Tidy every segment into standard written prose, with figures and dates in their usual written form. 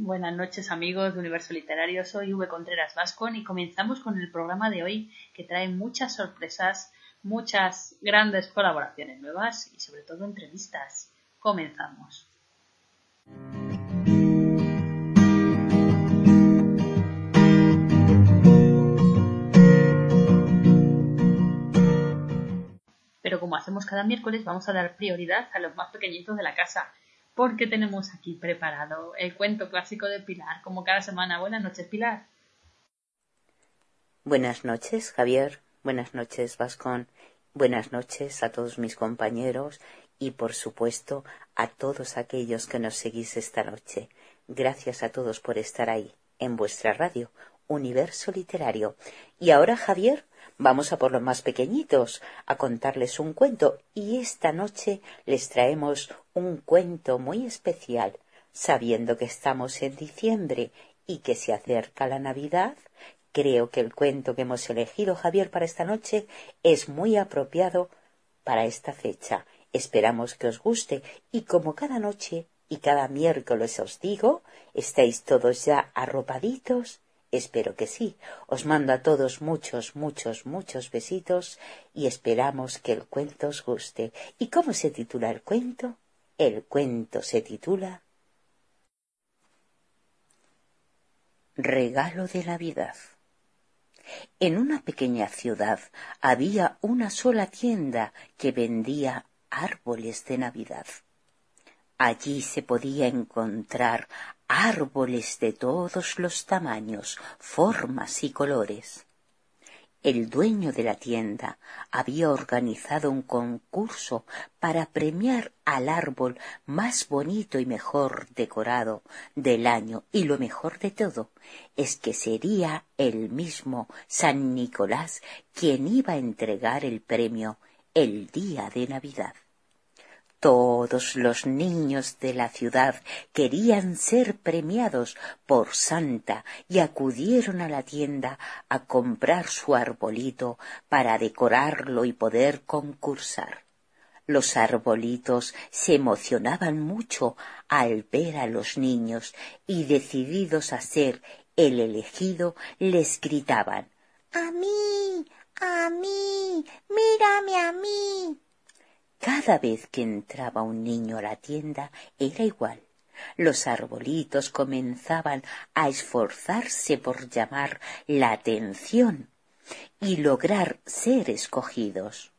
Buenas noches amigos de Universo Literario, soy V. Contreras Vascon y comenzamos con el programa de hoy que trae muchas sorpresas, muchas grandes colaboraciones nuevas y sobre todo entrevistas. Comenzamos. Pero como hacemos cada miércoles, vamos a dar prioridad a los más pequeñitos de la casa, porque tenemos aquí preparado el cuento clásico de Pilar, como cada semana. Buenas noches, Pilar. Buenas noches, Javier. Buenas noches, Vascon. Buenas noches a todos mis compañeros y, por supuesto, a todos aquellos que nos seguís esta noche. Gracias a todos por estar ahí, en vuestra radio, Universo Literario. Y ahora, Javier, vamos a por los más pequeñitos, a contarles un cuento. Y esta noche les traemos un cuento muy especial, sabiendo que estamos en diciembre y que se acerca la Navidad. Creo que el cuento que hemos elegido, Javier, para esta noche es muy apropiado para esta fecha. Esperamos que os guste y como cada noche y cada miércoles os digo, ¿estáis todos ya arropaditos? Espero que sí. Os mando a todos muchos, muchos, muchos besitos y esperamos que el cuento os guste. ¿Y cómo se titula el cuento? El cuento se titula Regalo de Navidad. En una pequeña ciudad había una sola tienda que vendía árboles de Navidad. Allí se podía encontrar árboles de todos los tamaños, formas y colores. El dueño de la tienda había organizado un concurso para premiar al árbol más bonito y mejor decorado del año, y lo mejor de todo es que sería el mismo San Nicolás quien iba a entregar el premio el día de Navidad. Todos los niños de la ciudad querían ser premiados por Santa y acudieron a la tienda a comprar su arbolito para decorarlo y poder concursar. Los arbolitos se emocionaban mucho al ver a los niños y, decididos a ser el elegido, les gritaban: ¡A mí! ¡A mí! ¡Mírame a mí! Cada vez que entraba un niño a la tienda era igual. Los arbolitos comenzaban a esforzarse por llamar la atención y lograr ser escogidos.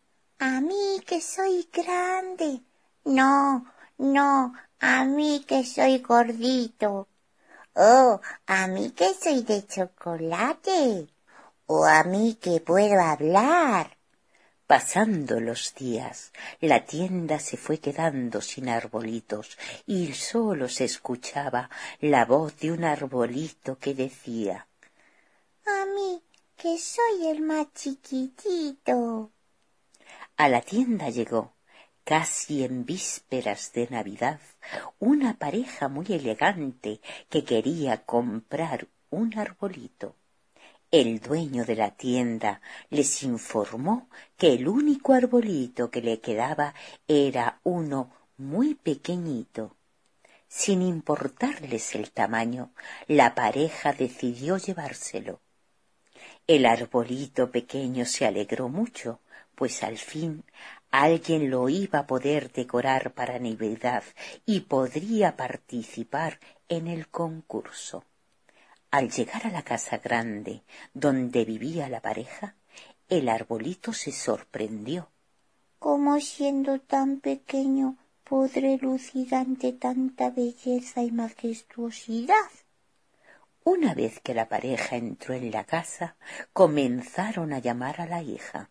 A mí que soy grande. No, no, a mí que soy gordito. Oh, a mí que soy de chocolate. O a mí que puedo hablar. Pasando los días, la tienda se fue quedando sin arbolitos y solo se escuchaba la voz de un arbolito que decía: A mí, que soy el más chiquitito. A la tienda llegó, casi en vísperas de Navidad, una pareja muy elegante que quería comprar un arbolito. El dueño de la tienda les informó que el único arbolito que le quedaba era uno muy pequeñito. Sin importarles el tamaño, la pareja decidió llevárselo. El arbolito pequeño se alegró mucho, pues al fin alguien lo iba a poder decorar para Navidad y podría participar en el concurso. Al llegar a la casa grande donde vivía la pareja, el arbolito se sorprendió. ¿Cómo siendo tan pequeño podré lucir ante tanta belleza y majestuosidad? Una vez que la pareja entró en la casa, comenzaron a llamar a la hija.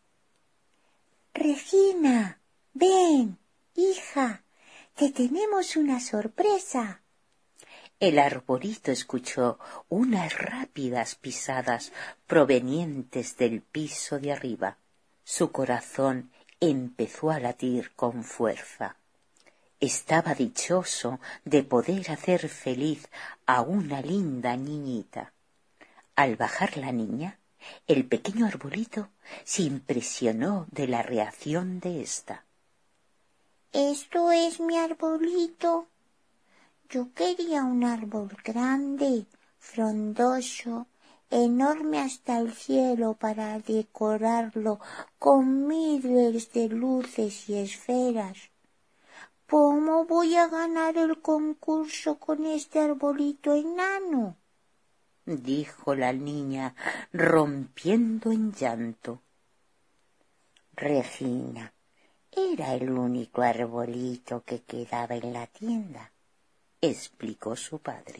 Regina, ven, hija, te tenemos una sorpresa. El arbolito escuchó unas rápidas pisadas provenientes del piso de arriba. Su corazón empezó a latir con fuerza. Estaba dichoso de poder hacer feliz a una linda niñita. Al bajar la niña, el pequeño arbolito se impresionó de la reacción de ésta. ¿Esto es mi arbolito? Yo quería un árbol grande, frondoso, enorme hasta el cielo para decorarlo con miles de luces y esferas. ¿Cómo voy a ganar el concurso con este arbolito enano? Dijo la niña, rompiendo en llanto. Regina, era el único arbolito que quedaba en la tienda, explicó su padre.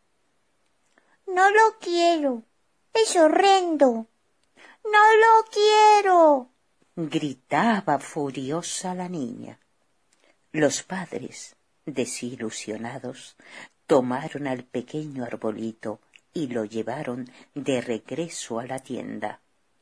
No lo quiero. Es horrendo. No lo quiero. Gritaba furiosa la niña. Los padres, desilusionados, tomaron al pequeño arbolito y lo llevaron de regreso a la tienda.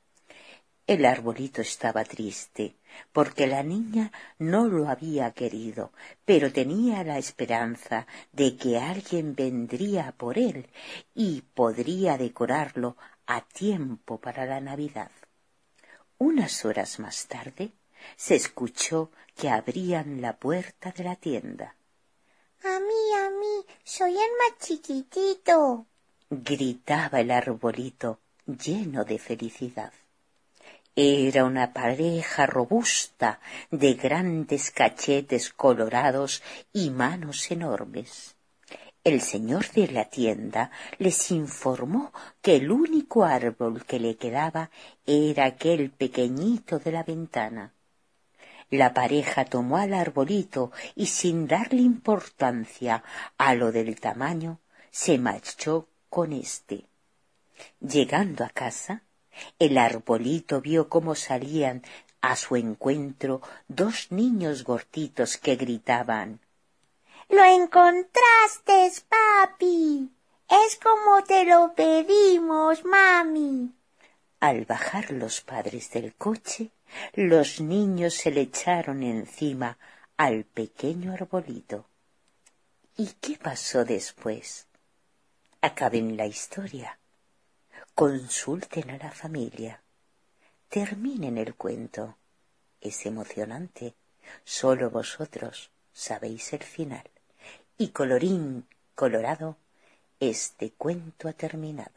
El arbolito estaba triste, porque la niña no lo había querido, pero tenía la esperanza de que alguien vendría por él y podría decorarlo a tiempo para la Navidad. Unas horas más tarde se escuchó que abrían la puerta de la tienda. A mí, soy el más chiquitito, gritaba el arbolito lleno de felicidad. Era una pareja robusta de grandes cachetes colorados y manos enormes. El señor de la tienda les informó que el único árbol que le quedaba era aquel pequeñito de la ventana. La pareja tomó al arbolito y, sin darle importancia a lo del tamaño, se marchó con éste. Llegando a casa, el arbolito vio cómo salían a su encuentro dos niños gorditos que gritaban: ¡Lo encontraste, papi! Es como te lo pedimos, mami. Al bajar los padres del coche, los niños se le echaron encima al pequeño arbolito. ¿Y qué pasó después? Acaben la historia. Consulten a la familia. Terminen el cuento. Es emocionante. Solo vosotros sabéis el final. Y colorín colorado, este cuento ha terminado.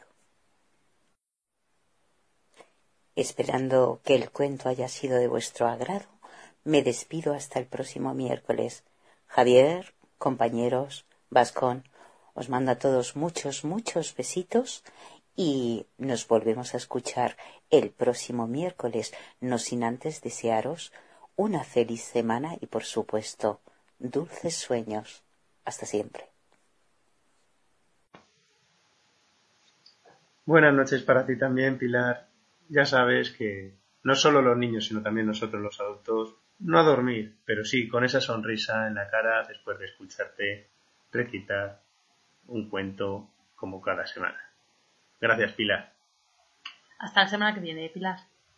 Esperando que el cuento haya sido de vuestro agrado, me despido hasta el próximo miércoles. Javier, compañeros, Vascón, os mando a todos muchos besitos y nos volvemos a escuchar el próximo miércoles, no sin antes desearos una feliz semana y, por supuesto, dulces sueños. Hasta siempre. Buenas noches para ti también, Pilar. Ya sabes que no solo los niños, sino también nosotros los adultos, no a dormir, pero sí con esa sonrisa en la cara después de escucharte recitar un cuento como cada semana. Gracias, Pilar. Hasta la semana que viene, Pilar.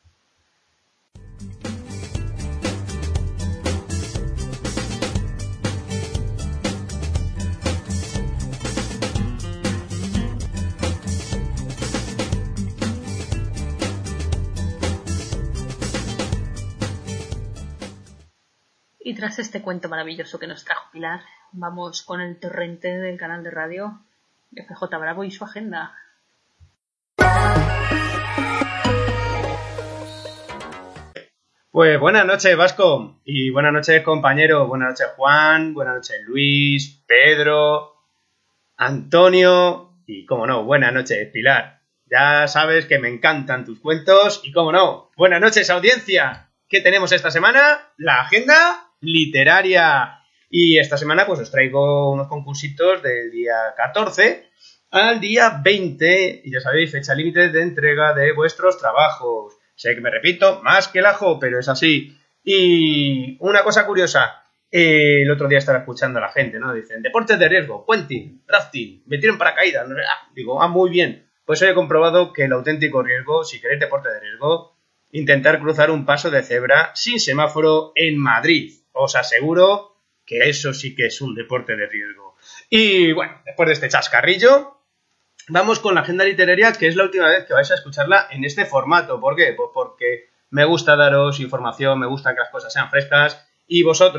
Y tras este cuento maravilloso que nos trajo Pilar, vamos con el torrente del canal de radio FJ Bravo y su agenda. Pues buenas noches, Vasco, y buenas noches, compañero, buenas noches, Juan, buenas noches, Luis, Pedro, Antonio y, cómo no, buenas noches, Pilar. Ya sabes que me encantan tus cuentos y, cómo no, buenas noches, audiencia. ¿Qué tenemos esta semana? La agenda literaria. Y esta semana pues os traigo unos concursitos del día 14 al día 20. Y ya sabéis, fecha límite de entrega de vuestros trabajos. Sé que me repito más que el ajo, pero es así. Y una cosa curiosa. El otro día estaba escuchando a la gente, ¿no? Dicen, deportes de riesgo, puenting, rafting, me tiro en paracaídas. Digo, muy bien. Pues hoy he comprobado que el auténtico riesgo, si queréis deporte de riesgo, intentar cruzar un paso de cebra sin semáforo en Madrid. Os aseguro que eso sí que es un deporte de riesgo. Y bueno, después de este chascarrillo, vamos con la agenda literaria, que es la última vez que vais a escucharla en este formato. ¿Por qué? Pues porque me gusta daros información, me gusta que las cosas sean frescas y vosotros,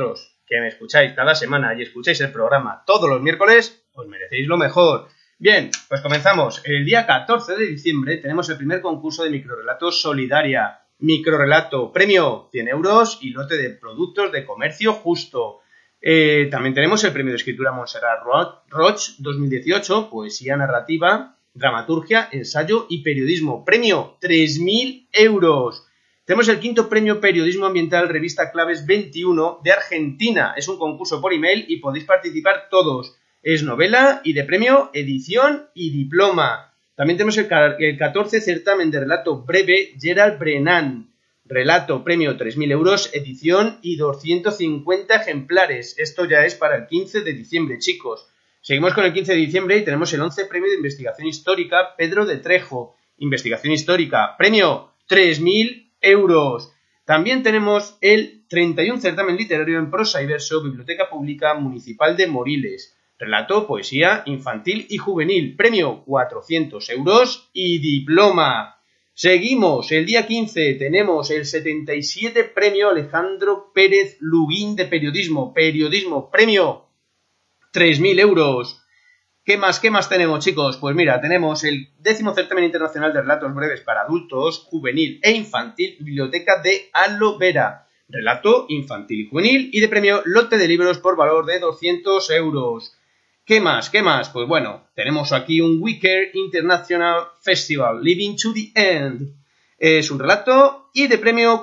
que me escucháis cada semana y escucháis el programa todos los miércoles, os merecéis lo mejor. Bien, pues comenzamos. El día 14 de diciembre tenemos el primer concurso de microrelatos Solidaria. Microrelato, premio 100 euros y lote de productos de comercio justo. También tenemos el premio de escritura Montserrat Roig 2018, poesía narrativa, dramaturgia, ensayo y periodismo. Premio 3.000 euros. Tenemos el quinto premio periodismo ambiental revista Claves 21 de Argentina. Es un concurso por email y podéis participar todos. Es novela y de premio edición y diploma. También tenemos el 14 certamen de relato breve Gerald Brennan. Relato, premio 3.000 euros, edición y 250 ejemplares. Esto ya es para el 15 de diciembre, chicos. Seguimos con el 15 de diciembre y tenemos el 11 premio de investigación histórica Pedro de Trejo. Investigación histórica, premio 3.000 euros. También tenemos el 31 certamen literario en prosa y verso Biblioteca Pública Municipal de Moriles. Relato, poesía infantil y juvenil, premio 400 euros y diploma. Seguimos, el día 15 tenemos el 77 premio Alejandro Pérez Lubín de periodismo, premio 3.000 euros. ¿Qué más tenemos, chicos? Pues mira, tenemos el 10º certamen internacional de relatos breves para adultos, juvenil e infantil, Biblioteca de Aloe Vera. Relato infantil y juvenil y de premio lote de libros por valor de 200 euros. ¿Qué más? Pues bueno, tenemos aquí un Wicker International Festival, Living to the End. Es un relato y de premio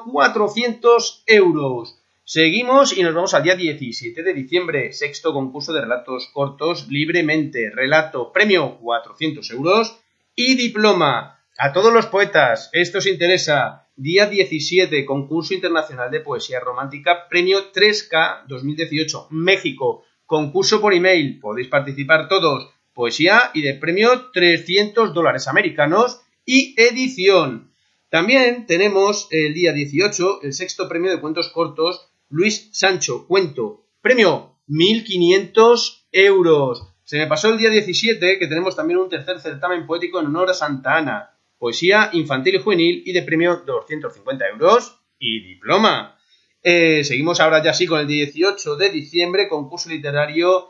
400 euros. Seguimos y nos vamos al día 17 de diciembre, sexto concurso de relatos cortos libremente. Relato, premio 400 euros y diploma. A todos los poetas, esto os interesa. Día 17, concurso internacional de poesía romántica, premio 3K 2018, México. Concurso por email, podéis participar todos, poesía y de premio $300 americanos y edición. También tenemos el día 18, el sexto premio de cuentos cortos, Luis Sancho, cuento, premio 1.500 euros. Se me pasó el día 17, que tenemos también un tercer certamen poético en honor a Santa Ana, poesía infantil y juvenil y de premio 250 euros y diploma. Seguimos ahora ya sí con el 18 de diciembre, concurso literario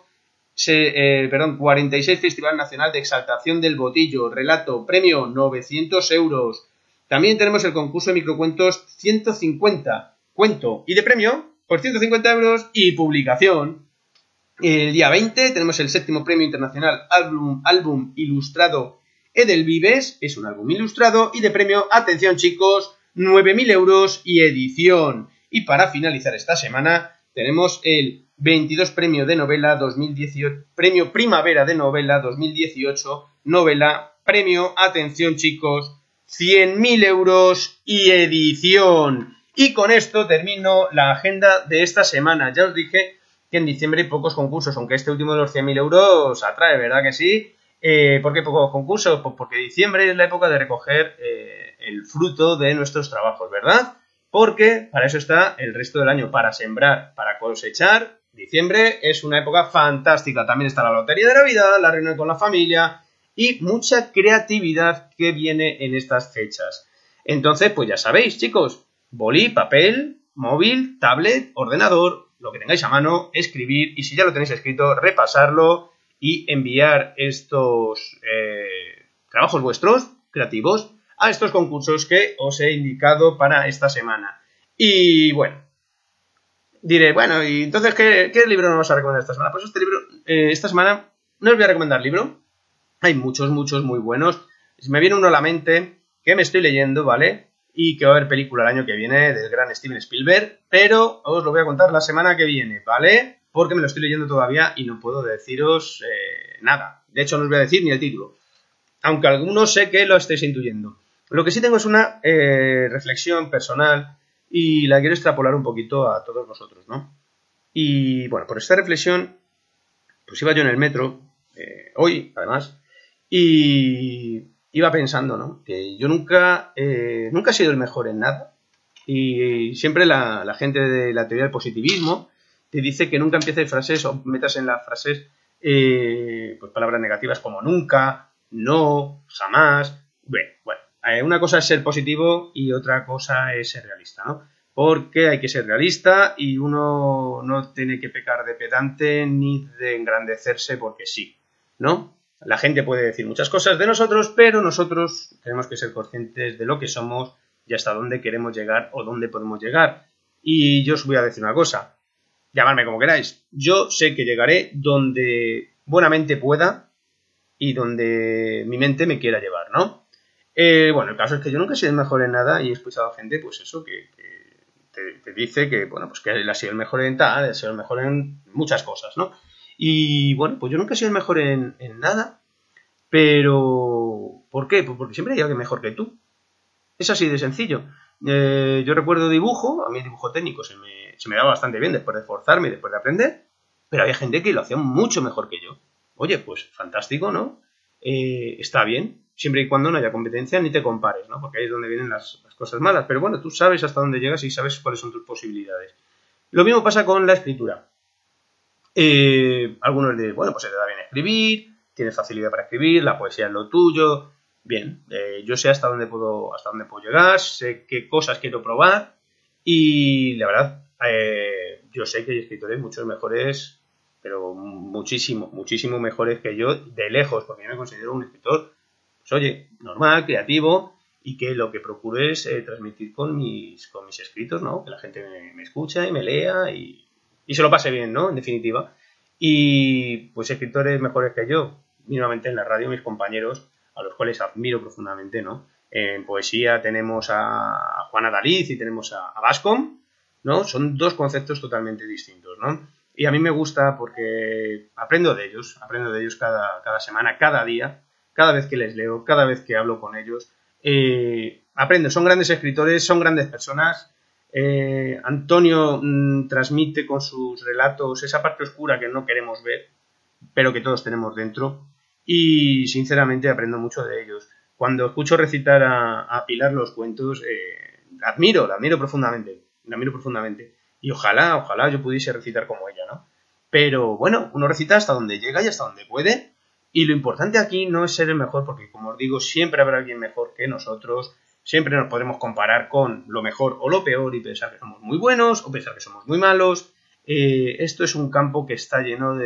46 Festival Nacional de Exaltación del Botillo, relato, premio 900 euros. También tenemos el concurso de microcuentos 150, cuento y de premio por 150 euros y publicación. El día 20 tenemos el séptimo premio internacional álbum ilustrado Edelvives, es un álbum ilustrado y de premio, atención chicos, 9.000 euros y edición. Y para finalizar esta semana tenemos el 22 premio de novela 2018, premio Primavera de novela 2018, novela, premio, atención chicos, 100.000 euros y edición. Y con esto termino la agenda de esta semana. Ya os dije que en diciembre hay pocos concursos, aunque este último de los 100.000 euros atrae, ¿verdad que sí? ¿Por qué pocos concursos? Pues porque diciembre es la época de recoger el fruto de nuestros trabajos, ¿verdad? Porque para eso está el resto del año, para sembrar, para cosechar. Diciembre es una época fantástica. También está la Lotería de Navidad, la reunión con la familia y mucha creatividad que viene en estas fechas. Entonces, pues ya sabéis, chicos, bolí, papel, móvil, tablet, ordenador, lo que tengáis a mano, escribir y si ya lo tenéis escrito, repasarlo y enviar estos trabajos vuestros, creativos, a estos concursos que os he indicado para esta semana. Y bueno, diré, bueno, ¿y entonces qué libro nos vas a recomendar esta semana? Pues este libro, esta semana no os voy a recomendar libro. Hay muchos muy buenos. Me viene uno a la mente que me estoy leyendo, ¿vale? Y que va a haber película el año que viene del gran Steven Spielberg, pero os lo voy a contar la semana que viene, ¿vale? Porque me lo estoy leyendo todavía y no puedo deciros nada. De hecho, no os voy a decir ni el título. Aunque algunos sé que lo estéis intuyendo. Lo que sí tengo es una reflexión personal y la quiero extrapolar un poquito a todos vosotros, ¿no? Y bueno, por esta reflexión, pues iba yo en el metro, hoy además, y iba pensando, ¿no? Que yo nunca he sido el mejor en nada y siempre la gente de la teoría del positivismo te dice que nunca empieces frases o metas en las frases pues palabras negativas como nunca, no, jamás. Bueno, una cosa es ser positivo y otra cosa es ser realista, ¿no? porque hay que ser realista y uno no tiene que pecar de pedante ni de engrandecerse porque sí, ¿no? La gente puede decir muchas cosas de nosotros, pero nosotros tenemos que ser conscientes de lo que somos y hasta dónde queremos llegar o dónde podemos llegar. Y yo os voy a decir una cosa, llamadme como queráis, yo sé que llegaré donde buenamente pueda y donde mi mente me quiera llevar, ¿no? Bueno, el caso es que yo nunca he sido el mejor en nada y he escuchado gente, pues eso, que te dice que, bueno, pues que él ha sido el mejor en tal, ha sido el mejor en muchas cosas, ¿no? Y bueno, pues yo nunca he sido el mejor en nada, pero ¿por qué? Pues porque siempre hay alguien mejor que tú. Es así de sencillo. Yo recuerdo dibujo, a mí el dibujo técnico se me daba bastante bien después de esforzarme y después de aprender, pero había gente que lo hacía mucho mejor que yo. Oye, pues fantástico, ¿no? Está bien, siempre y cuando no haya competencia ni te compares, ¿no? Porque ahí es donde vienen las cosas malas. Pero bueno, tú sabes hasta dónde llegas y sabes cuáles son tus posibilidades. Lo mismo pasa con la escritura. Algunos de, bueno, pues se te da bien escribir, tienes facilidad para escribir, la poesía es lo tuyo. Bien, yo sé hasta dónde puedo llegar, sé qué cosas quiero probar y la verdad, yo sé que hay escritores muchos mejores, pero muchísimo, muchísimo mejores que yo de lejos, porque yo me considero un escritor, pues oye, normal, creativo y que lo que procuro es transmitir con mis escritos, ¿no? Que la gente me escucha y me lea y se lo pase bien, ¿no? En definitiva. Y pues escritores mejores que yo, mínimamente en la radio, mis compañeros, a los cuales admiro profundamente, ¿no? En poesía tenemos a Juana Daliz y tenemos a Bascom, ¿no? Son dos conceptos totalmente distintos, ¿no? Y a mí me gusta porque aprendo de ellos cada semana, cada día, cada vez que les leo, cada vez que hablo con ellos. Aprendo, son grandes escritores, son grandes personas. Antonio transmite con sus relatos esa parte oscura que no queremos ver, pero que todos tenemos dentro. Y sinceramente aprendo mucho de ellos. Cuando escucho recitar a Pilar los cuentos, la admiro profundamente. La admiro profundamente. Y ojalá yo pudiese recitar como ella, ¿no? Pero bueno, uno recita hasta donde llega y hasta donde puede. Y lo importante aquí no es ser el mejor, porque como os digo, siempre habrá alguien mejor que nosotros. Siempre nos podemos comparar con lo mejor o lo peor y pensar que somos muy buenos o pensar que somos muy malos. Esto es un campo que está lleno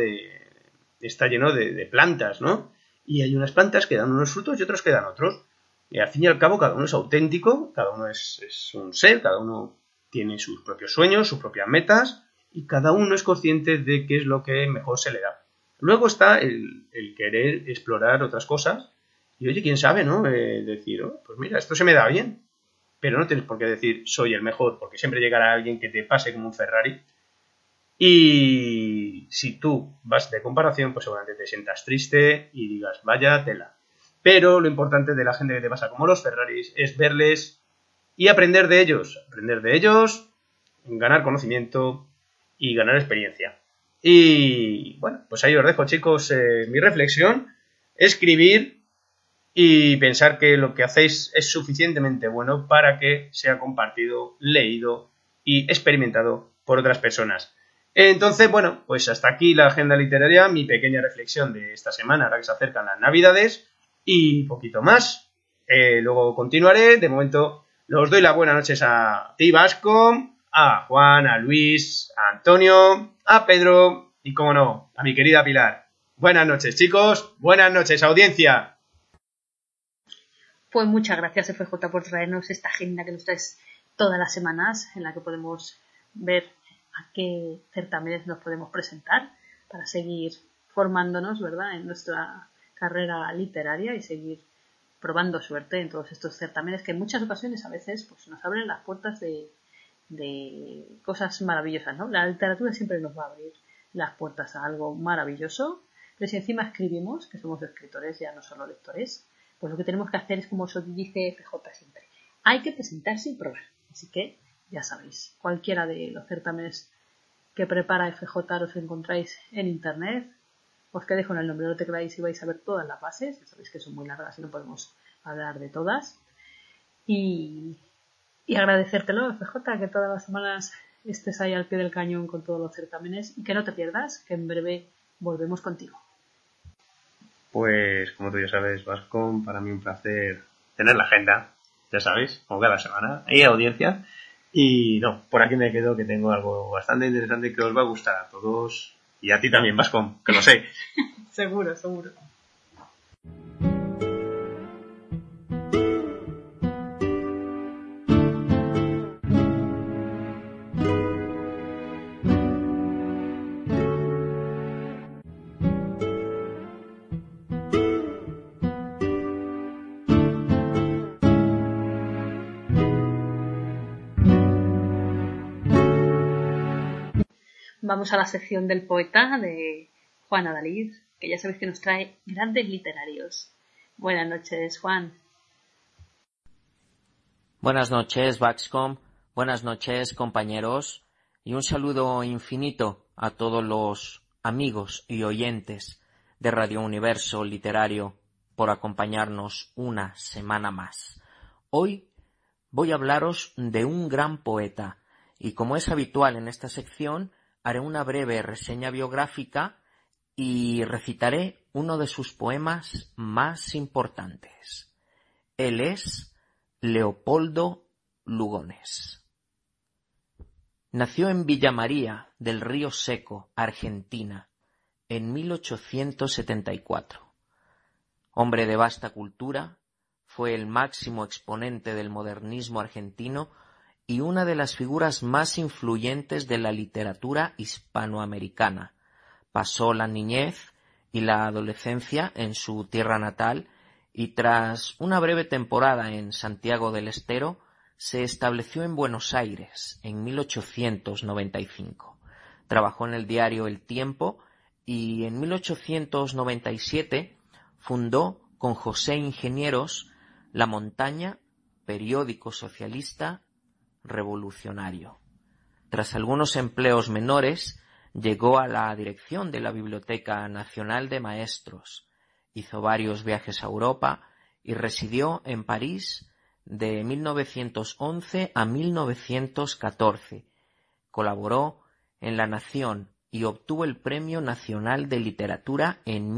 de plantas, ¿no? Y hay unas plantas que dan unos frutos y otras que dan otros. Y al fin y al cabo cada uno es auténtico, cada uno es un ser, cada uno tiene sus propios sueños, sus propias metas y cada uno es consciente de qué es lo que mejor se le da. Luego está el querer explorar otras cosas y oye, quién sabe, ¿no? Decir, oh, pues mira, esto se me da bien. Pero no tienes por qué decir soy el mejor, porque siempre llegará alguien que te pase como un Ferrari. Y si tú vas de comparación, pues seguramente te sientas triste y digas, vaya tela. Pero lo importante de la gente que te pasa como los Ferraris es verles y aprender de ellos, ganar conocimiento y ganar experiencia. Y bueno, pues ahí os dejo, chicos, mi reflexión, escribir y pensar que lo que hacéis es suficientemente bueno para que sea compartido, leído y experimentado por otras personas. Entonces, bueno, pues hasta aquí la agenda literaria, mi pequeña reflexión de esta semana, ahora que se acercan las Navidades, y poquito más. Luego continuaré. De momento, os doy las buenas noches a ti, Vasco, a Juan, a Luis, a Antonio, a Pedro y, como no, a mi querida Pilar. Buenas noches, chicos. Buenas noches, audiencia. Pues muchas gracias, FJ, por traernos esta agenda que nos traes todas las semanas, en la que podemos ver a qué certámenes nos podemos presentar para seguir formándonos, ¿verdad?, en nuestra carrera literaria y seguir probando suerte en todos estos certámenes que en muchas ocasiones a veces pues nos abren las puertas de cosas maravillosas, ¿no? La literatura siempre nos va a abrir las puertas a algo maravilloso, pero si encima escribimos, que somos escritores, ya no solo lectores, pues lo que tenemos que hacer es como eso dice FJ siempre, hay que presentarse y probar. Así que ya sabéis, cualquiera de los certámenes que prepara FJ los encontráis en internet. Os quedéis con el nombre, lo tecláis y vais a ver todas las bases. Ya sabéis que son muy largas y no podemos hablar de todas. Y agradecértelo, FJ, que todas las semanas estés ahí al pie del cañón con todos los certámenes y que no te pierdas, que en breve volvemos contigo. Pues como tú ya sabes, Vasco, para mí un placer tener la agenda, ya sabéis, como cada semana. Hay audiencia. Y no, por aquí me quedo, que tengo algo bastante interesante que os va a gustar a todos y a ti también, Vasco, que lo sé. Seguro, seguro. Vamos a la sección del poeta de Juan Adalid, que ya sabéis que nos trae grandes literarios. Buenas noches, Juan. Buenas noches, Vaxcom. Buenas noches, compañeros. Y un saludo infinito a todos los amigos y oyentes de Radio Universo Literario por acompañarnos una semana más. Hoy voy a hablaros de un gran poeta y, como es habitual en esta sección, haré una breve reseña biográfica y recitaré uno de sus poemas más importantes. Él es Leopoldo Lugones. Nació en Villa María del Río Seco, Argentina, en 1874. Hombre de vasta cultura, fue el máximo exponente del modernismo argentino y una de las figuras más influyentes de la literatura hispanoamericana. Pasó la niñez y la adolescencia en su tierra natal y tras una breve temporada en Santiago del Estero se estableció en Buenos Aires en 1895. Trabajó en el diario El Tiempo y en 1897 fundó con José Ingenieros La Montaña, periódico socialista revolucionario. Tras algunos empleos menores, llegó a la dirección de la Biblioteca Nacional de Maestros, hizo varios viajes a Europa y residió en París de 1911 a 1914. Colaboró en La Nación y obtuvo el Premio Nacional de Literatura en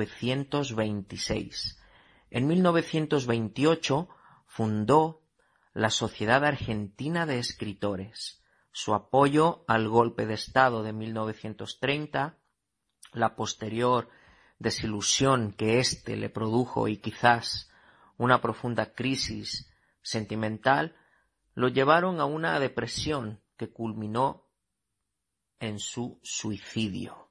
1926. En 1928 fundó la Sociedad Argentina de Escritores. Su apoyo al golpe de Estado de 1930, la posterior desilusión que éste le produjo y quizás una profunda crisis sentimental, lo llevaron a una depresión que culminó en su suicidio.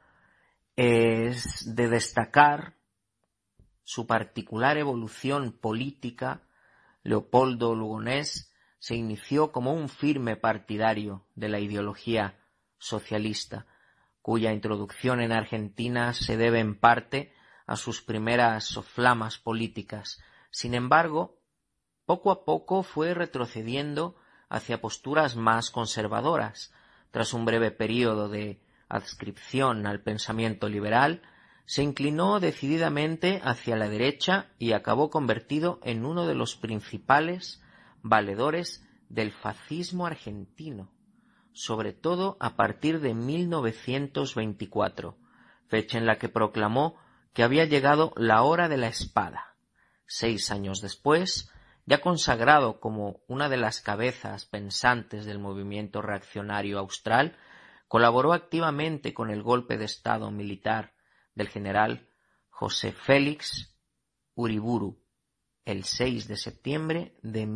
Es de destacar su particular evolución política. Leopoldo Lugones se inició como un firme partidario de la ideología socialista, cuya introducción en Argentina se debe en parte a sus primeras soflamas políticas. Sin embargo, poco a poco fue retrocediendo hacia posturas más conservadoras. Tras un breve período de adscripción al pensamiento liberal, se inclinó decididamente hacia la derecha y acabó convertido en uno de los principales valedores del fascismo argentino, sobre todo a partir de 1924, fecha en la que proclamó que había llegado la hora de la espada. 6 años después, ya consagrado como una de las cabezas pensantes del movimiento reaccionario austral, colaboró activamente con el golpe de Estado militar del general José Félix Uriburu, el 6 de septiembre de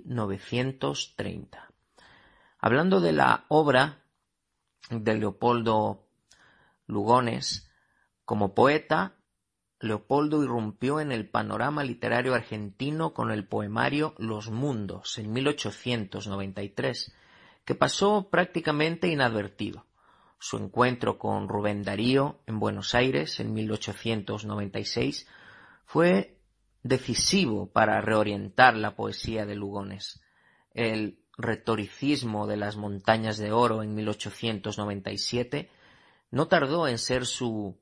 1930. Hablando de la obra de Leopoldo Lugones, como poeta, Leopoldo irrumpió en el panorama literario argentino con el poemario Los Mundos en 1893, que pasó prácticamente inadvertido. Su encuentro con Rubén Darío en Buenos Aires en 1896 fue decisivo para reorientar la poesía de Lugones. El retoricismo de las Montañas de Oro en 1897 no tardó en ser su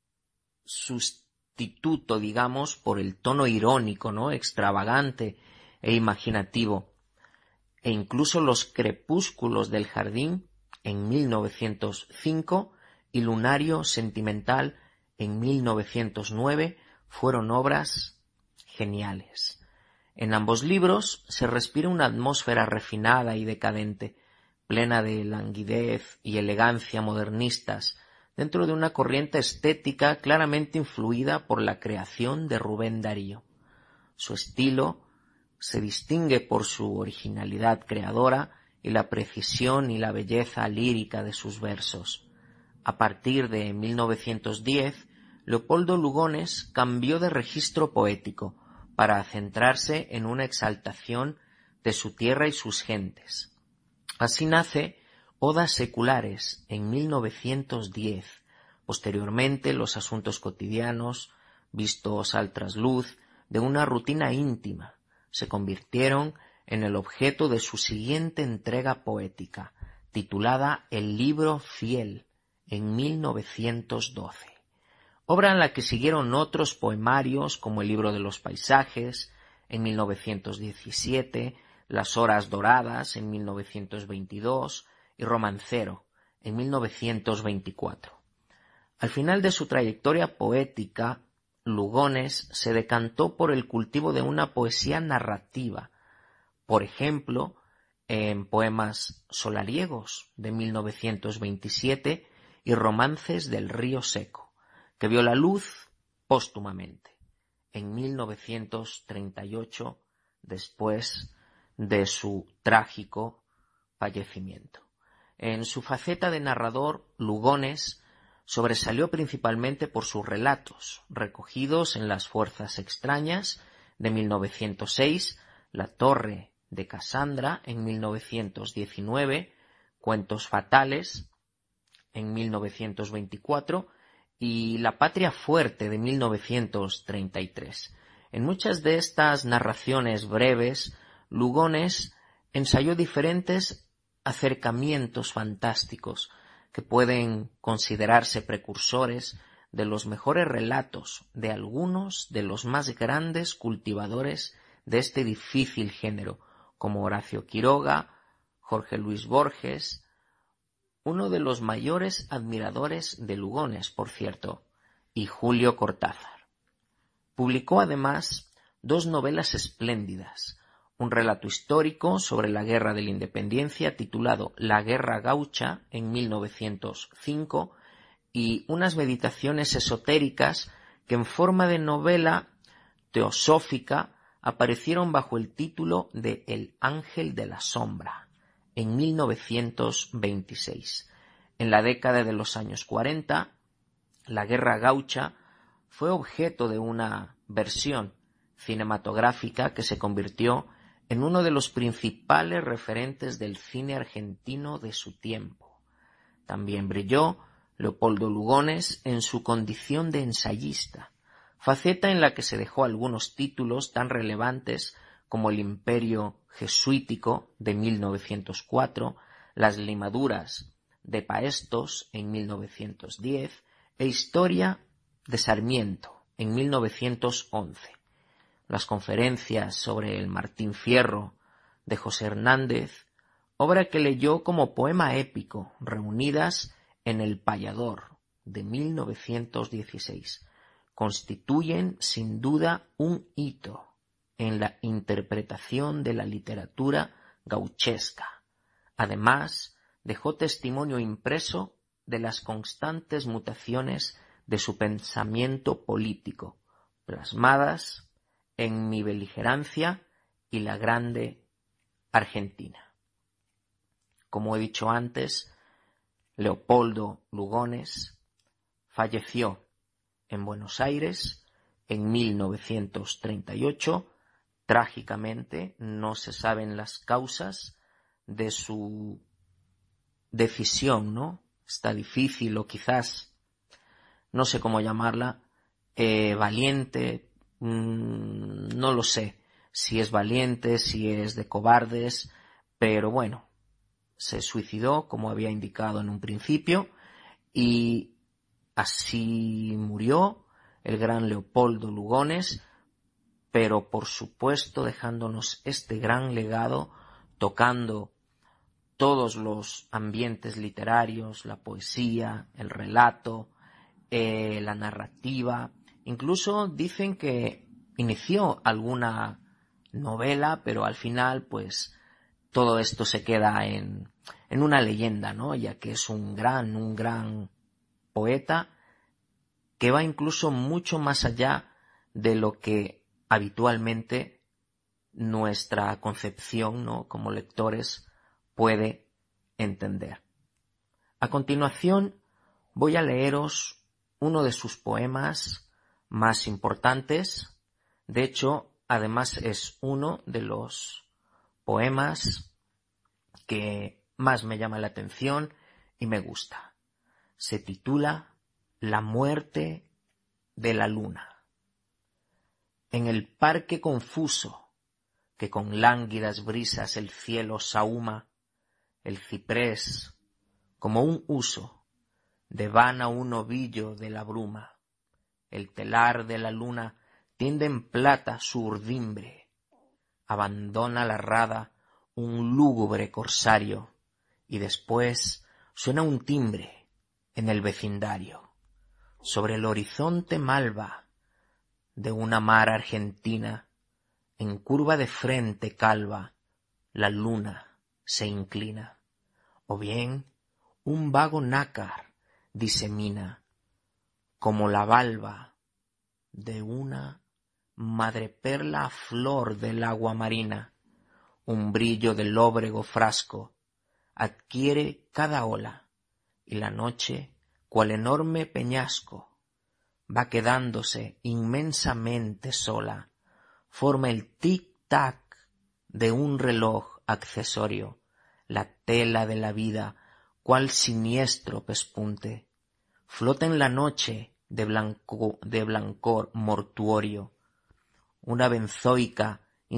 sustituto, digamos, por el tono irónico, ¿no?, extravagante e imaginativo. E incluso Los Crepúsculos del Jardín en 1905 y Lunario Sentimental en 1909 fueron obras geniales. En ambos libros se respira una atmósfera refinada y decadente, plena de languidez y elegancia modernistas, dentro de una corriente estética claramente influida por la creación de Rubén Darío. Su estilo se distingue por su originalidad creadora y la precisión y la belleza lírica de sus versos. A partir de 1910, Leopoldo Lugones cambió de registro poético para centrarse en una exaltación de su tierra y sus gentes. Así nace Odas seculares en 1910, posteriormente los asuntos cotidianos, vistos al trasluz de una rutina íntima, se convirtieron en el objeto de su siguiente entrega poética, titulada El libro fiel, en 1912. Obra en la que siguieron otros poemarios como El libro de los paisajes, en 1917, Las horas doradas, en 1922, y Romancero, en 1924. Al final de su trayectoria poética, Lugones se decantó por el cultivo de una poesía narrativa, por ejemplo, en poemas solariegos de 1927 y Romances del río seco, que vio la luz póstumamente en 1938, después de su trágico fallecimiento. En su faceta de narrador, Lugones sobresalió principalmente por sus relatos, recogidos en Las fuerzas extrañas de 1906, La torre de Casandra en 1919, Cuentos fatales en 1924 y La patria fuerte de 1933. En muchas de estas narraciones breves, Lugones ensayó diferentes acercamientos fantásticos que pueden considerarse precursores de los mejores relatos de algunos de los más grandes cultivadores de este difícil género, como Horacio Quiroga, Jorge Luis Borges, uno de los mayores admiradores de Lugones, por cierto, y Julio Cortázar. Publicó además 2 novelas espléndidas, un relato histórico sobre la Guerra de la Independencia titulado La Guerra Gaucha en 1905 y unas meditaciones esotéricas que en forma de novela teosófica aparecieron bajo el título de El Ángel de la Sombra en 1926. En la década de los años 40, la Guerra Gaucha fue objeto de una versión cinematográfica que se convirtió en uno de los principales referentes del cine argentino de su tiempo. También brilló Leopoldo Lugones en su condición de ensayista, faceta en la que se dejó algunos títulos tan relevantes como El Imperio Jesuítico de 1904, Las limaduras de Paestos en 1910 e Historia de Sarmiento en 1911. Las conferencias sobre el Martín Fierro de José Hernández, obra que leyó como poema épico, reunidas en El Payador de 1916, constituyen sin duda un hito en la interpretación de la literatura gauchesca. Además, dejó testimonio impreso de las constantes mutaciones de su pensamiento político, plasmadas en Mi beligerancia y La grande Argentina. Como he dicho antes, Leopoldo Lugones falleció en Buenos Aires en 1938. Trágicamente, no se saben las causas de su decisión, ¿no? Está difícil, o quizás, no sé cómo llamarla, valiente, no lo sé si es valiente, si es de cobardes, pero bueno, se suicidó, como había indicado en un principio, y así murió el gran Leopoldo Lugones, pero por supuesto dejándonos este gran legado, tocando todos los ambientes literarios, la poesía, el relato, la narrativa. Incluso dicen que inició alguna novela, pero al final pues todo esto se queda en una leyenda, ¿no? Ya que es un gran poeta que va incluso mucho más allá de lo que habitualmente nuestra concepción, ¿no?, como lectores puede entender. A continuación voy a leeros uno de sus poemas más importantes. De hecho, además es uno de los poemas que más me llama la atención y me gusta. Se titula La muerte de la luna. En el parque confuso que con lánguidas brisas el cielo sahuma, el ciprés, como un huso, devana un ovillo de la bruma. El telar de la luna tiende en plata su urdimbre. Abandona la rada un lúgubre corsario, y después suena un timbre en el vecindario. Sobre el horizonte malva de una mar argentina, en curva de frente calva, la luna se inclina. O bien un vago nácar disemina, como la valva de una madreperla a flor del agua marina. Un brillo del lóbrego frasco adquiere cada ola, y la noche, cual enorme peñasco, va quedándose inmensamente sola. Forma el tic-tac de un reloj accesorio, la tela de la vida, cual siniestro pespunte. Flota en la noche de blancor mortuorio, una benzoica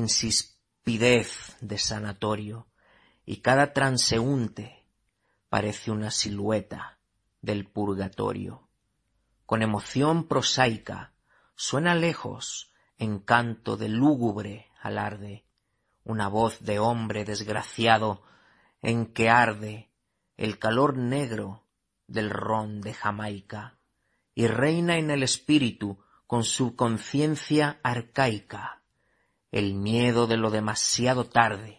insispidez de sanatorio, y cada transeúnte parece una silueta del purgatorio. Con emoción prosaica suena lejos, en canto de lúgubre alarde, una voz de hombre desgraciado en que arde el calor negro del ron de Jamaica, y reina en el espíritu con su conciencia arcaica el miedo de lo demasiado tarde.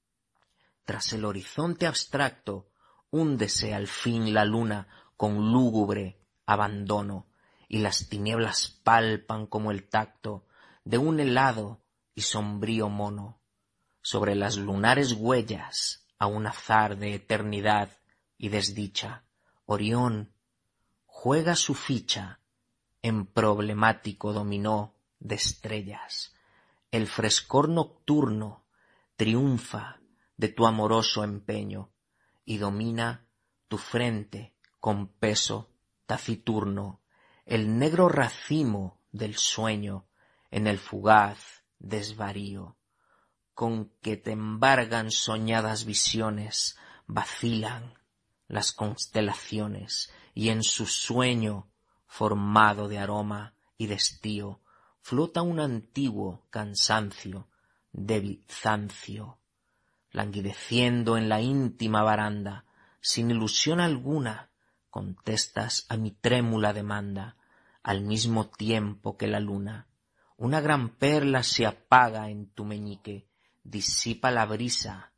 Tras el horizonte abstracto húndese al fin la luna con lúgubre abandono, y las tinieblas palpan como el tacto de un helado y sombrío mono. Sobre las lunares huellas a un azar de eternidad y desdicha, Orión juega su ficha en problemático dominó de estrellas. El frescor nocturno triunfa de tu amoroso empeño y domina tu frente con peso taciturno, el negro racimo del sueño en el fugaz desvarío, con que te embargan soñadas visiones, vacilan las constelaciones, y en su sueño formado de aroma y de estío flota un antiguo cansancio de Bizancio, languideciendo en la íntima baranda, sin ilusión alguna, contestas a mi trémula demanda, al mismo tiempo que la luna. Una gran perla se apaga en tu meñique, disipa la brisa,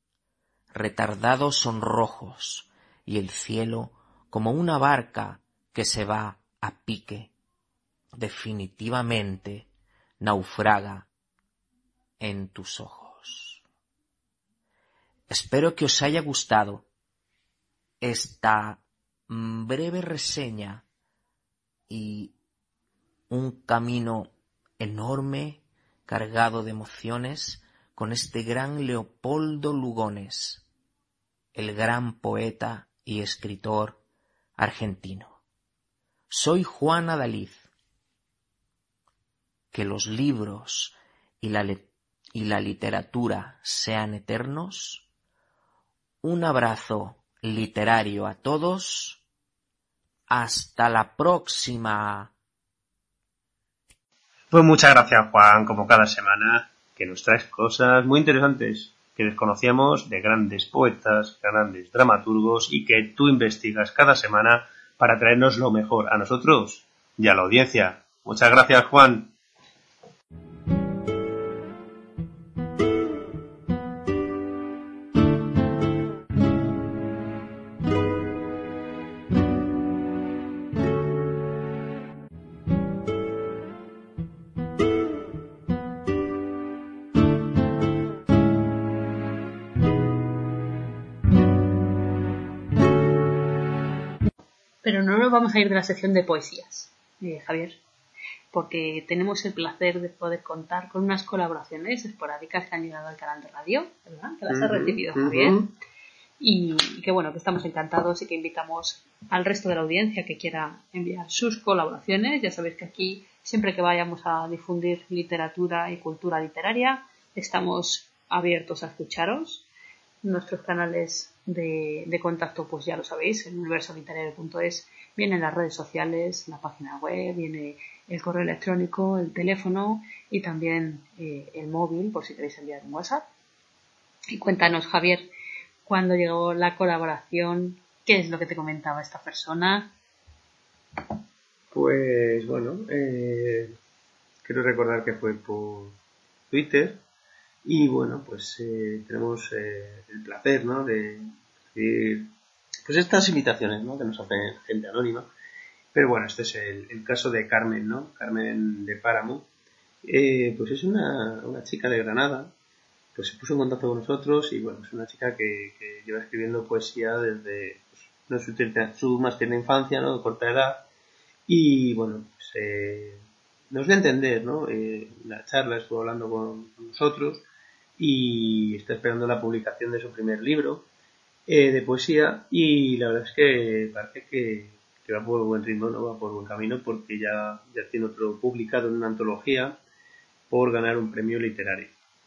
retardados sonrojos, y el cielo, como una barca que se va a pique, definitivamente naufraga en tus ojos. Espero que os haya gustado esta breve reseña y un camino enorme, cargado de emociones, con este gran Leopoldo Lugones, el gran poeta y escritor argentino. Soy Juan Adalid. Que los libros y la literatura sean eternos. Un abrazo literario a todos. Hasta la próxima. Pues muchas gracias, Juan, como cada semana, que nos traes cosas muy interesantes que desconocíamos de grandes poetas, grandes dramaturgos, y que tú investigas cada semana para traernos lo mejor a nosotros y a la audiencia. Muchas gracias, Juan. Pero no nos vamos a ir de la sección de poesías, Javier, porque tenemos el placer de poder contar con unas colaboraciones esporádicas que han llegado al canal de radio, ¿verdad? Que las ha recibido Javier. Y que bueno, que estamos encantados y que invitamos al resto de la audiencia que quiera enviar sus colaboraciones. Ya sabéis que aquí, siempre que vayamos a difundir literatura y cultura literaria, estamos abiertos a escucharos. Nuestros canales de contacto, pues ya lo sabéis, en universoliterario.es vienen las redes sociales, la página web, viene el correo electrónico, el teléfono y también el móvil, por si queréis enviar un WhatsApp. Y cuéntanos, Javier, cuando llegó la colaboración, ¿qué es lo que te comentaba esta persona? Pues bueno, quiero recordar que fue por Twitter y bueno, pues tenemos el placer, ¿no?, de recibir pues estas invitaciones, ¿no?, que nos hace gente anónima. Pero bueno, este es el caso de Carmen, ¿no? Carmen de Páramo. Pues es una chica de Granada. Pues se puso en contacto con nosotros y bueno, es una chica que lleva escribiendo poesía desde su más tierna infancia, ¿no?, de corta edad. Y bueno, pues nos da a entender, ¿no? La charla estuvo hablando con nosotros y está esperando la publicación de su primer libro de poesía y la verdad es que parece que va por buen ritmo, ¿no? Va por buen camino porque ya tiene otro publicado en una antología por ganar un premio literario.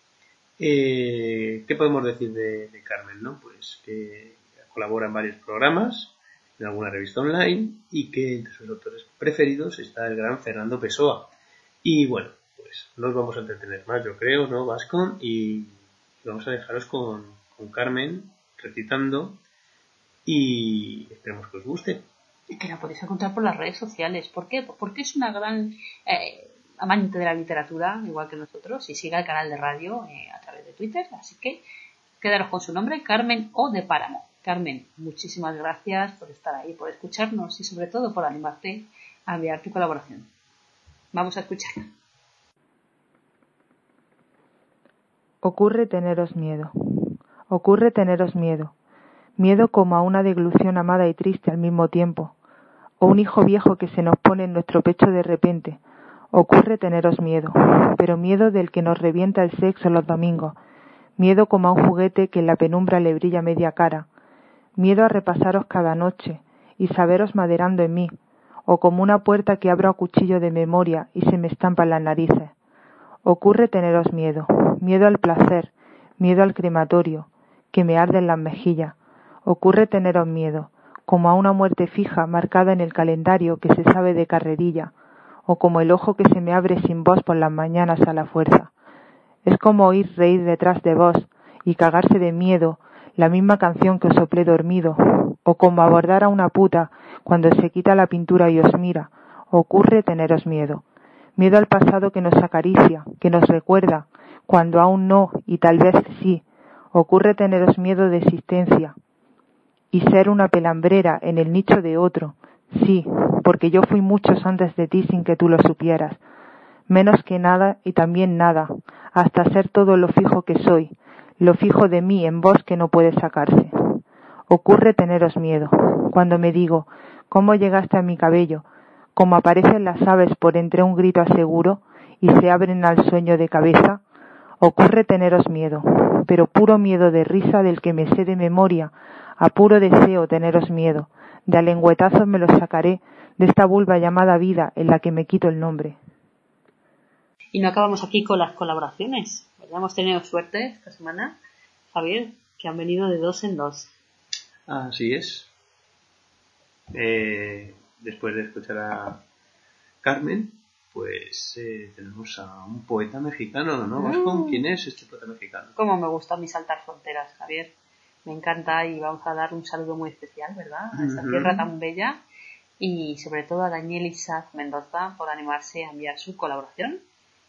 ¿Qué podemos decir de Carmen, no? Pues que colabora en varios programas, en alguna revista online y que entre sus autores preferidos está el gran Fernando Pessoa. Y bueno, pues no os vamos a entretener más, yo creo, ¿no, Vasco? Y vamos a dejaros con Carmen recitando y esperemos que os guste. Y que la podéis encontrar por las redes sociales. ¿Por qué? Porque es una gran amante de la literatura, igual que nosotros, y sigue el canal de radio a través de Twitter. Así que quedaros con su nombre, Carmen O de Páramo. Carmen, muchísimas gracias por estar ahí, por escucharnos y sobre todo por animarte a enviar tu colaboración. Vamos a escucharla. Ocurre teneros miedo. Ocurre teneros miedo. Miedo como a una deglución amada y triste al mismo tiempo, o un hijo viejo que se nos pone en nuestro pecho de repente. Ocurre teneros miedo, pero miedo del que nos revienta el sexo los domingos, miedo como a un juguete que en la penumbra le brilla media cara, miedo a repasaros cada noche y saberos maderando en mí, o como una puerta que abro a cuchillo de memoria y se me estampan las narices. Ocurre teneros miedo, miedo al placer, miedo al crematorio, que me arden las mejillas. Ocurre teneros miedo, como a una muerte fija marcada en el calendario que se sabe de carrerilla, o como el ojo que se me abre sin voz por las mañanas a la fuerza. Es como oír reír detrás de vos y cagarse de miedo la misma canción que os soplé dormido, o como abordar a una puta cuando se quita la pintura y os mira. Ocurre teneros miedo, miedo al pasado que nos acaricia, que nos recuerda, cuando aún no y tal vez sí. Ocurre teneros miedo de existencia y ser una pelambrera en el nicho de otro, sí, porque yo fui muchos antes de ti sin que tú lo supieras, menos que nada y también nada, hasta ser todo lo fijo que soy, lo fijo de mí en vos que no puede sacarse. Ocurre teneros miedo, cuando me digo, ¿cómo llegaste a mi cabello? Como aparecen las aves por entre un grito aseguro y se abren al sueño de cabeza. Ocurre teneros miedo, pero puro miedo de risa del que me sé de memoria, a puro deseo teneros miedo, de a lengüetazos me lo sacaré de esta vulva llamada vida en la que me quito el nombre. Y no acabamos aquí con las colaboraciones. Ya hemos tenido suerte esta semana, Javier, que han venido de dos en dos. Así es. Después de escuchar a Carmen, pues tenemos a un poeta mexicano, ¿no, Vasco? ¿Quién es este poeta mexicano? Cómo me gusta a mí saltar fronteras, Javier. Me encanta y vamos a dar un saludo muy especial, ¿verdad? A esta tierra tan bella y sobre todo a Daniel Isaac Mendoza por animarse a enviar su colaboración.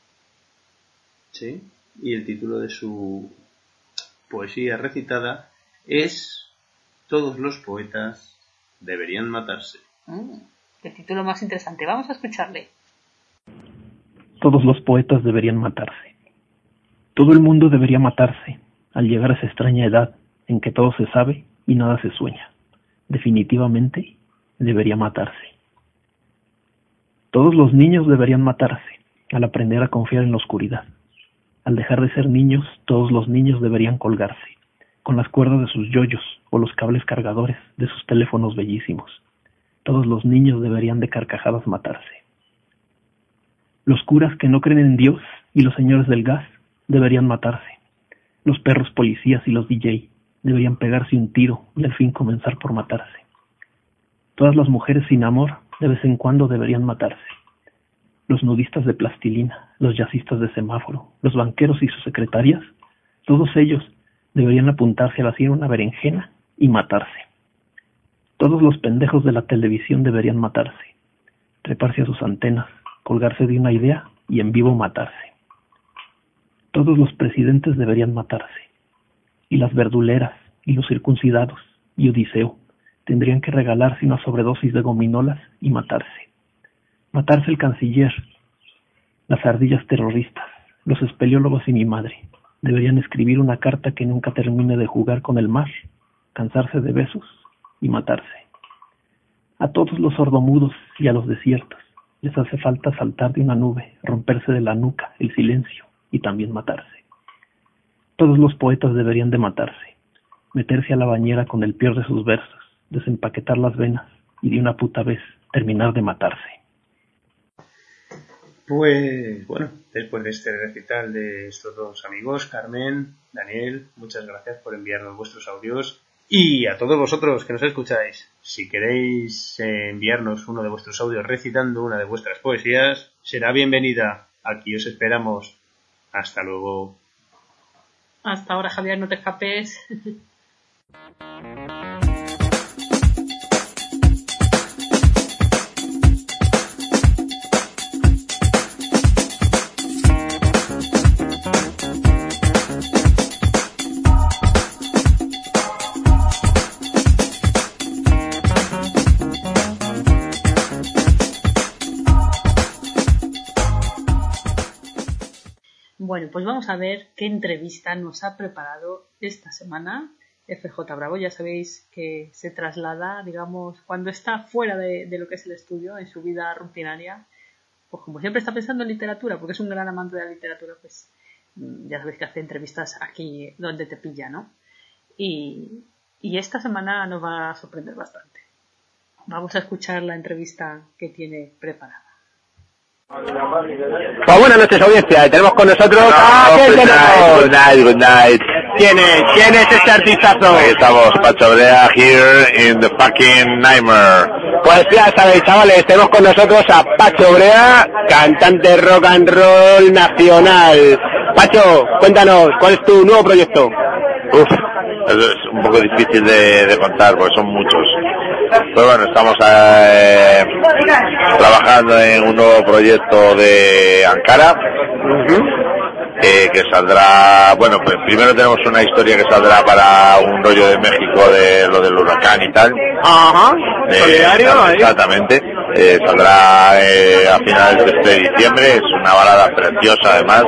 Sí, y el título de su poesía recitada es Todos los poetas deberían matarse. El título más interesante. Vamos a escucharle. Todos los poetas deberían matarse. Todo el mundo debería matarse al llegar a esa extraña edad en que todo se sabe y nada se sueña. Definitivamente, debería matarse. Todos los niños deberían matarse al aprender a confiar en la oscuridad. Al dejar de ser niños, todos los niños deberían colgarse con las cuerdas de sus yoyos o los cables cargadores de sus teléfonos bellísimos. Todos los niños deberían de carcajadas matarse. Los curas que no creen en Dios y los señores del gas deberían matarse. Los perros policías y los DJ deberían pegarse un tiro y al fin comenzar por matarse. Todas las mujeres sin amor de vez en cuando deberían matarse. Los nudistas de plastilina, los jazzistas de semáforo, los banqueros y sus secretarias, todos ellos deberían apuntarse a la sien una berenjena y matarse. Todos los pendejos de la televisión deberían matarse, treparse a sus antenas, colgarse de una idea y en vivo matarse. Todos los presidentes deberían matarse, y las verduleras, y los circuncidados, y Odiseo, tendrían que regalarse una sobredosis de gominolas y matarse. Matarse el canciller, las ardillas terroristas, los espeleólogos y mi madre, deberían escribir una carta que nunca termine de jugar con el mar, cansarse de besos y matarse. A todos los sordomudos y a los desiertos les hace falta saltar de una nube, romperse de la nuca el silencio y también matarse. Todos los poetas deberían de matarse, meterse a la bañera con el peor de sus versos, desempaquetar las venas y de una puta vez terminar de matarse. Pues bueno, después de este recital de estos dos amigos, Carmen, Daniel, muchas gracias por enviarnos vuestros audios. Y a todos vosotros que nos escucháis, si queréis enviarnos uno de vuestros audios recitando una de vuestras poesías, será bienvenida. Aquí os esperamos. Hasta luego. Hasta ahora, Javier, no te escapes. Bueno, pues vamos a ver qué entrevista nos ha preparado esta semana FJ Bravo. Ya sabéis que se traslada, digamos, cuando está fuera de lo que es el estudio, en su vida rutinaria, pues como siempre está pensando en literatura, porque es un gran amante de la literatura, pues ya sabéis que hace entrevistas aquí donde te pilla, ¿no? Y esta semana nos va a sorprender bastante. Vamos a escuchar la entrevista que tiene preparada. Pues buenas noches, audiencia, y tenemos con nosotros Good night. ¿Quién es este artistazo? Ahí estamos, Pacho Brea, here in the fucking Nightmare. Pues ya sabéis, chavales, tenemos con nosotros a Pacho Brea, cantante rock and roll nacional. Pacho, cuéntanos, ¿cuál es tu nuevo proyecto? Es un poco difícil de contar porque son muchos. Pero bueno, estamos trabajando en un nuevo proyecto de Ankara, que saldrá, bueno, pues primero tenemos una historia que saldrá para un rollo de México de lo del huracán y tal. Ajá, solidario, exactamente. Saldrá a finales de este diciembre, es una balada preciosa además.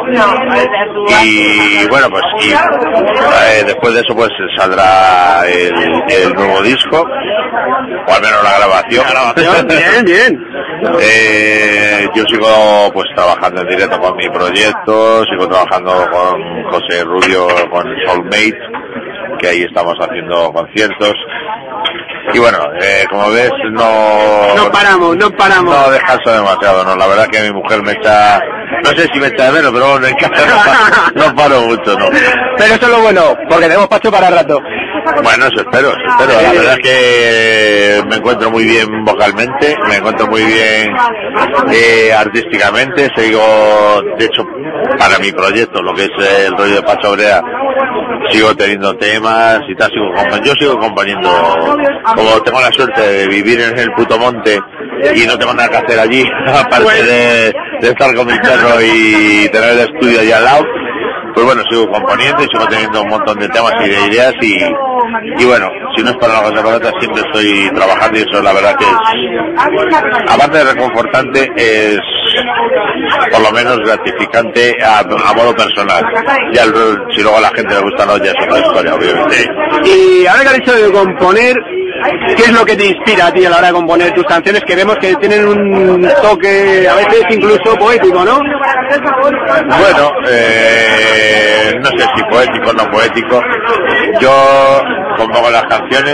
Y bueno, pues después de eso pues saldrá el nuevo disco, o al menos la grabación. Bien. Yo sigo pues trabajando en directo con mi proyecto, sigo trabajando con José Rubio, con Soulmate, que ahí estamos haciendo conciertos. Y bueno, como ves, no paramos. No descanso demasiado, no. La verdad que mi mujer me echa, no sé si me echa de menos, pero bueno, en casa no paro mucho, no. Pero eso es lo bueno, porque tenemos Pacho para rato. Bueno, eso espero. La verdad es que me encuentro muy bien vocalmente, me encuentro muy bien artísticamente. Sigo, de hecho, para mi proyecto, lo que es el rollo de Pacho Brea, sigo teniendo temas y tal, yo sigo componiendo. Como tengo la suerte de vivir en el puto monte y no tengo nada que hacer allí, aparte de estar con mi perro y tener el estudio allí al lado, pues bueno, sigo componiendo y sigo teniendo un montón de temas y de ideas y bueno, si no es para una cosa para otra, siempre estoy trabajando y eso la verdad que es, aparte de reconfortante, es por lo menos gratificante a modo personal. Ya si luego a la gente le gusta, no, ya es otra historia, obviamente. Y ahora que has dicho de componer, ¿Qué es lo que te inspira a ti a la hora de componer tus canciones, que vemos que tienen un toque a veces incluso poético, ¿no? Bueno, no sé si poético o no poético. Yo compongo las canciones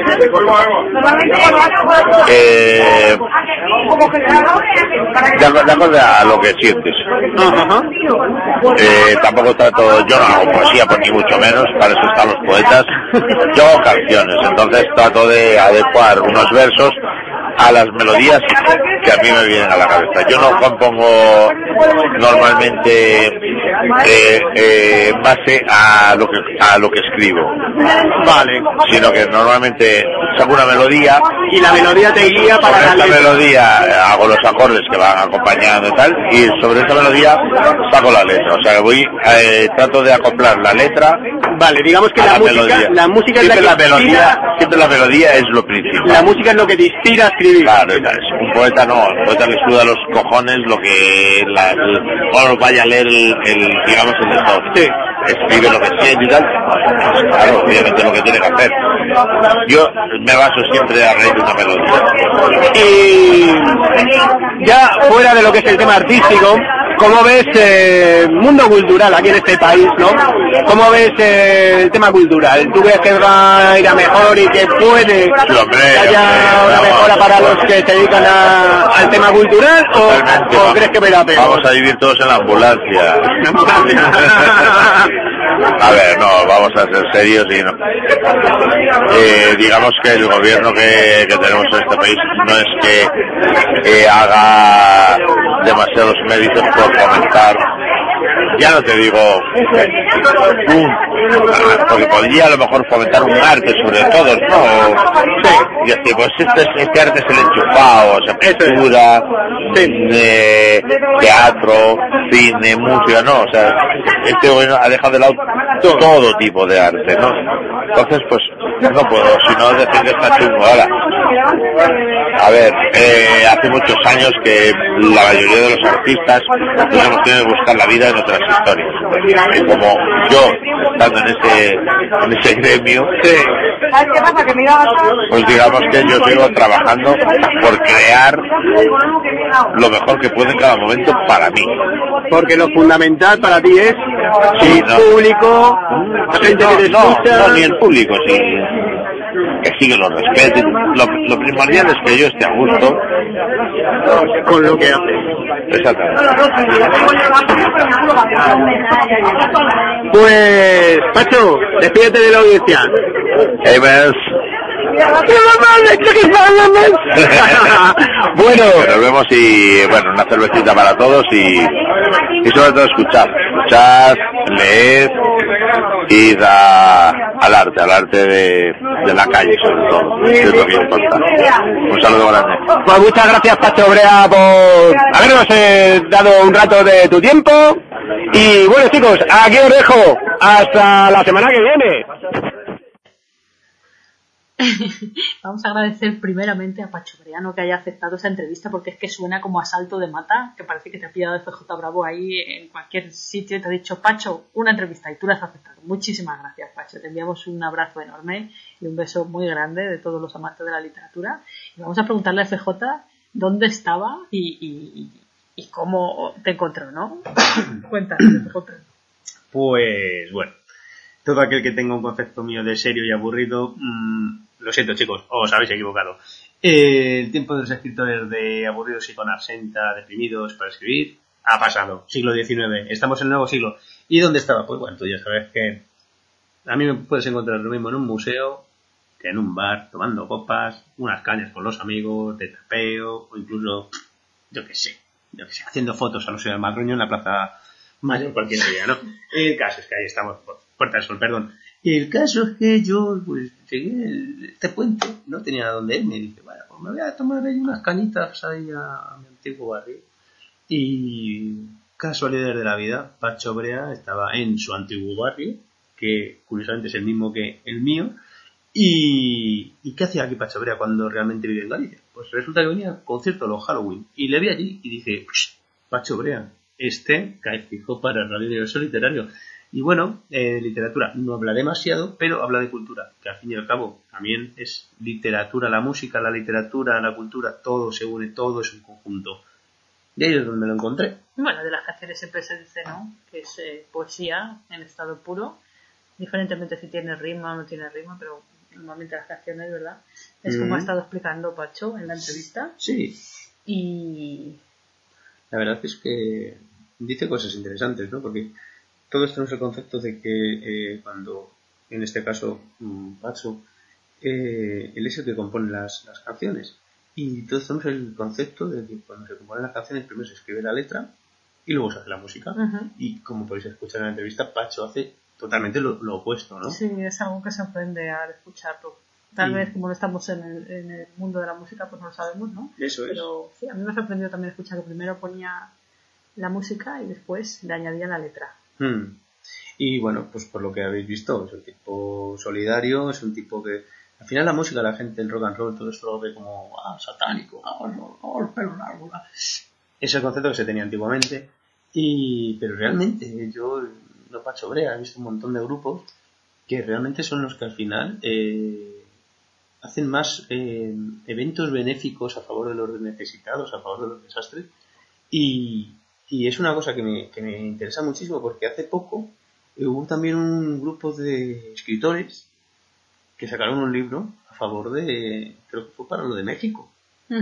de acuerdo a lo que sientes. Tampoco trato, yo no hago poesía por ni mucho menos, para eso están los poetas. Yo hago canciones, entonces trato de adecuar unos versos a las melodías que a mí me vienen a la cabeza. Yo no compongo normalmente en base a lo que escribo, vale, sino que normalmente saco una melodía y la melodía te guía para la melodía, hago los acordes que van acompañando y tal, y sobre esa melodía saco la letra. O sea que voy trato de acoplar la letra. Vale, digamos que la música siempre es la melodía es lo principal. La música es lo que te inspira a escribir. Claro, un poeta no, el poeta le suda los cojones lo que vaya a leer digamos el lector. Sí. Escribe lo que siente y tal. Claro, obviamente lo que tiene que hacer. Yo me baso siempre a raíz de una melodía. Y ya fuera de lo que es el tema artístico, ¿cómo ves mundo cultural aquí en este país, no? ¿Cómo ves el tema cultural? ¿Tú ves que va a ir a mejor y que puede que haya una mejora para los que se dedican al tema cultural? ¿O crees que verá peor? Vamos a vivir todos en la ambulancia. A ver, no, vamos a ser serios y no. Digamos que el gobierno que tenemos en este país no es que haga demasiados méritos por fomentar, ya no te digo porque podría a lo mejor fomentar un arte sobre todo, ¿no? Y así, pues este arte es el enchufado, o sea, pintura, teatro, cine, música, no, o sea, este gobierno ha dejado de lado todo tipo de arte, ¿no? Entonces, pues, no puedo, sino decir que está chungo. Ahora, a ver, hace muchos años que la mayoría de los artistas nos hemos tenido que buscar la vida en otras historias. Y como yo, estando en ese gremio, pues digamos que yo sigo trabajando por crear lo mejor que puedo en cada momento para mí. Porque lo fundamental para ti es público, la gente que te escucha. No, ni el público, sí. Que sí que lo respeten. Lo primordial es que yo esté a gusto con lo que hace. Exactamente. Pues, Pacho, despídete de la audiencia. Bueno, nos vemos y bueno, una cervecita para todos y sobre todo escuchar, leer y al arte de la calle sobre todo, que es lo que importa. Un saludo grande. Pues muchas gracias, Pacho Brea, por habernos dado un rato de tu tiempo. Y bueno, chicos, aquí os dejo hasta la semana que viene. Vamos a agradecer primeramente a Pacho Breano que haya aceptado esa entrevista, porque es que suena como asalto de mata, que parece que te ha pillado el FJ Bravo ahí en cualquier sitio y te ha dicho: Pacho, una entrevista, y tú la has aceptado. Muchísimas gracias, Pacho, te enviamos un abrazo enorme y un beso muy grande de todos los amantes de la literatura. Y vamos a preguntarle a FJ dónde estaba y cómo te encontró, ¿no? Cuéntanos, FJ. Pues bueno, todo aquel que tenga un concepto mío de serio y aburrido, lo siento, chicos, os habéis equivocado. El tiempo de los escritores de aburridos y con absenta, deprimidos para escribir, ha pasado. Siglo XIX, estamos en el nuevo siglo. ¿Y dónde estaba? Pues bueno, tú ya sabes que a mí me puedes encontrar lo mismo en un museo que en un bar, tomando copas, unas cañas con los amigos, de tapeo, o incluso, yo qué sé, haciendo fotos a los señores Madroño en la plaza Mayor cualquier día, ¿no? El caso es que ahí estamos, Puerta del Sol, perdón. El caso es que yo, pues, llegué este puente, no tenía a dónde irme, y dije, bueno, pues me voy a tomar ahí unas canitas ahí a mi antiguo barrio. Y casualidades de la vida, Pacho Brea estaba en su antiguo barrio, que curiosamente es el mismo que el mío. ¿Y qué hacía aquí Pacho Brea cuando realmente vivía en Galicia? Pues resulta que venía al concierto de los Halloween, y le vi allí y dije: Pacho Brea, cae fijo para el Radio Universo Literario. Y bueno, literatura no habla demasiado, pero habla de cultura, que al fin y al cabo también es literatura, la música, la literatura, la cultura, todo se une, todo es un conjunto. Y ahí es donde lo encontré. Bueno, de las canciones siempre se dice, ¿no?, que es poesía en estado puro, diferentemente si tiene rima o no tiene rima, pero normalmente las canciones, ¿verdad? Es como ha estado explicando Pacho en la entrevista. Sí. Y la verdad es que dice cosas interesantes, ¿no? Porque todos tenemos el concepto de que cuando, en este caso, Pacho, él es el que compone las canciones. Y todos tenemos el concepto de que cuando se componen las canciones primero se escribe la letra y luego se hace la música. Uh-huh. Y como podéis escuchar en la entrevista, Pacho hace totalmente lo opuesto, ¿no? Sí, es algo que sorprende al escucharlo. Tal vez como no estamos en el mundo de la música, pues no lo sabemos, ¿no? Eso es. Pero sí, a mí me ha sorprendido también escuchar que primero ponía la música y después le añadía la letra. Y bueno, pues por lo que habéis visto, es un tipo solidario, es un tipo que... Al final la música, la gente, el rock and roll, todo esto lo ve como satánico, el pelo largo. Es el concepto que se tenía antiguamente. Pero realmente yo, no Pacho Brea, he visto un montón de grupos que realmente son los que al final hacen más eventos benéficos a favor de los necesitados, a favor de los desastres. Y es una cosa que me interesa muchísimo porque hace poco hubo también un grupo de escritores que sacaron un libro a favor de, creo que fue para lo de México.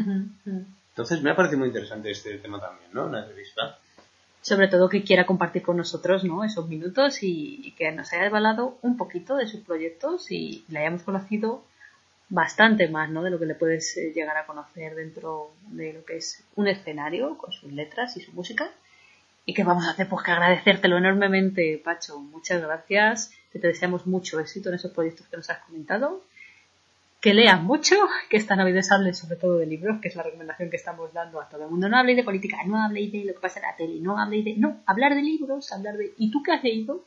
Entonces me ha parecido muy interesante este tema también, ¿no? La entrevista. Sobre todo que quiera compartir con nosotros, ¿no?, esos minutos y que nos haya hablado un poquito de sus proyectos y le hayamos conocido bastante más, ¿no?, de lo que le puedes llegar a conocer dentro de lo que es un escenario con sus letras y su música. ¿Y qué vamos a hacer? Pues que agradecértelo enormemente, Pacho. Muchas gracias. Te deseamos mucho éxito en esos proyectos que nos has comentado. Que leas mucho, que esta Navidad hables sobre todo de libros, que es la recomendación que estamos dando a todo el mundo. No habléis de política, no habléis de lo que pasa en la tele, no habléis de... No, hablar de libros, hablar de... ¿Y tú qué has leído?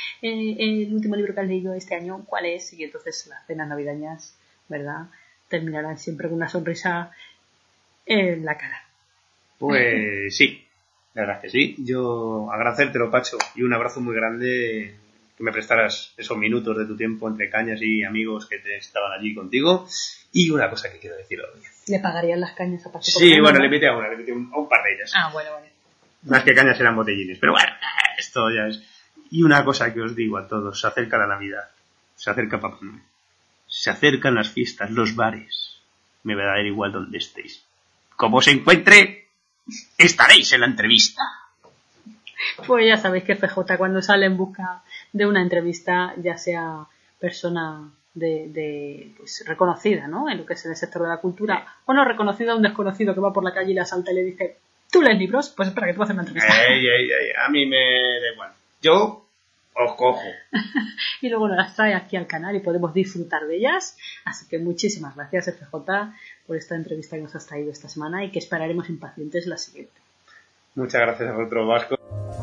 El último libro que has leído este año, ¿cuál es? Y entonces las cenas navideñas, ¿verdad?, terminarán siempre con una sonrisa en la cara. Pues sí. La verdad es que sí. Yo agradecértelo, Pacho, y un abrazo muy grande, que me prestaras esos minutos de tu tiempo entre cañas y amigos que estaban allí contigo. Y una cosa que quiero decir hoy. ¿Le pagarían las cañas a Pacho? Sí, bueno, le invité a un par de ellas. Bueno. Más que cañas eran botellines, pero bueno, esto ya es. Y una cosa que os digo a todos, se acerca la Navidad, se acerca Papá Noel, se acercan las fiestas, los bares. Me va a dar igual donde estéis. Como os encuentre, estaréis en la entrevista. Pues ya sabéis que FJ cuando sale en busca de una entrevista, ya sea persona de pues reconocida, ¿no?, en lo que es el sector de la cultura, o no reconocida, un desconocido que va por la calle y le asalta y le dice: ¿tú lees libros? Pues espera que te voy a hacer una entrevista. A mí me da igual. Yo os cojo. Y luego nos las trae aquí al canal y podemos disfrutar de ellas. Así que muchísimas gracias, FJ, por esta entrevista que nos has traído esta semana y que esperaremos impacientes la siguiente. Muchas gracias a vosotros, Vasco.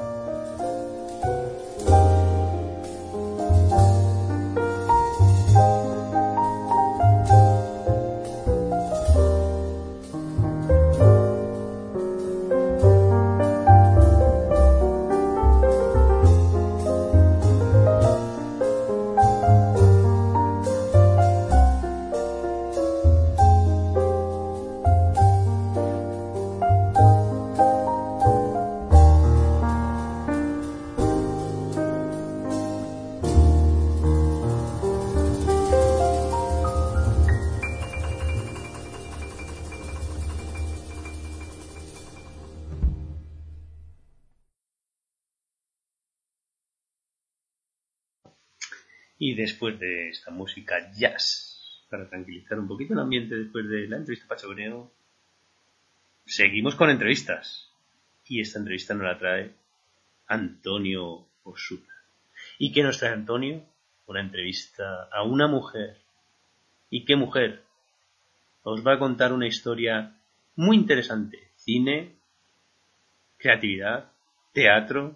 Y después de esta música jazz, para tranquilizar un poquito el ambiente después de la entrevista a Pacho Brea, seguimos con entrevistas. Y esta entrevista nos la trae Antonio Osuna. ¿Y qué nos trae Antonio? Una entrevista a una mujer. ¿Y qué mujer? Os va a contar una historia muy interesante. Cine, creatividad, teatro,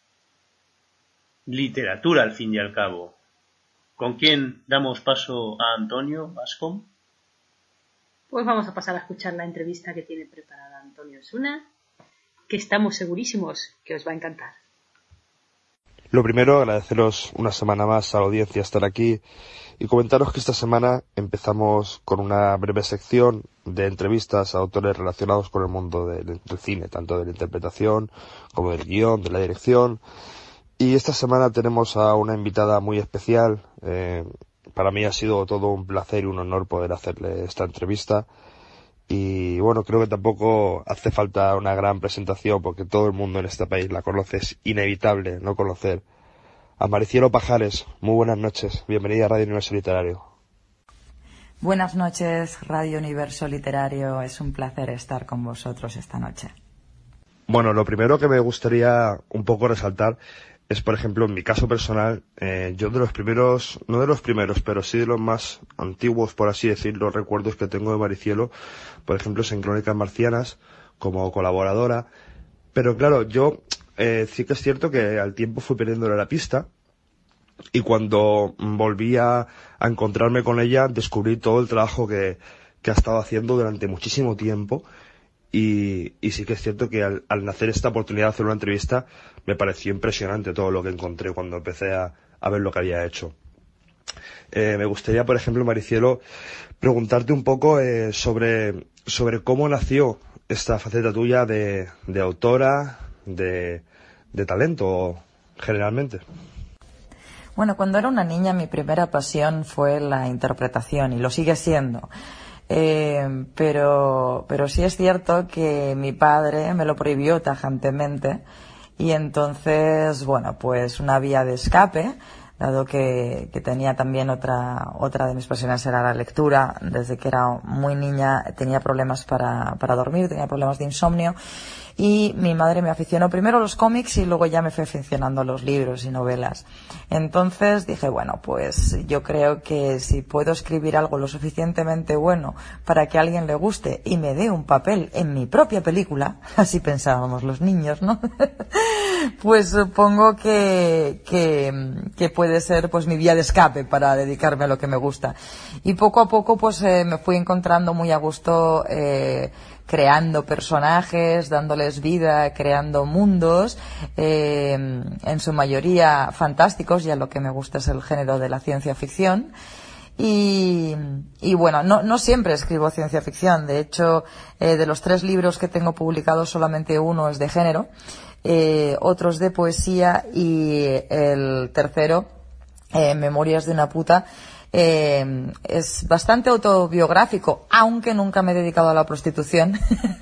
literatura al fin y al cabo. ¿Con quién damos paso a Antonio Vasco? Pues vamos a pasar a escuchar la entrevista que tiene preparada Antonio Osuna, que estamos segurísimos que os va a encantar. Lo primero, agradeceros una semana más a la audiencia estar aquí y comentaros que esta semana empezamos con una breve sección de entrevistas a autores relacionados con el mundo del cine, tanto de la interpretación como del guión, de la dirección. Y esta semana tenemos a una invitada muy especial. Para mí ha sido todo un placer y un honor poder hacerle esta entrevista. Y bueno, creo que tampoco hace falta una gran presentación porque todo el mundo en este país la conoce. Es inevitable no conocer a Maricielo Pajares. Muy buenas noches. Bienvenida a Radio Universo Literario. Buenas noches, Radio Universo Literario. Es un placer estar con vosotros esta noche. Bueno, lo primero que me gustaría un poco resaltar es, por ejemplo, en mi caso personal, yo de los primeros, no de los primeros, pero sí de los más antiguos, por así decirlo, recuerdos que tengo de Maricielo, por ejemplo, es en Crónicas Marcianas, como colaboradora. Pero claro, yo sí que es cierto que al tiempo fui perdiéndole la pista, y cuando volví a encontrarme con ella, descubrí todo el trabajo que ha estado haciendo durante muchísimo tiempo. Y sí que es cierto que al nacer esta oportunidad de hacer una entrevista me pareció impresionante todo lo que encontré cuando empecé a ver lo que había hecho. Me gustaría, por ejemplo, Maricielo, preguntarte un poco sobre cómo nació esta faceta tuya de autora, de talento, generalmente. Bueno, cuando era una niña mi primera pasión fue la interpretación y lo sigue siendo. Pero sí es cierto que mi padre me lo prohibió tajantemente y entonces, bueno, pues una vía de escape, dado que tenía también otra de mis pasiones era la lectura. Desde que era muy niña tenía problemas para dormir, tenía problemas de insomnio. Y mi madre me aficionó primero a los cómics y luego ya me fue aficionando a los libros y novelas. Entonces dije, bueno, pues yo creo que si puedo escribir algo lo suficientemente bueno para que a alguien le guste y me dé un papel en mi propia película, así pensábamos los niños, ¿no? Pues supongo que puede ser pues mi vía de escape para dedicarme a lo que me gusta. Y poco a poco pues me fui encontrando muy a gusto creando personajes, dándoles vida, creando mundos, en su mayoría fantásticos, ya lo que me gusta es el género de la ciencia ficción. Y bueno, no siempre escribo ciencia ficción. De hecho, de los 3 libros que tengo publicados, solamente uno es de género, otros de poesía y el tercero, Memorias de una puta, es bastante autobiográfico, aunque nunca me he dedicado a la prostitución.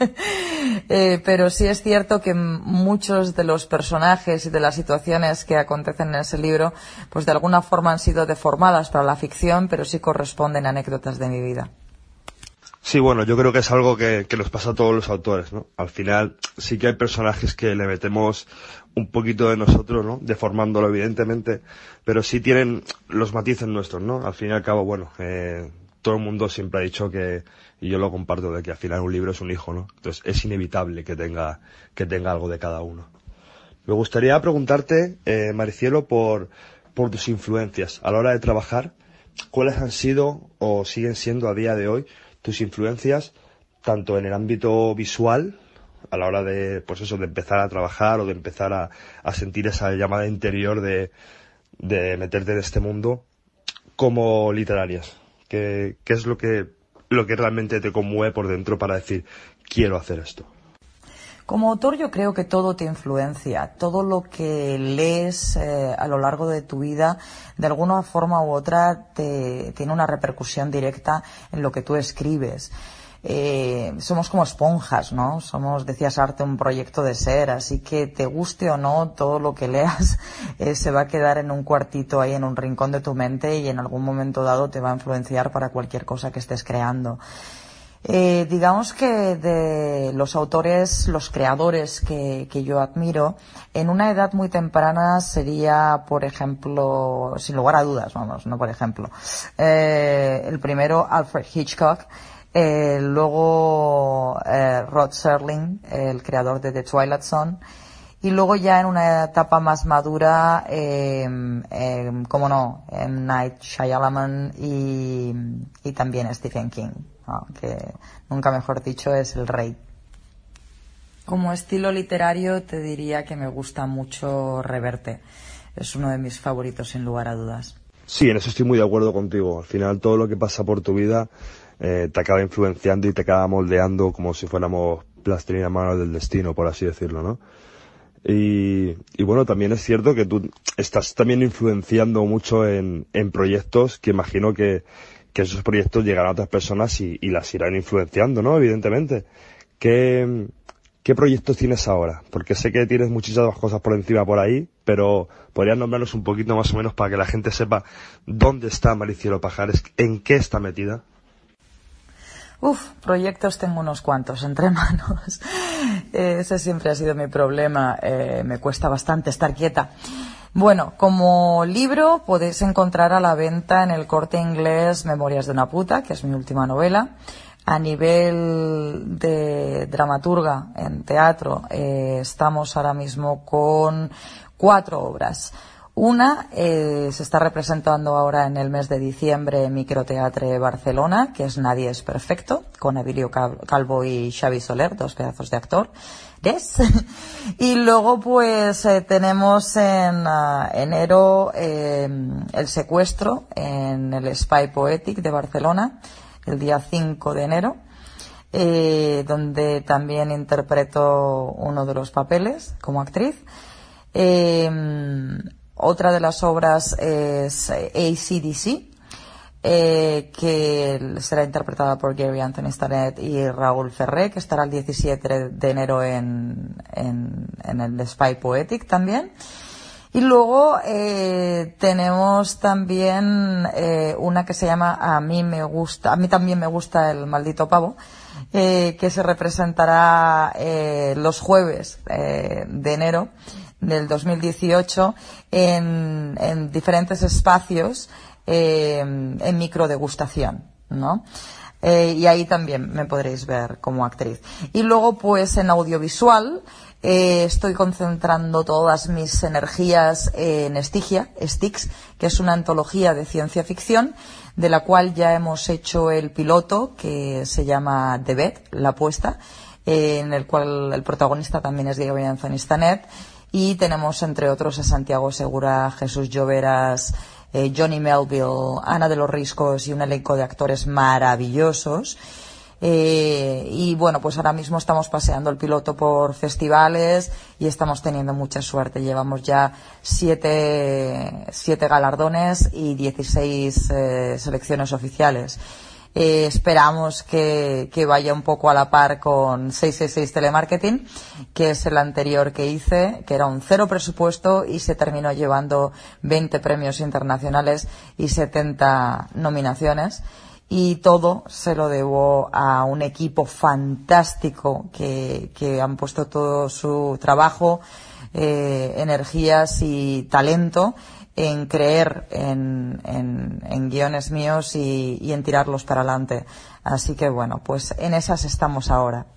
Pero sí es cierto que muchos de los personajes y de las situaciones que acontecen en ese libro, pues de alguna forma han sido deformadas para la ficción, pero sí corresponden a anécdotas de mi vida. Sí, bueno, yo creo que es algo que nos pasa a todos los autores, ¿no? Al final sí que hay personajes que le metemos un poquito de nosotros, ¿no? Deformándolo, evidentemente, pero sí tienen los matices nuestros, ¿no? Al fin y al cabo, bueno, todo el mundo siempre ha dicho que, y yo lo comparto, de que al final un libro es un hijo, ¿no? Entonces es inevitable que tenga algo de cada uno. Me gustaría preguntarte, Maricielo, por tus influencias a la hora de trabajar. ¿Cuáles han sido o siguen siendo a día de hoy tus influencias, tanto en el ámbito visual, a la hora de, pues eso, de empezar a trabajar o de empezar a sentir esa llamada interior de meterte en este mundo, como literarias? ¿Qué es lo que realmente te conmueve por dentro para decir, quiero hacer esto? Como autor yo creo que todo te influencia, todo lo que lees a lo largo de tu vida, de alguna forma u otra, tiene una repercusión directa en lo que tú escribes. Somos como esponjas, ¿no? Decía Sartre, un proyecto de ser, así que te guste o no, todo lo que leas se va a quedar en un cuartito ahí, en un rincón de tu mente, y en algún momento dado te va a influenciar para cualquier cosa que estés creando. Digamos que de los autores, los creadores que yo admiro, en una edad muy temprana sería, por ejemplo, sin lugar a dudas, el primero, Alfred Hitchcock, luego Rod Serling, el creador de The Twilight Zone, y luego ya en una etapa más madura, cómo no, M. Night Shyamalan y también Stephen King, ¿no? Que nunca mejor dicho es el rey. Como estilo literario te diría que me gusta mucho Reverte. es uno de mis favoritos sin lugar a dudas. Sí, en eso estoy muy de acuerdo contigo. Al final todo lo que pasa por tu vida te acaba influenciando y te acaba moldeando como si fuéramos plastilina manos del destino, por así decirlo, ¿no? Y bueno, también es cierto que tú estás también influenciando mucho en proyectos que imagino que esos proyectos llegarán a otras personas y las irán influenciando, ¿no? Evidentemente. ¿Qué proyectos tienes ahora? Porque sé que tienes muchísimas cosas por encima por ahí, pero podrías nombrarnos un poquito más o menos para que la gente sepa dónde está Maricielo Pajares, en qué está metida. Proyectos tengo unos cuantos entre manos. Ese siempre ha sido mi problema. Me cuesta bastante estar quieta. Bueno, como libro podéis encontrar a la venta en el Corte Inglés Memorias de una puta, que es mi última novela. A nivel de dramaturga en teatro, estamos ahora mismo con 4 obras. Una se está representando ahora en el mes de diciembre en Microteatre Barcelona, que es Nadie es perfecto, con Abilio Calvo y Xavi Soler, 2 pedazos de actor. Y luego pues tenemos en enero El secuestro en el Espai Poètic de Barcelona, el día 5 de enero, donde también interpreto uno de los papeles como actriz. Otra de las obras es AC/DC, que será interpretada por Gary Anthony Stanet y Raúl Ferré, que estará el 17 de enero en el Spy Poetic también. Y luego tenemos también una que se llama A mí también me gusta el maldito pavo, que se representará los jueves de enero del 2018 en diferentes espacios en microdegustación, ¿no? Y ahí también me podréis ver como actriz. Y luego pues en audiovisual estoy concentrando todas mis energías en Estigia, Stix, que es una antología de ciencia ficción, de la cual ya hemos hecho el piloto, que se llama The Bet, la apuesta, en el cual el protagonista también es Gary Anthony Stanet, y tenemos entre otros a Santiago Segura, Jesús Lloveras, Johnny Melville, Ana de los Riscos y un elenco de actores maravillosos. Y bueno, pues ahora mismo estamos paseando el piloto por festivales y estamos teniendo mucha suerte. Llevamos ya 7 galardones y 16 selecciones oficiales. Esperamos que vaya un poco a la par con 666 Telemarketing, que es el anterior que hice, que era un 0 presupuesto y se terminó llevando 20 premios internacionales y 70 nominaciones. Y todo se lo debo a un equipo fantástico que han puesto todo su trabajo, energías y talento en creer en guiones míos y en tirarlos para adelante. Así que bueno, pues en esas estamos ahora.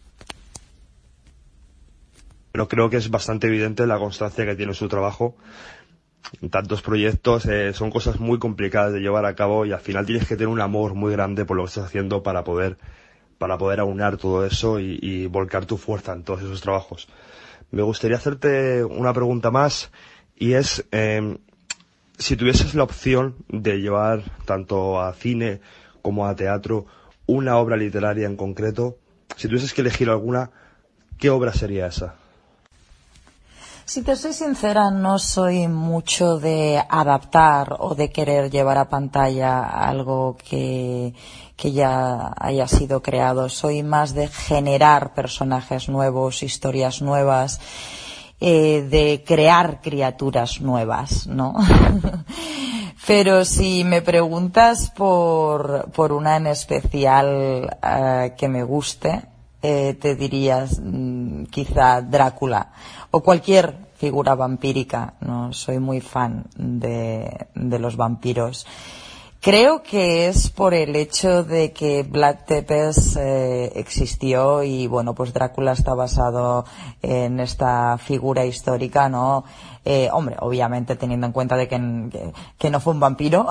Pero creo que es bastante evidente la constancia que tiene su trabajo. Tantos proyectos son cosas muy complicadas de llevar a cabo y al final tienes que tener un amor muy grande por lo que estás haciendo para poder aunar todo eso y volcar tu fuerza en todos esos trabajos. Me gustaría hacerte una pregunta más y es si tuvieses la opción de llevar tanto a cine como a teatro una obra literaria en concreto, si tuvieses que elegir alguna, ¿qué obra sería esa? Si te soy sincera, no soy mucho de adaptar o de querer llevar a pantalla algo que ya haya sido creado. Soy más de generar personajes nuevos, historias nuevas, de crear criaturas nuevas, ¿no? Pero si me preguntas por una en especial que me guste, te dirías quizá Drácula o cualquier figura vampírica. No soy muy fan de los vampiros. Creo que es por el hecho de que Vlad Tepes existió y bueno, pues Drácula está basado en esta figura histórica, ¿no? Hombre, obviamente teniendo en cuenta de que no fue un vampiro,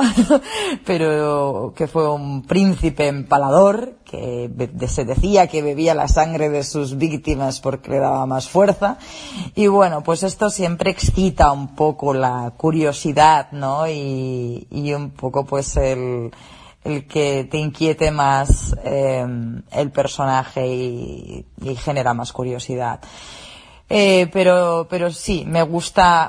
pero que fue un príncipe empalador que se decía que bebía la sangre de sus víctimas porque le daba más fuerza. Y bueno, pues esto siempre excita un poco la curiosidad, ¿no? Y un poco pues el que te inquiete más el personaje y genera más curiosidad. Pero sí, me gusta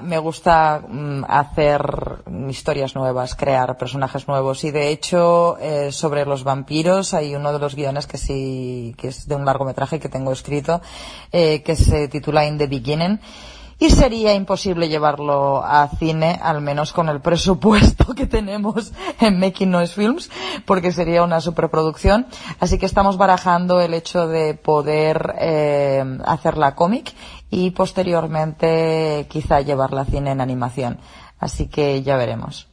hacer historias nuevas, crear personajes nuevos, y de hecho sobre los vampiros hay uno de los guiones que es de un largometraje que tengo escrito, que se titula In the Beginning, y sería imposible llevarlo a cine, al menos con el presupuesto que tenemos en Making Noise Films, porque sería una superproducción. Así que estamos barajando el hecho de poder hacerla cómic y posteriormente quizá llevarla a cine en animación. Así que ya veremos.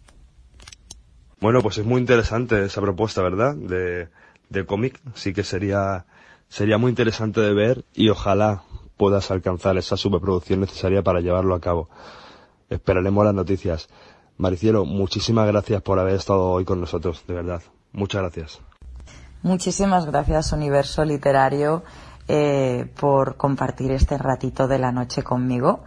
Bueno, pues es muy interesante esa propuesta, ¿verdad? De cómic. Sí que sería muy interesante de ver, y ojalá puedas alcanzar esa superproducción necesaria para llevarlo a cabo. Esperaremos las noticias. Maricielo, muchísimas gracias por haber estado hoy con nosotros, de verdad. Muchas gracias. Muchísimas gracias, Universo Literario, por compartir este ratito de la noche conmigo,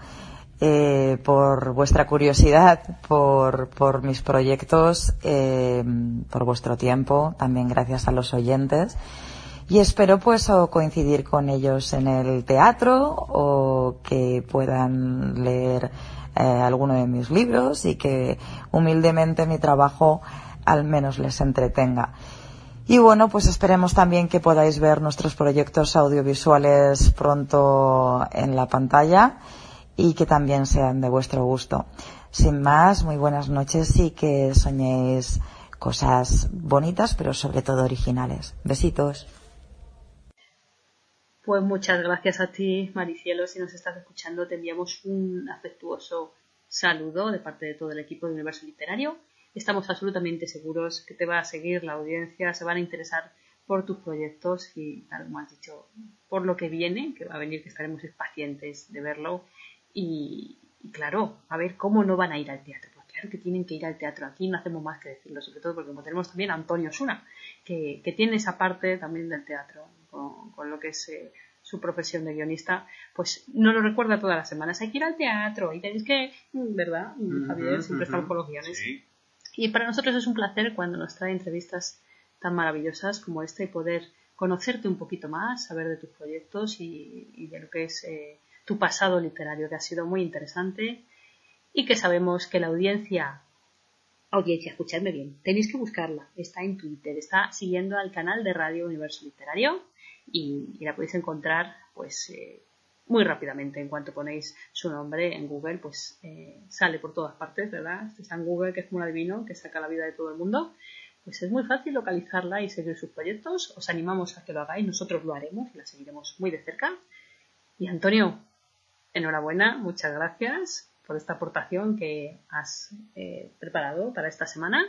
por vuestra curiosidad, por mis proyectos, por vuestro tiempo. También gracias a los oyentes. Y espero pues o coincidir con ellos en el teatro, o que puedan leer alguno de mis libros, y que humildemente mi trabajo al menos les entretenga. Y bueno, pues esperemos también que podáis ver nuestros proyectos audiovisuales pronto en la pantalla, y que también sean de vuestro gusto. Sin más, muy buenas noches, y que soñéis cosas bonitas, pero sobre todo originales. Besitos. Pues muchas gracias a ti, Maricielo. Si nos estás escuchando, te enviamos un afectuoso saludo de parte de todo el equipo de Universo Literario. Estamos absolutamente seguros que te va a seguir la audiencia, se van a interesar por tus proyectos y, tal como has dicho, por lo que viene, que va a venir, que estaremos impacientes de verlo. Y claro, a ver cómo no van a ir al teatro. Pues claro que tienen que ir al teatro. Aquí no hacemos más que decirlo, sobre todo porque como tenemos también a Antonio Osuna, que tiene esa parte también del teatro, con lo que es su profesión de guionista, pues no lo recuerda todas las semanas. Hay que ir al teatro, y tenéis que, ¿verdad, Javier? Siempre estamos con los guiones. Sí. Y para nosotros es un placer cuando nos trae entrevistas tan maravillosas como esta, y poder conocerte un poquito más, saber de tus proyectos y de lo que es tu pasado literario, que ha sido muy interesante, y que sabemos que la audiencia, escuchadme bien, tenéis que buscarla, está en Twitter, está siguiendo al canal de Radio Universo Literario, y la podéis encontrar pues muy rápidamente. En cuanto ponéis su nombre en Google, pues sale por todas partes, ¿verdad? Está en Google, que es como un adivino que saca la vida de todo el mundo. Pues es muy fácil localizarla y seguir sus proyectos. Os animamos a que lo hagáis, nosotros lo haremos y la seguiremos muy de cerca. Y Antonio, enhorabuena, muchas gracias por esta aportación que has preparado para esta semana.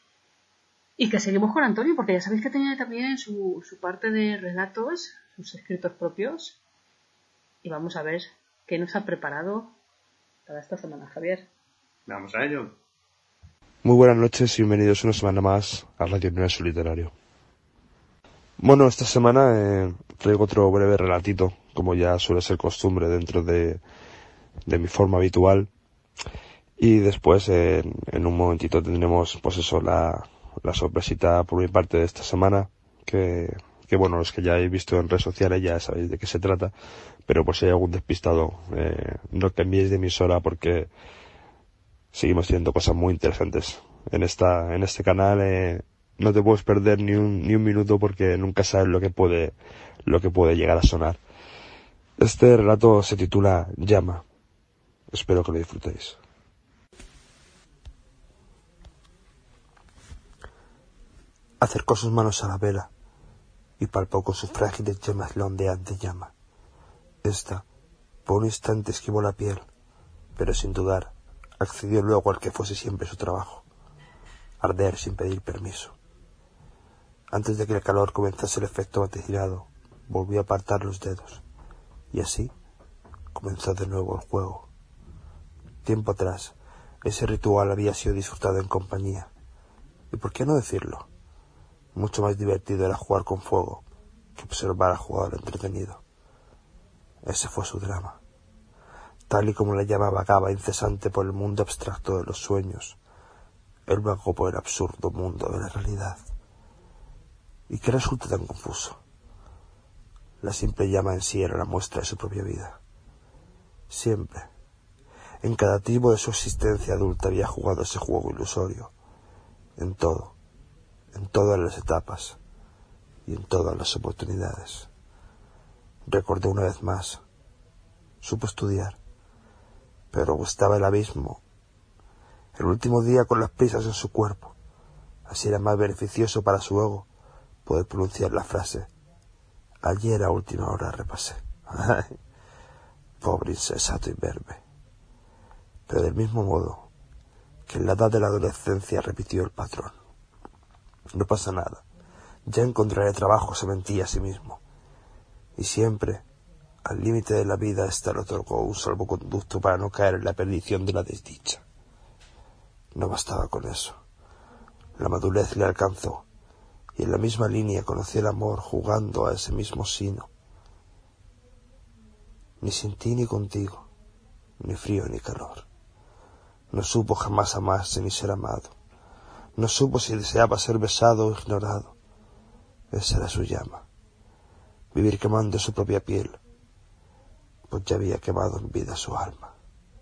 Y que seguimos con Antonio, porque ya sabéis que tiene también su parte de relatos, sus escritos propios. Y vamos a ver qué nos ha preparado para esta semana, Javier. Vamos a ello. Muy buenas noches y bienvenidos una semana más a Radio Universo Literario. Bueno, esta semana traigo otro breve relatito, como ya suele ser costumbre dentro de mi forma habitual. Y después, en un momentito, tendremos pues eso, la sorpresita por mi parte de esta semana, que bueno, los que ya habéis visto en redes sociales ya sabéis de qué se trata, pero por si hay algún despistado, no cambiéis de emisora, porque seguimos teniendo cosas muy interesantes en este canal. No te puedes perder ni un minuto, porque nunca sabes lo que puede llegar a sonar. Este relato se titula Llama. Espero que lo disfrutéis. Acercó sus manos a la vela y palpó con sus frágiles yemas la ondeante llama. Esta, por un instante, esquivó la piel, pero sin dudar, accedió luego al que fuese siempre su trabajo. arder sin pedir permiso. Antes de que el calor comenzase el efecto vaticinado, volvió a apartar los dedos, y así comenzó de nuevo el juego. Tiempo atrás, ese ritual había sido disfrutado en compañía, y por qué no decirlo, mucho más divertido era jugar con fuego que observar al jugador entretenido. Ese fue su drama. Tal y como la llama vagaba incesante por el mundo abstracto de los sueños, él vagó por el absurdo mundo de la realidad. ¿Y qué resulta tan confuso? La simple llama en sí era la muestra de su propia vida. Siempre, en cada atisbo de su existencia adulta había jugado ese juego ilusorio. En todo, en todas las etapas y en todas las oportunidades. Recordó una vez más. Supo estudiar, pero gustaba el abismo. El último día con las prisas en su cuerpo. Así era más beneficioso para su ego poder pronunciar la frase: ayer a última hora repasé. Pobre insensato imberbe. Pero del mismo modo que en la edad de la adolescencia repitió el patrón: no pasa nada, ya encontraré trabajo, se mentía a sí mismo. Y siempre, al límite de la vida, ésta le otorgó un salvoconducto para no caer en la perdición de la desdicha. No bastaba con eso. La madurez le alcanzó, y en la misma línea conoció el amor jugando a ese mismo sino. Ni sin ti ni contigo, ni frío ni calor. No supo jamás amarse ni ser amado. No supo si deseaba ser besado o ignorado. Esa era su llama. Vivir quemando su propia piel, pues ya había quemado en vida su alma.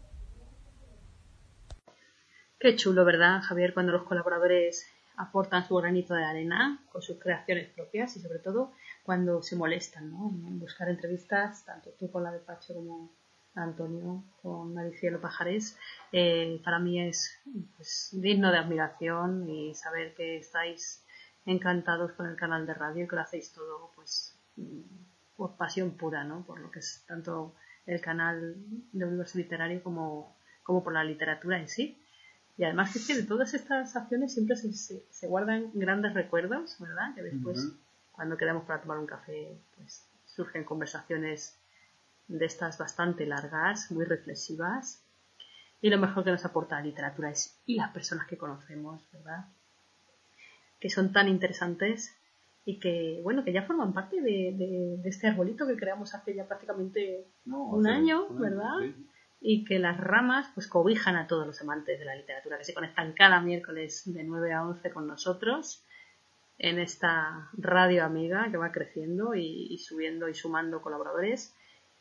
Qué chulo, ¿verdad, Javier? Cuando los colaboradores aportan su granito de arena con sus creaciones propias y sobre todo cuando se molestan, ¿no?, en buscar entrevistas, tanto tú con la de Pacho como Antonio con Maricielo Pajares. Para mí es pues digno de admiración, y saber que estáis encantados con el canal de radio y que lo hacéis todo pues por pasión pura, ¿no?, por lo que es tanto el canal de Universo Literario como por la literatura en sí. Y además que de todas estas acciones siempre se guardan grandes recuerdos, ¿verdad? Que después, cuando quedamos para tomar un café, pues surgen conversaciones de estas bastante largas, muy reflexivas. Y lo mejor que nos aporta la literatura es y las personas que conocemos, ¿verdad?, que son tan interesantes y que, bueno, que ya forman parte de este arbolito que creamos hace ya prácticamente un año, ¿verdad? Sí. Y que las ramas pues cobijan a todos los amantes de la literatura, que se conectan cada miércoles de 9 a 11 con nosotros en esta radio amiga que va creciendo y subiendo y sumando colaboradores.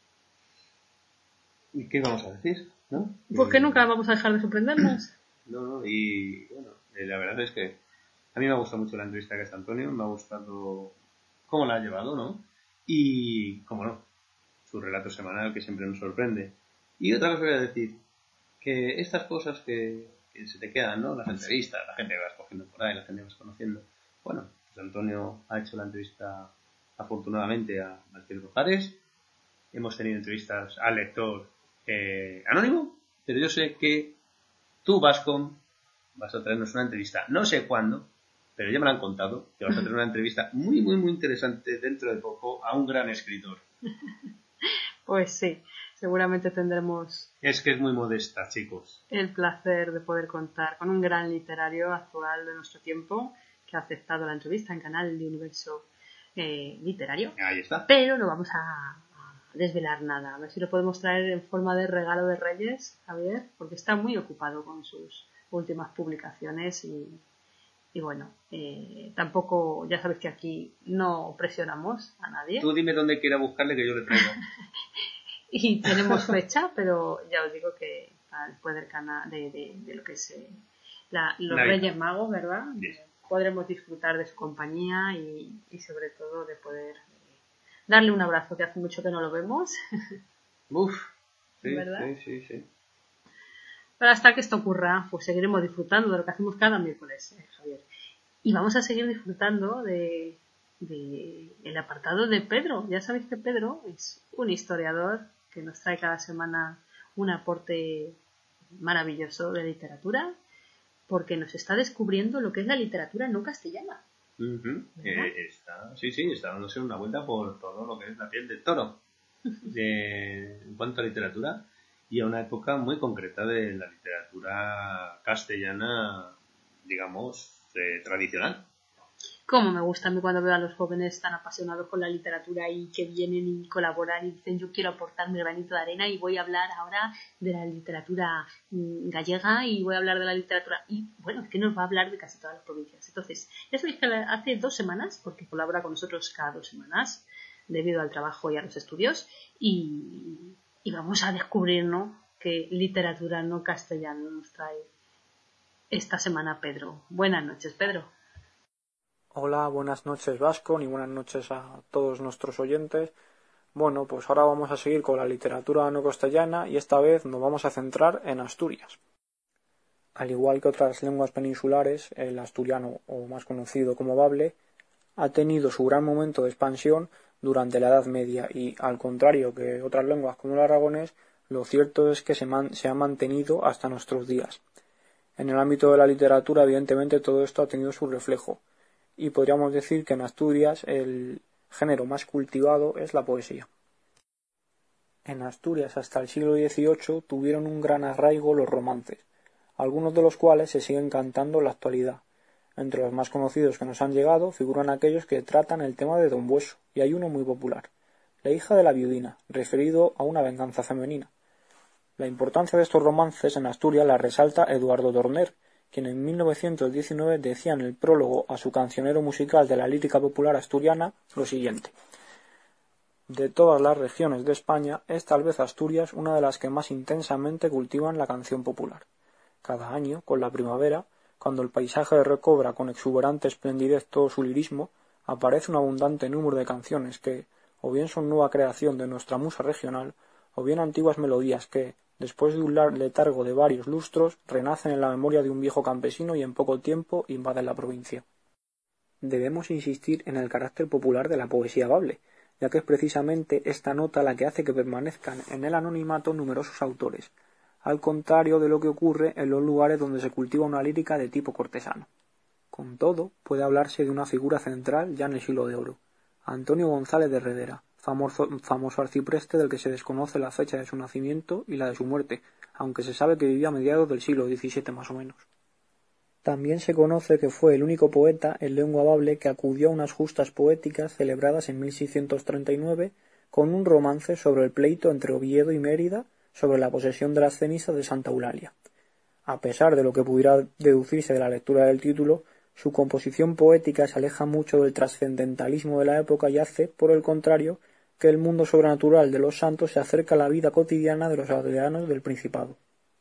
¿Y qué vamos a decir? ¿No? Porque nunca vamos a dejar de sorprendernos. No, y bueno, la verdad es que a mí me ha gustado mucho la entrevista que hace Antonio, me ha gustado cómo la ha llevado, ¿no? Y, cómo no, su relato semanal que siempre nos sorprende. Y otra cosa voy a decir, que estas cosas que se te quedan, ¿no?, las entrevistas, la gente que vas cogiendo por ahí, la gente que vas conociendo. Bueno, pues Antonio ha hecho la entrevista afortunadamente a Maricielo Pajares. Hemos tenido entrevistas al lector anónimo, pero yo sé que tú, Bascom, vas a traernos una entrevista, no sé cuándo, pero ya me lo han contado, que vas a tener una entrevista muy, muy, muy interesante dentro de poco a un gran escritor. Pues sí, seguramente tendremos... Es que es muy modesta, chicos. El placer de poder contar con un gran literario actual de nuestro tiempo que ha aceptado la entrevista en Canal de Universo Literario. Ahí está. Pero no vamos a desvelar nada. A ver si lo podemos traer en forma de regalo de Reyes, Javier, porque está muy ocupado con sus últimas publicaciones y bueno, tampoco, ya sabes que aquí no presionamos a nadie. Tú dime dónde quiera buscarle que yo le traigo. Y tenemos fecha, pero ya os digo que después del canal de lo que es los Reyes Magos, ¿verdad? Yes. Podremos disfrutar de su compañía y sobre todo de poder darle un abrazo, que hace mucho que no lo vemos. Uf, sí, ¿verdad? Sí. Pero hasta que esto ocurra, pues seguiremos disfrutando de lo que hacemos cada miércoles, Javier. Y vamos a seguir disfrutando de el apartado de Pedro. Ya sabéis que Pedro es un historiador que nos trae cada semana un aporte maravilloso de literatura. porque nos está descubriendo lo que es la literatura no castellana. Está dándose una vuelta por todo lo que es la piel del toro en cuanto a literatura, y a una época muy concreta de la literatura castellana, digamos, tradicional. Cómo me gusta a mí cuando veo a los jóvenes tan apasionados con la literatura y que vienen y colaboran y dicen yo quiero aportar mi granito de arena y voy a hablar ahora de la literatura gallega y voy a hablar de la literatura, y bueno, es que nos va a hablar de casi todas las provincias. Entonces, ya sabéis que hace 2 semanas, porque colabora con nosotros cada 2 semanas debido al trabajo y a los estudios, y vamos a descubrir, ¿no?, qué literatura no castellana nos trae esta semana Pedro. Buenas noches, Pedro. Hola, buenas noches Vasco, y buenas noches a todos nuestros oyentes. Bueno, pues ahora vamos a seguir con la literatura no castellana y esta vez nos vamos a centrar en Asturias. Al igual que otras lenguas peninsulares, el asturiano, o más conocido como bable, ha tenido su gran momento de expansión durante la Edad Media y, al contrario que otras lenguas como el aragonés, lo cierto es que se ha mantenido hasta nuestros días. En el ámbito de la literatura, evidentemente, todo esto ha tenido su reflejo. Y podríamos decir que en Asturias el género más cultivado es la poesía. En Asturias hasta el siglo XVIII tuvieron un gran arraigo los romances, algunos de los cuales se siguen cantando en la actualidad. Entre los más conocidos que nos han llegado figuran aquellos que tratan el tema de Don Bueso, y hay uno muy popular, La hija de la viudina, referido a una venganza femenina. La importancia de estos romances en Asturias la resalta Eduardo Torner, quien en 1919 decía en el prólogo a su cancionero musical de la lírica popular asturiana lo siguiente: de todas las regiones de España es tal vez Asturias una de las que más intensamente cultivan la canción popular. Cada año, con la primavera, cuando el paisaje recobra con exuberante esplendidez todo su lirismo, aparece un abundante número de canciones que, o bien son nueva creación de nuestra musa regional, o bien antiguas melodías que, después de un letargo de varios lustros, renacen en la memoria de un viejo campesino y en poco tiempo invaden la provincia. Debemos insistir en el carácter popular de la poesía bable, ya que es precisamente esta nota la que hace que permanezcan en el anonimato numerosos autores, al contrario de lo que ocurre en los lugares donde se cultiva una lírica de tipo cortesano. Con todo, puede hablarse de una figura central ya en el Siglo de Oro, Antonio González de Herrera, famoso arcipreste del que se desconoce la fecha de su nacimiento y la de su muerte, aunque se sabe que vivía a mediados del siglo XVII más o menos. También se conoce que fue el único poeta en lengua bable que acudió a unas justas poéticas celebradas en 1639 con un romance sobre el pleito entre Oviedo y Mérida sobre la posesión de las cenizas de Santa Eulalia. A pesar de lo que pudiera deducirse de la lectura del título, su composición poética se aleja mucho del trascendentalismo de la época y hace, por el contrario, que el mundo sobrenatural de los santos se acerca a la vida cotidiana de los aldeanos del Principado.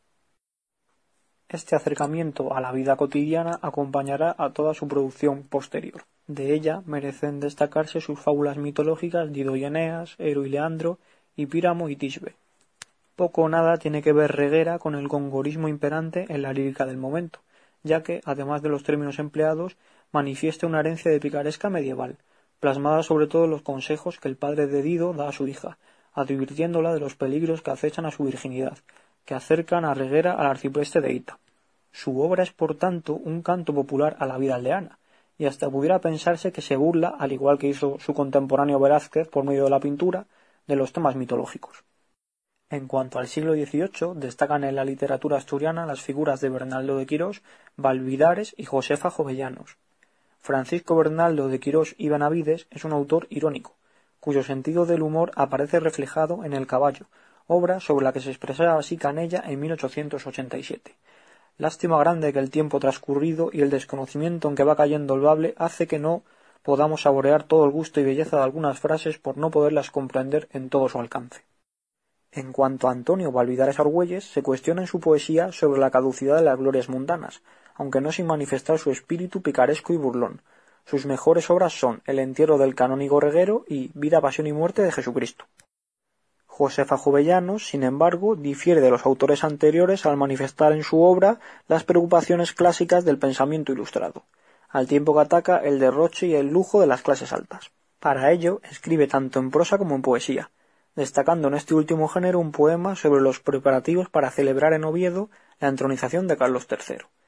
Este acercamiento a la vida cotidiana acompañará a toda su producción posterior. De ella merecen destacarse sus fábulas mitológicas Dido y Eneas, Ero y Leandro, y Píramo y Tisbe. Poco o nada tiene que ver Reguera con el gongorismo imperante en la lírica del momento, ya que, además de los términos empleados, manifiesta una herencia de picaresca medieval, plasmada sobre todo en los consejos que el padre de Dido da a su hija, advirtiéndola de los peligros que acechan a su virginidad, que acercan a Reguera al arcipreste de Hita. Su obra es, por tanto, un canto popular a la vida aldeana, y hasta pudiera pensarse que se burla, al igual que hizo su contemporáneo Velázquez por medio de la pintura, de los temas mitológicos. En cuanto al siglo XVIII, destacan en la literatura asturiana las figuras de Bernaldo de Quirós, Valvidares y Josefa Jovellanos. Francisco Bernaldo de Quirós y Benavides es un autor irónico, cuyo sentido del humor aparece reflejado en El caballo, obra sobre la que se expresaba así Canella en 1887. Lástima grande que el tiempo transcurrido y el desconocimiento en que va cayendo el bable hace que no podamos saborear todo el gusto y belleza de algunas frases por no poderlas comprender en todo su alcance. En cuanto a Antonio Valvidares Argüelles, se cuestiona en su poesía sobre la caducidad de las glorias mundanas, aunque no sin manifestar su espíritu picaresco y burlón. Sus mejores obras son El entierro del canónigo Reguero y Vida, pasión y muerte de Jesucristo. Josefa Jovellanos, sin embargo, difiere de los autores anteriores al manifestar en su obra las preocupaciones clásicas del pensamiento ilustrado, al tiempo que ataca el derroche y el lujo de las clases altas. Para ello, escribe tanto en prosa como en poesía, destacando en este último género un poema sobre los preparativos para celebrar en Oviedo la entronización de Carlos III.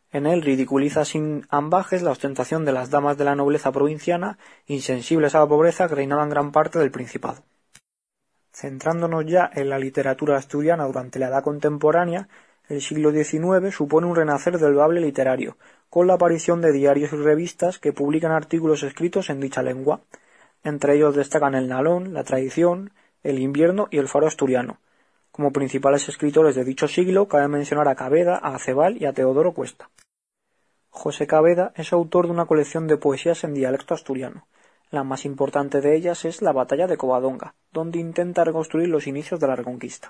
En él ridiculiza sin ambajes la ostentación de las damas de la nobleza provinciana, insensibles a la pobreza que reinaba en gran parte del Principado. Centrándonos ya en la literatura asturiana durante la Edad Contemporánea, el siglo XIX supone un renacer del bable literario, con la aparición de diarios y revistas que publican artículos escritos en dicha lengua. Entre ellos destacan El Nalón, La Tradición, El Invierno y El Faro Asturiano. Como principales escritores de dicho siglo cabe mencionar a Caveda, a Acebal y a Teodoro Cuesta. José Caveda es autor de una colección de poesías en dialecto asturiano. La más importante de ellas es La Batalla de Covadonga, donde intenta reconstruir los inicios de la Reconquista.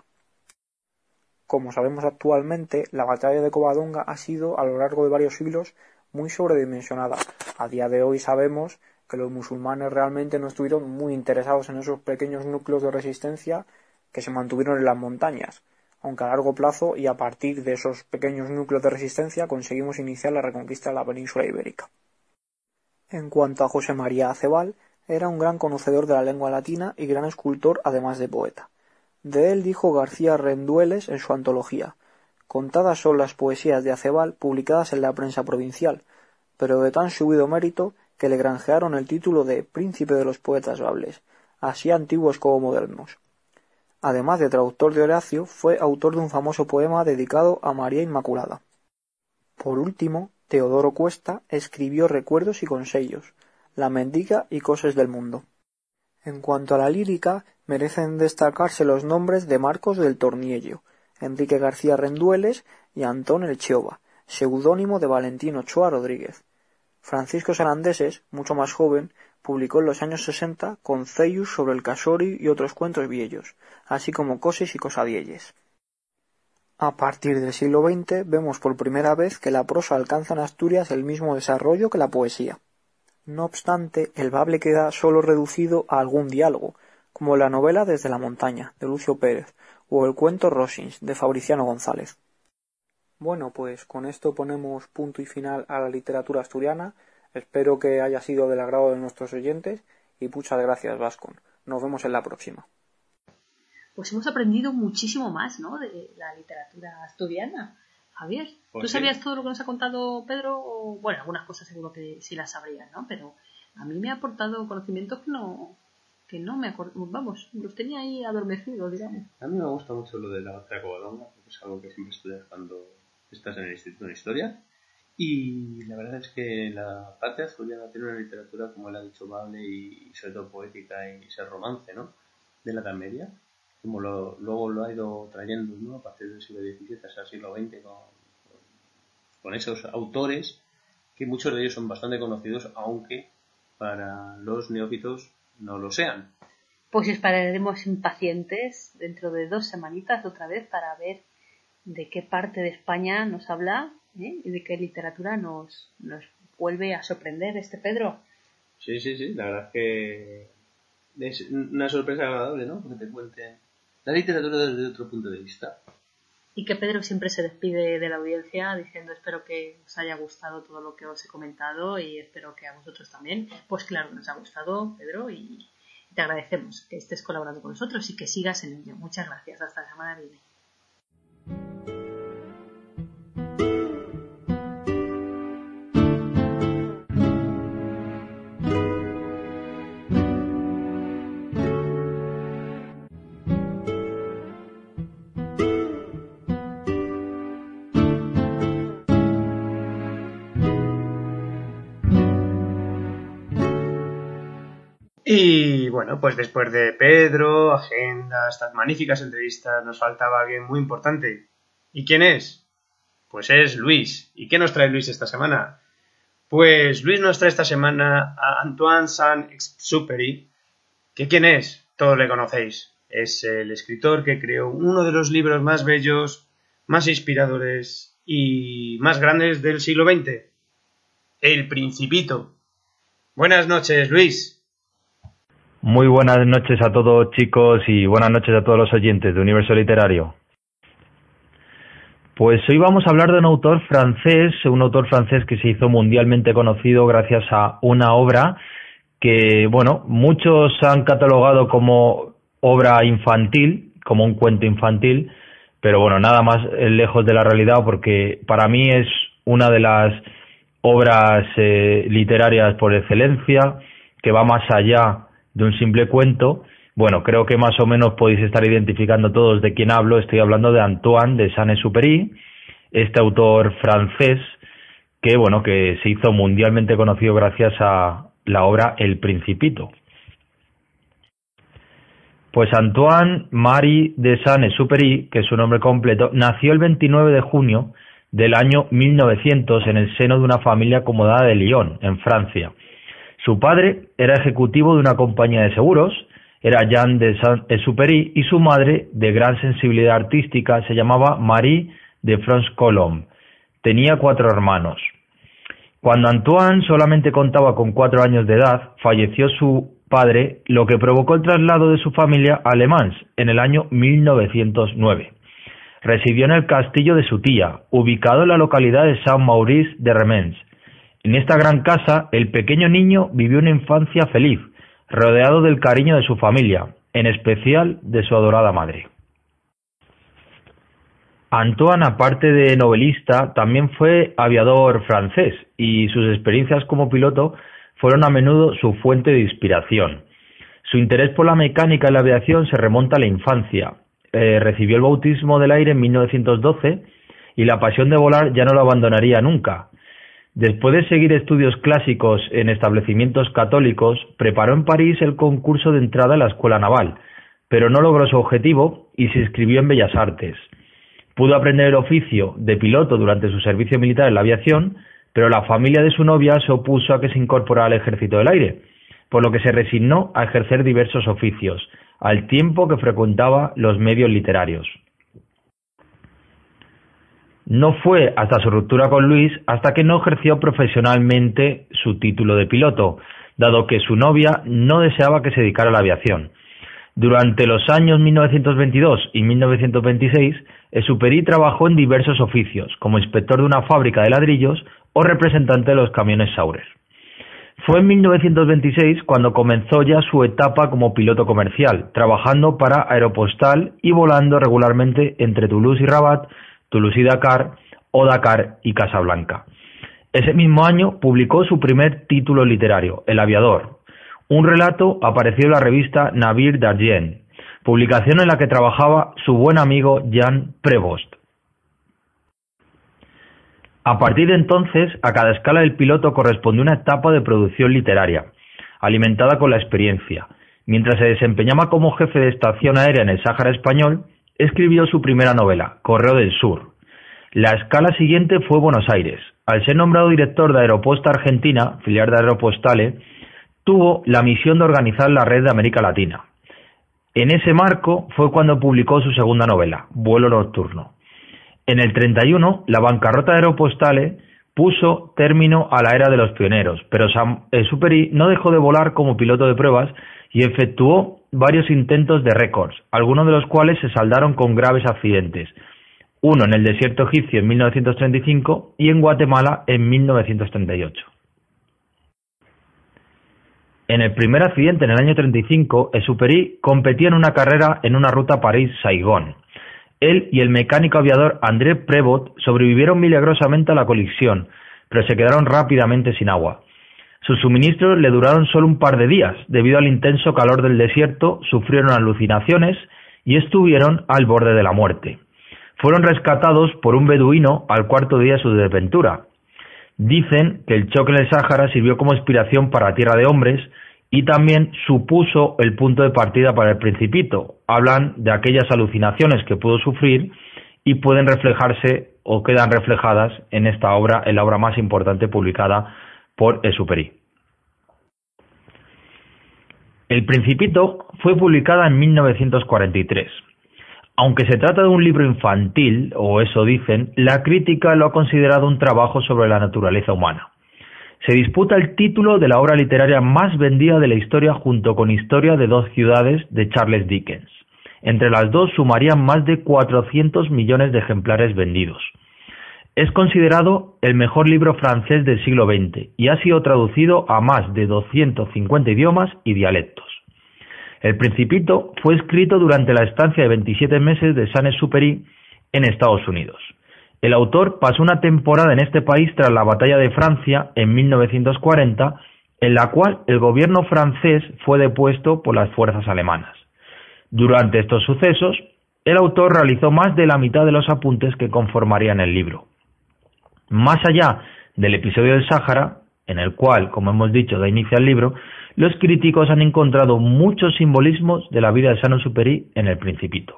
Como sabemos actualmente, la Batalla de Covadonga ha sido, a lo largo de varios siglos, muy sobredimensionada. A día de hoy sabemos que los musulmanes realmente no estuvieron muy interesados en esos pequeños núcleos de resistencia que se mantuvieron en las montañas, aunque a largo plazo y a partir de esos pequeños núcleos de resistencia conseguimos iniciar la reconquista de la península ibérica. En cuanto a José María Acebal, era un gran conocedor de la lengua latina y gran escultor además de poeta. De él dijo García Rendueles en su antología: «Contadas son las poesías de Acebal publicadas en la prensa provincial, pero de tan subido mérito que le granjearon el título de Príncipe de los poetas bables, así antiguos como modernos». Además de traductor de Horacio, fue autor de un famoso poema dedicado a María Inmaculada. Por último, Teodoro Cuesta escribió Recuerdos y Consellos, La Mendiga y Cosas del Mundo. En cuanto a la lírica, merecen destacarse los nombres de Marcos del Torniello, Enrique García Rendueles y Antón Elchiova, seudónimo de Valentín Ochoa Rodríguez. Francisco Sarandeses, mucho más joven, publicó en los años 60 Conceius sobre el casori y otros cuentos viejos, así como Coses y Cosadielles. A partir del siglo XX vemos por primera vez que la prosa alcanza en Asturias el mismo desarrollo que la poesía. No obstante, el bable queda solo reducido a algún diálogo, como la novela Desde la montaña, de Lucio Pérez, o el cuento Rosins, de Fabriciano González. Bueno, pues con esto ponemos punto y final a la literatura asturiana. Espero que haya sido del agrado de nuestros oyentes y muchas gracias, Vascon. Nos vemos en la próxima. Pues hemos aprendido muchísimo más, ¿no?, de la literatura asturiana. Javier, Pues ¿tú sí. sabías todo lo que nos ha contado Pedro? O, bueno, algunas cosas seguro que sí las sabrías, ¿no? Pero a mí me ha aportado conocimientos que no me acuerdo. Vamos, los tenía ahí adormecidos, digamos. A mí me gusta mucho lo de la Batalla de Covadonga, porque es algo que siempre estudias cuando estás en el Instituto de Historia. Y la verdad es que la parte asturiana tiene una literatura, como él ha dicho, bable y sobre todo poética y ese romance, ¿no?, de la Edad Media, como luego lo ha ido trayendo, ¿no?, a partir del siglo XVII hasta el siglo XX con esos autores que muchos de ellos son bastante conocidos, aunque para los neófitos no lo sean. Pues esperaremos impacientes dentro de 2 semanitas otra vez para ver de qué parte de España nos habla, ¿eh?, y de qué literatura nos vuelve a sorprender Pedro. Sí, la verdad es que es una sorpresa agradable, ¿no?, porque te cuenten la literatura desde otro punto de vista. Y que Pedro siempre se despide de la audiencia diciendo: espero que os haya gustado todo lo que os he comentado y espero que a vosotros también. Pues claro que nos ha gustado, Pedro, y te agradecemos que estés colaborando con nosotros y que sigas en ello. Muchas gracias. Hasta la semana que viene. Y bueno, pues después de Pedro, Agenda, estas magníficas entrevistas, nos faltaba alguien muy importante. ¿Y quién es? Pues es Luis. ¿Y qué nos trae Luis esta semana? Pues Luis nos trae esta semana a Antoine Saint-Exupéry, que ¿quién es? Todos le conocéis. Es el escritor que creó uno de los libros más bellos, más inspiradores y más grandes del siglo XX. El Principito. Buenas noches, Luis. Muy buenas noches a todos, chicos, y buenas noches a todos los oyentes de Universo Literario. Pues hoy vamos a hablar de un autor francés que se hizo mundialmente conocido gracias a una obra que, bueno, muchos han catalogado como obra infantil, como un cuento infantil, pero bueno, nada más lejos de la realidad, porque para mí es una de las obras literarias por excelencia, que va más allá de un simple cuento. Bueno, creo que más o menos podéis estar identificando todos de quién hablo. Estoy hablando de Antoine de Saint-Exupéry, este autor francés que se hizo mundialmente conocido gracias a la obra El Principito. Pues Antoine Marie de Saint-Exupéry, que es su nombre completo, nació el 29 de junio del año 1900 en el seno de una familia acomodada de Lyon, en Francia. Su padre era ejecutivo de una compañía de seguros, era Jean de Saint-Exupéry, y su madre, de gran sensibilidad artística, se llamaba Marie de France-Colombe. Tenía 4 hermanos. Cuando Antoine solamente contaba con 4 años de edad, falleció su padre, lo que provocó el traslado de su familia a Le Mans en el año 1909. Residió en el castillo de su tía, ubicado en la localidad de Saint-Maurice de Remens. En esta gran casa, el pequeño niño vivió una infancia feliz, rodeado del cariño de su familia, en especial de su adorada madre. Antoine, aparte de novelista, también fue aviador francés, y sus experiencias como piloto fueron a menudo su fuente de inspiración. Su interés por la mecánica y la aviación se remonta a la infancia. Recibió el bautismo del aire en 1912 y la pasión de volar ya no lo abandonaría nunca. Después de seguir estudios clásicos en establecimientos católicos, preparó en París el concurso de entrada a la Escuela Naval, pero no logró su objetivo y se inscribió en Bellas Artes. Pudo aprender el oficio de piloto durante su servicio militar en la aviación, pero la familia de su novia se opuso a que se incorporara al Ejército del Aire, por lo que se resignó a ejercer diversos oficios, al tiempo que frecuentaba los medios literarios. No fue hasta su ruptura con Luis hasta que no ejerció profesionalmente su título de piloto, dado que su novia no deseaba que se dedicara a la aviación. Durante los años 1922 y 1926, Exupéry trabajó en diversos oficios, como inspector de una fábrica de ladrillos o representante de los camiones Saurer. Fue en 1926 cuando comenzó ya su etapa como piloto comercial, trabajando para Aeropostal y volando regularmente entre Toulouse y Rabat, Toulouse y Dakar, o Dakar y Casablanca. Ese mismo año publicó su primer título literario, El aviador. Un relato apareció en la revista Navire d'Argent, publicación en la que trabajaba su buen amigo Jean Prévost. A partir de entonces, a cada escala del piloto correspondió una etapa de producción literaria, alimentada con la experiencia. Mientras se desempeñaba como jefe de estación aérea en el Sáhara español, escribió su primera novela, Correo del Sur. La escala siguiente fue Buenos Aires. Al ser nombrado director de Aeroposta Argentina, filial de Aeropostale, tuvo la misión de organizar la red de América Latina. En ese marco fue cuando publicó su segunda novela, Vuelo Nocturno. En el 31, la bancarrota de Aeropostale puso término a la era de los pioneros, pero Saint-Exupéry no dejó de volar como piloto de pruebas y efectuó varios intentos de récords, algunos de los cuales se saldaron con graves accidentes. Uno en el desierto egipcio en 1935 y en Guatemala en 1938. En el primer accidente en el año 35, Exupéry competía en una carrera en una ruta París-Saigón. Él y el mecánico aviador André Prévost sobrevivieron milagrosamente a la colisión, pero se quedaron rápidamente sin agua. Sus suministros le duraron solo un par de días. Debido al intenso calor del desierto, sufrieron alucinaciones y estuvieron al borde de la muerte. Fueron rescatados por un beduino al cuarto día de su desventura. Dicen que el choque en el Sáhara sirvió como inspiración para Tierra de Hombres y también supuso el punto de partida para El Principito. Hablan de aquellas alucinaciones que pudo sufrir y pueden reflejarse o quedan reflejadas en esta obra, en la obra más importante publicada por Exupéry. El Principito fue publicada en 1943. Aunque se trata de un libro infantil, o eso dicen, la crítica lo ha considerado un trabajo sobre la naturaleza humana. Se disputa el título de la obra literaria más vendida de la historia junto con Historia de dos ciudades de Charles Dickens. Entre las dos sumarían más de 400 millones de ejemplares vendidos. Es considerado el mejor libro francés del siglo XX y ha sido traducido a más de 250 idiomas y dialectos. El Principito fue escrito durante la estancia de 27 meses de Saint-Exupéry en Estados Unidos. El autor pasó una temporada en este país tras la batalla de Francia en 1940, en la cual el gobierno francés fue depuesto por las fuerzas alemanas. Durante estos sucesos, el autor realizó más de la mitad de los apuntes que conformarían el libro. Más allá del episodio del Sáhara, en el cual, como hemos dicho, da inicio al libro, los críticos han encontrado muchos simbolismos de la vida de Saint-Exupéry en El Principito.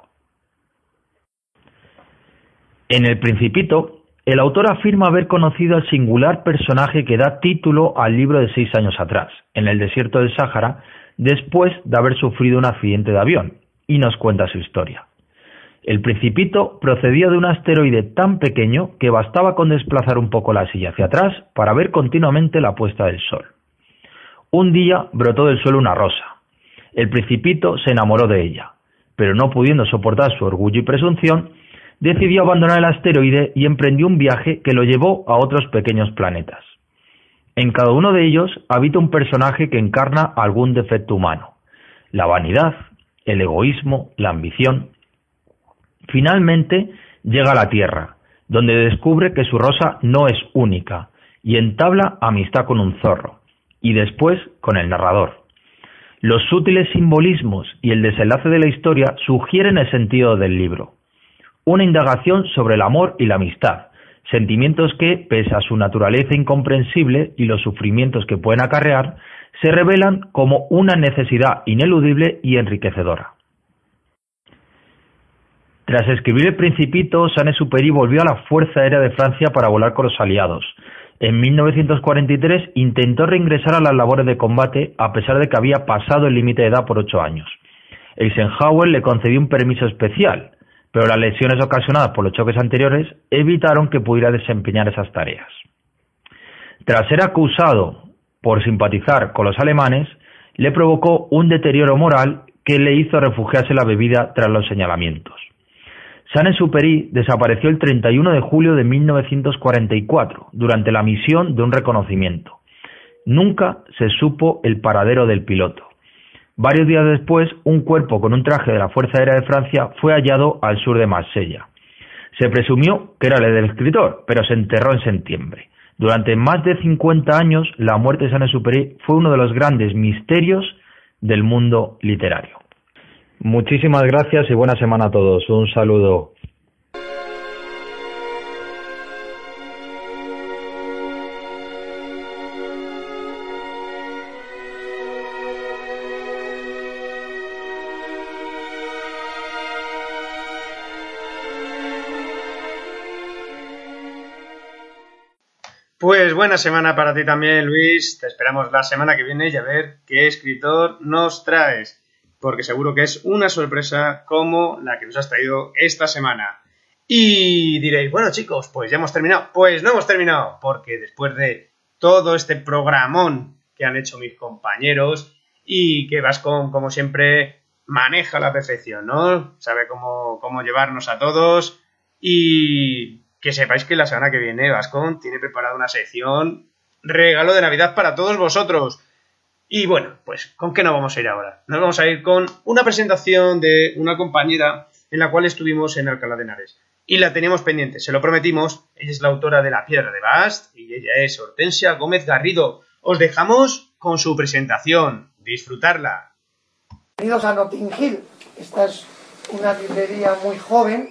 En El Principito, el autor afirma haber conocido al singular personaje que da título al libro de 6 años atrás, en el desierto del Sáhara, después de haber sufrido un accidente de avión, y nos cuenta su historia. El Principito procedía de un asteroide tan pequeño que bastaba con desplazar un poco la silla hacia atrás para ver continuamente la puesta del sol. Un día brotó del suelo una rosa. El Principito se enamoró de ella, pero no pudiendo soportar su orgullo y presunción, decidió abandonar el asteroide y emprendió un viaje que lo llevó a otros pequeños planetas. En cada uno de ellos habita un personaje que encarna algún defecto humano: la vanidad, el egoísmo, la ambición. Finalmente llega a la Tierra, donde descubre que su rosa no es única, y entabla amistad con un zorro, y después con el narrador. Los sutiles simbolismos y el desenlace de la historia sugieren el sentido del libro. Una indagación sobre el amor y la amistad, sentimientos que, pese a su naturaleza incomprensible y los sufrimientos que pueden acarrear, se revelan como una necesidad ineludible y enriquecedora. Tras escribir El Principito, Saint-Exupéry volvió a la Fuerza Aérea de Francia para volar con los aliados. En 1943 intentó reingresar a las labores de combate a pesar de que había pasado el límite de edad por 8 años. Eisenhower le concedió un permiso especial, pero las lesiones ocasionadas por los choques anteriores evitaron que pudiera desempeñar esas tareas. Tras ser acusado por simpatizar con los alemanes, le provocó un deterioro moral que le hizo refugiarse en la bebida tras los señalamientos. Saint-Exupéry desapareció el 31 de julio de 1944 durante la misión de un reconocimiento. Nunca se supo el paradero del piloto. Varios días después, un cuerpo con un traje de la Fuerza Aérea de Francia fue hallado al sur de Marsella. Se presumió que era el del escritor, pero se enterró en septiembre. Durante más de 50 años, la muerte de Saint-Exupéry fue uno de los grandes misterios del mundo literario. Muchísimas gracias y buena semana a todos. Un saludo. Pues buena semana para ti también, Luis. Te esperamos la semana que viene y a ver qué escritor nos traes, porque seguro que es una sorpresa como la que nos has traído esta semana. Y diréis, bueno chicos, pues ya hemos terminado. Pues no hemos terminado, porque después de todo este programón que han hecho mis compañeros y que Vascon, como siempre, maneja a la perfección, ¿no? Sabe cómo llevarnos a todos, y que sepáis que la semana que viene Vascon tiene preparada una sección regalo de Navidad para todos vosotros. Y bueno, pues ¿con qué nos vamos a ir ahora? Nos vamos a ir con una presentación de una compañera en la cual estuvimos en Alcalá de Henares. Y la teníamos pendiente, se lo prometimos. Ella es la autora de La Piedra de Bast y ella es Hortensia Gómez Garrido. Os dejamos con su presentación. Disfrutarla. Bienvenidos a Notting Hill. Esta es una librería muy joven.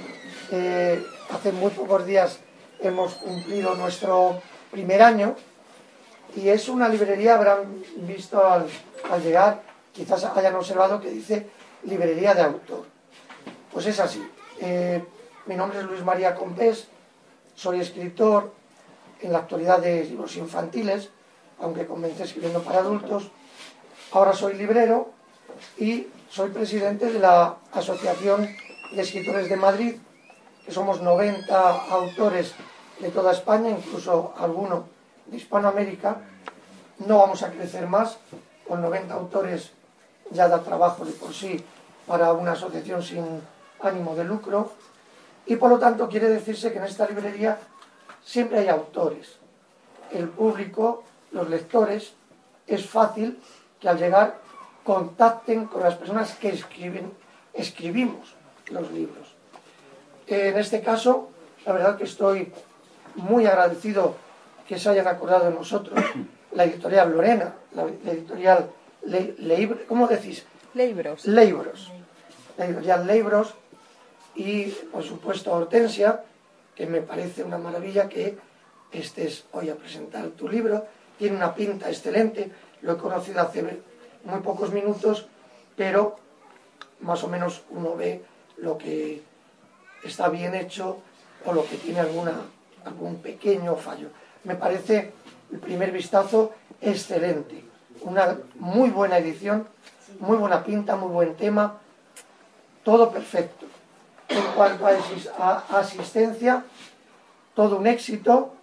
Hace muy pocos días hemos cumplido nuestro primer año. Y es una librería, habrán visto al llegar, quizás hayan observado que dice librería de autor. Pues es así. Mi nombre es Luis María Compés, soy escritor en la actualidad de libros infantiles, aunque comencé escribiendo para adultos. Ahora soy librero y soy presidente de la Asociación de Escritores de Madrid, que somos 90 autores de toda España, incluso alguno de Hispanoamérica. No vamos a crecer más, con 90 autores ya da trabajo de por sí para una asociación sin ánimo de lucro, y por lo tanto quiere decirse que en esta librería siempre hay autores. El público, los lectores, es fácil que al llegar contacten con las personas que escribimos los libros. En este caso La verdad que estoy muy agradecido que se hayan acordado de nosotros. La editorial Lorena, la editorial ¿cómo decís? Leibros. Leibros. La editorial Leibros y, por supuesto, Hortensia, que me parece una maravilla que estés hoy a presentar tu libro. Tiene una pinta excelente, lo he conocido hace muy pocos minutos, pero más o menos uno ve lo que está bien hecho o lo que tiene algún pequeño fallo. Me parece el primer vistazo excelente, una muy buena edición, muy buena pinta, muy buen tema, todo perfecto. En cuanto a asistencia, todo un éxito.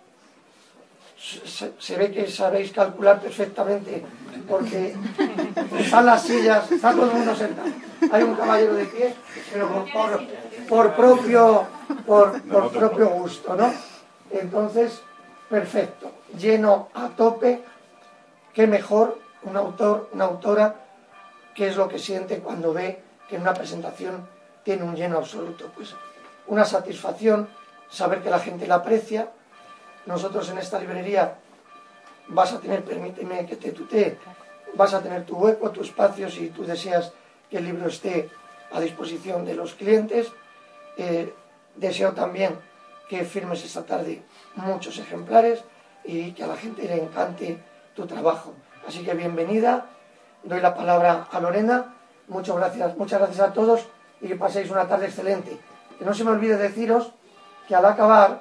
Se ve que sabéis calcular perfectamente porque están las sillas, está todo el mundo sentado. Hay un caballero de pie, pero por propio gusto, ¿no? Entonces, perfecto, lleno a tope. Qué mejor un autor, una autora, qué es lo que siente cuando ve que en una presentación tiene un lleno absoluto. Pues una satisfacción, saber que la gente la aprecia. Nosotros en esta librería vas a tener, permíteme que te tutee, vas a tener tu hueco, tu espacio, si tú deseas que el libro esté a disposición de los clientes. Deseo también que firmes esta tarde muchos ejemplares y que a la gente le encante tu trabajo. Así que bienvenida, doy la palabra a Lorena, muchas gracias a todos y que paséis una tarde excelente. Que no se me olvide deciros que al acabar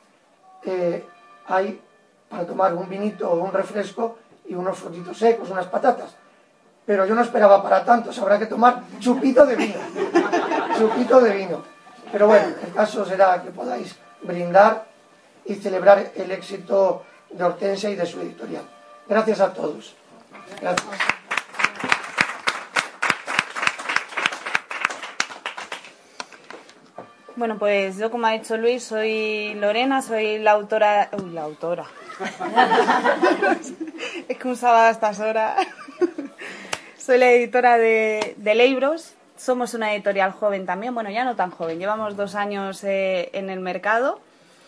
hay para tomar un vinito o un refresco y unos frutitos secos, unas patatas. Pero yo no esperaba para tanto, se habrá que tomar chupito de vino. Chupito de vino. Pero bueno, el caso será que podáis brindar y celebrar el éxito de Hortensia y de su editorial. Gracias a todos. Gracias. Bueno, pues yo, como ha dicho Luis, soy Lorena, soy la autora... Uy, la autora. Es que un sábado a estas horas. Soy la editora de Leibros. Somos una editorial joven también, bueno, ya no tan joven. Llevamos 2 años en el mercado.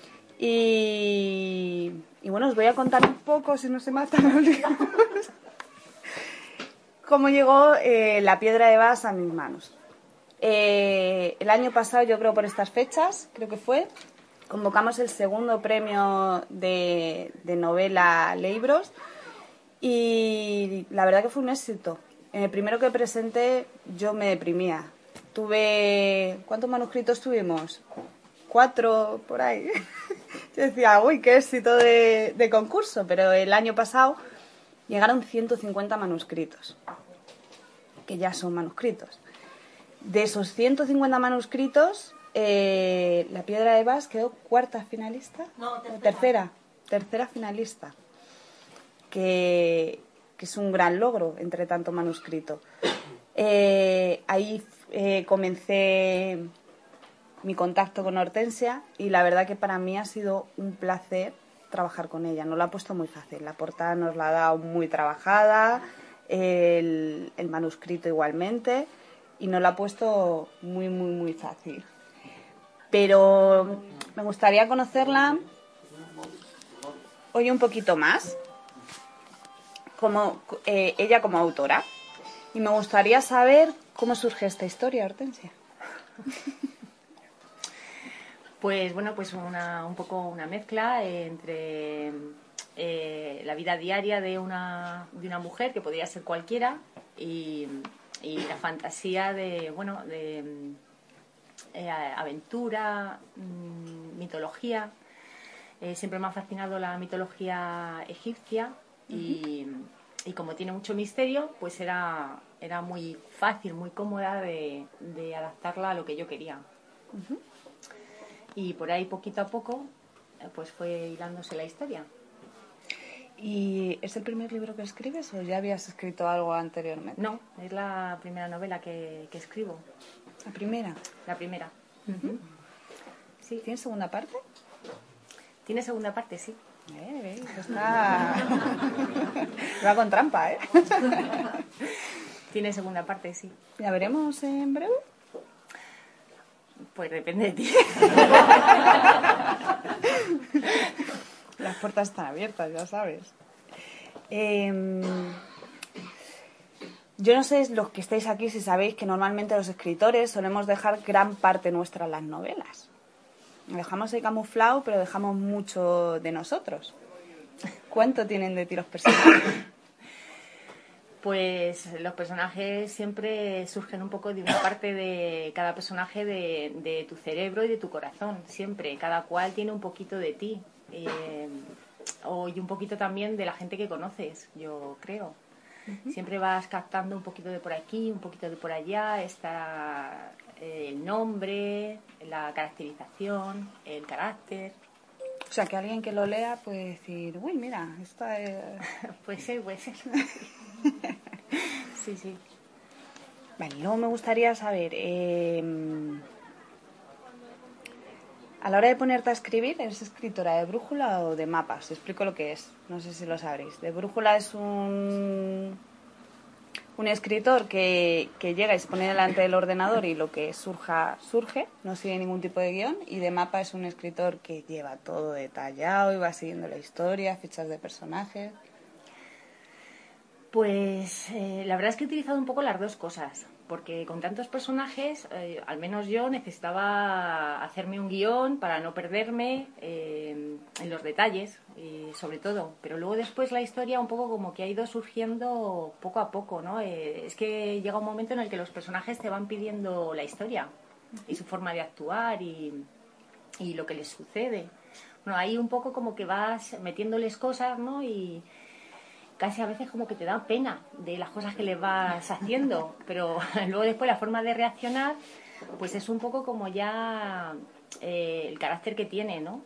Y bueno, os voy a contar un poco, si no se matan los libros, cómo llegó La Piedra de Bas a mis manos. El año pasado, yo creo por estas fechas, creo que fue, convocamos el segundo premio de novela Leibros y la verdad que fue un éxito. En el primero que presenté yo me deprimía. ¿Cuántos manuscritos tuvimos? 4 por ahí. Yo decía, uy, qué éxito de concurso, pero el año pasado llegaron 150 manuscritos, que ya son manuscritos. De esos 150 manuscritos, La Piedra de Bas quedó 4ª finalista. No, tercera finalista. Que es un gran logro entre tanto manuscrito. Ahí comencé mi contacto con Hortensia y la verdad que para mí ha sido un placer trabajar con ella. Nos la ha puesto muy fácil. La portada nos la ha dado muy trabajada, el manuscrito igualmente. Y nos la ha puesto muy, muy, muy fácil. Pero me gustaría conocerla hoy un poquito más, como ella como autora. Y me gustaría saber cómo surge esta historia, Hortensia. Pues bueno, pues un poco una mezcla entre la vida diaria de una mujer, que podría ser cualquiera, y la fantasía de aventura, mitología. Siempre me ha fascinado la mitología egipcia y como tiene mucho misterio, pues era muy fácil, muy cómoda de adaptarla a lo que yo quería. Y por ahí, poquito a poco, pues fue hilándose la historia. ¿Y es el primer libro que escribes o ya habías escrito algo anteriormente? No, es la primera novela que escribo. ¿La primera? La primera. Sí. ¿Tiene segunda parte? Tiene segunda parte, sí. Está... Va con trampa, ¿eh? Tiene segunda parte, sí. ¿La veremos en breve? Pues depende de ti. puertas están abiertas, ya sabes. Yo no sé, los que estáis aquí, si sabéis que normalmente los escritores solemos dejar gran parte nuestra en las novelas. Lo dejamos ahí camuflado, pero dejamos mucho de nosotros. ¿Cuánto tienen de ti los personajes? Pues los personajes siempre surgen un poco de una parte de cada personaje de tu cerebro y de tu corazón, siempre. Cada cual tiene un poquito de ti. Y un poquito también de la gente que conoces, yo creo. Siempre vas captando un poquito de por aquí, un poquito de por allá. Está el nombre, la caracterización, el carácter. O sea, que alguien que lo lea puede decir, uy, mira, esta es... Puede ser. Sí, sí. Vale, luego me gustaría saber, a la hora de ponerte a escribir, ¿eres escritora de brújula o de mapas? Os explico lo que es, no sé si lo sabréis. De brújula es un escritor que llega y se pone delante del ordenador y lo que surge, no sigue ningún tipo de guión. Y de mapa es un escritor que lleva todo detallado y va siguiendo la historia, fichas de personajes. Pues la verdad es que he utilizado un poco las dos cosas, porque con tantos personajes, al menos yo necesitaba hacerme un guión para no perderme en los detalles, sobre todo. Pero luego después la historia un poco como que ha ido surgiendo poco a poco, ¿no? Es que llega un momento en el que los personajes te van pidiendo la historia y su forma de actuar y lo que les sucede. Bueno, ahí un poco como que vas metiéndoles cosas, ¿no? Y casi a veces como que te da pena de las cosas que les vas haciendo, pero luego después la forma de reaccionar pues es un poco como ya el carácter que tiene, ¿no?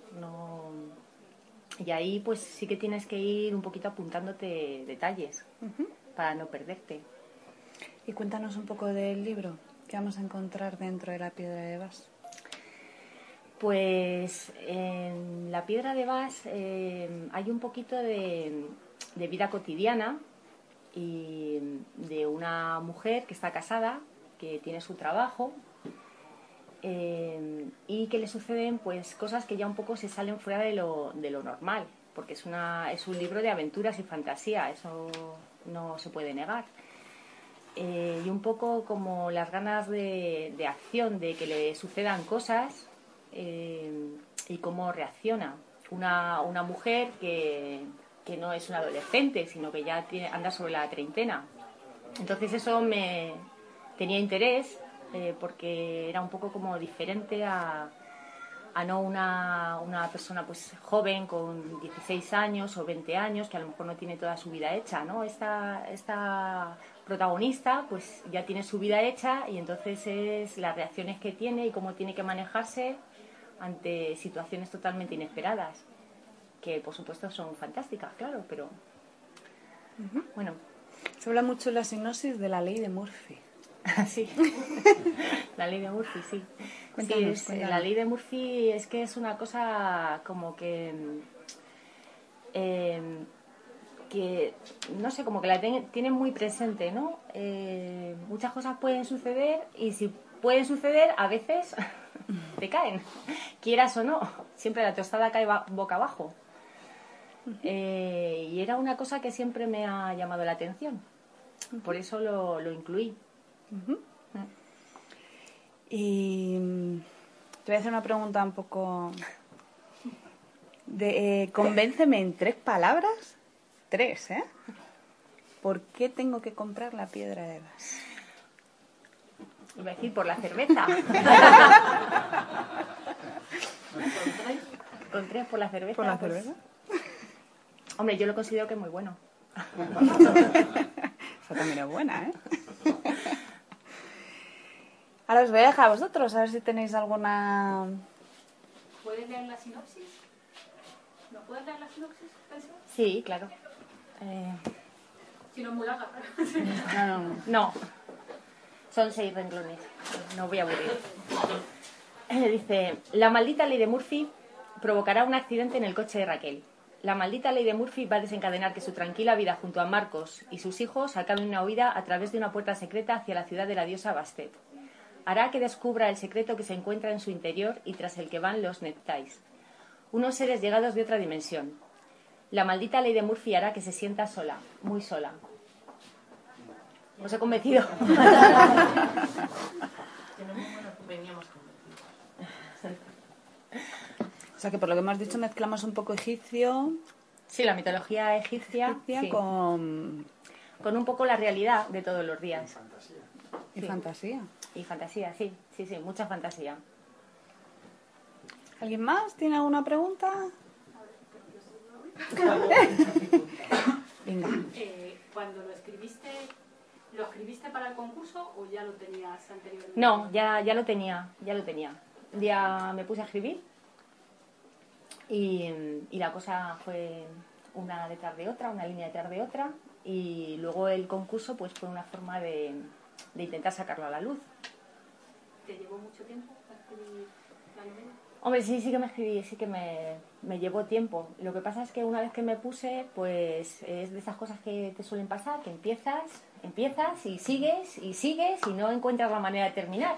Y ahí pues sí que tienes que ir un poquito apuntándote detalles para no perderte. Y cuéntanos un poco del libro que vamos a encontrar dentro de La Piedra de Bas. Pues en La Piedra de Bas hay un poquito de vida cotidiana y de una mujer que está casada, que tiene su trabajo y que le suceden pues cosas que ya un poco se salen fuera de lo normal, porque es un libro de aventuras y fantasía, eso no se puede negar. Y un poco como las ganas de acción, de que le sucedan cosas y cómo reacciona una mujer que no es una adolescente, sino que ya anda sobre la treintena. Entonces eso me tenía interés porque era un poco como diferente a no una persona pues joven con 16 años o 20 años que a lo mejor no tiene toda su vida hecha, ¿no? Esta protagonista pues ya tiene su vida hecha y entonces es las reacciones que tiene y cómo tiene que manejarse ante situaciones totalmente inesperadas, que por supuesto son fantásticas, claro, pero bueno. Se habla mucho en la sinopsis de la ley de Murphy. Sí, la ley de Murphy, sí. Cuéntanos, Sí, la ley de Murphy es que es una cosa como que no sé, como que la tienen muy presente, ¿no? Muchas cosas pueden suceder y si pueden suceder, a veces te caen, quieras o no. Siempre la tostada cae boca abajo. Y era una cosa que siempre me ha llamado la atención. Por eso lo incluí. Y te voy a hacer una pregunta un poco convénceme en 3 palabras. 3, ¿eh? ¿Por qué tengo que comprar La Piedra de Bas? Iba a decir por la cerveza. ¿Con 3 por la cerveza? ¿Por la cerveza? Hombre, yo lo considero que es muy bueno. Esa también es buena, ¿eh? Ahora os voy a dejar a vosotros, a ver si tenéis alguna... ¿Puedes leer la sinopsis? ¿No puedes leer la sinopsis? Sí, claro. Si no es muy larga. No. Son 6 renglones. No voy a aburrir. Dice, la maldita ley de Murphy provocará un accidente en el coche de Raquel. La maldita ley de Murphy va a desencadenar que su tranquila vida junto a Marcos y sus hijos acabe una huida a través de una puerta secreta hacia la ciudad de la diosa Bastet. Hará que descubra el secreto que se encuentra en su interior y tras el que van los Neptais, unos seres llegados de otra dimensión. La maldita ley de Murphy hará que se sienta sola, muy sola. ¿Os he convencido? O sea que por lo que hemos dicho mezclamos un poco egipcio. Sí, la mitología egipcia sí. con un poco la realidad de todos los días. Y fantasía. Y fantasía, sí, mucha fantasía. ¿Alguien más tiene alguna pregunta? Venga. Cuando lo escribiste para el concurso o ya lo tenías anteriormente? No, ya lo tenía. Un día me puse a escribir y la cosa fue una detrás de otra, una línea detrás de otra, y luego el concurso pues fue una forma de intentar sacarlo a la luz. ¿Te llevó mucho tiempo a escribir la novela? Hombre, sí que me escribí, sí que me llevó tiempo. Lo que pasa es que una vez que me puse, pues es de esas cosas que te suelen pasar, que empiezas y sigues y no encuentras la manera de terminar.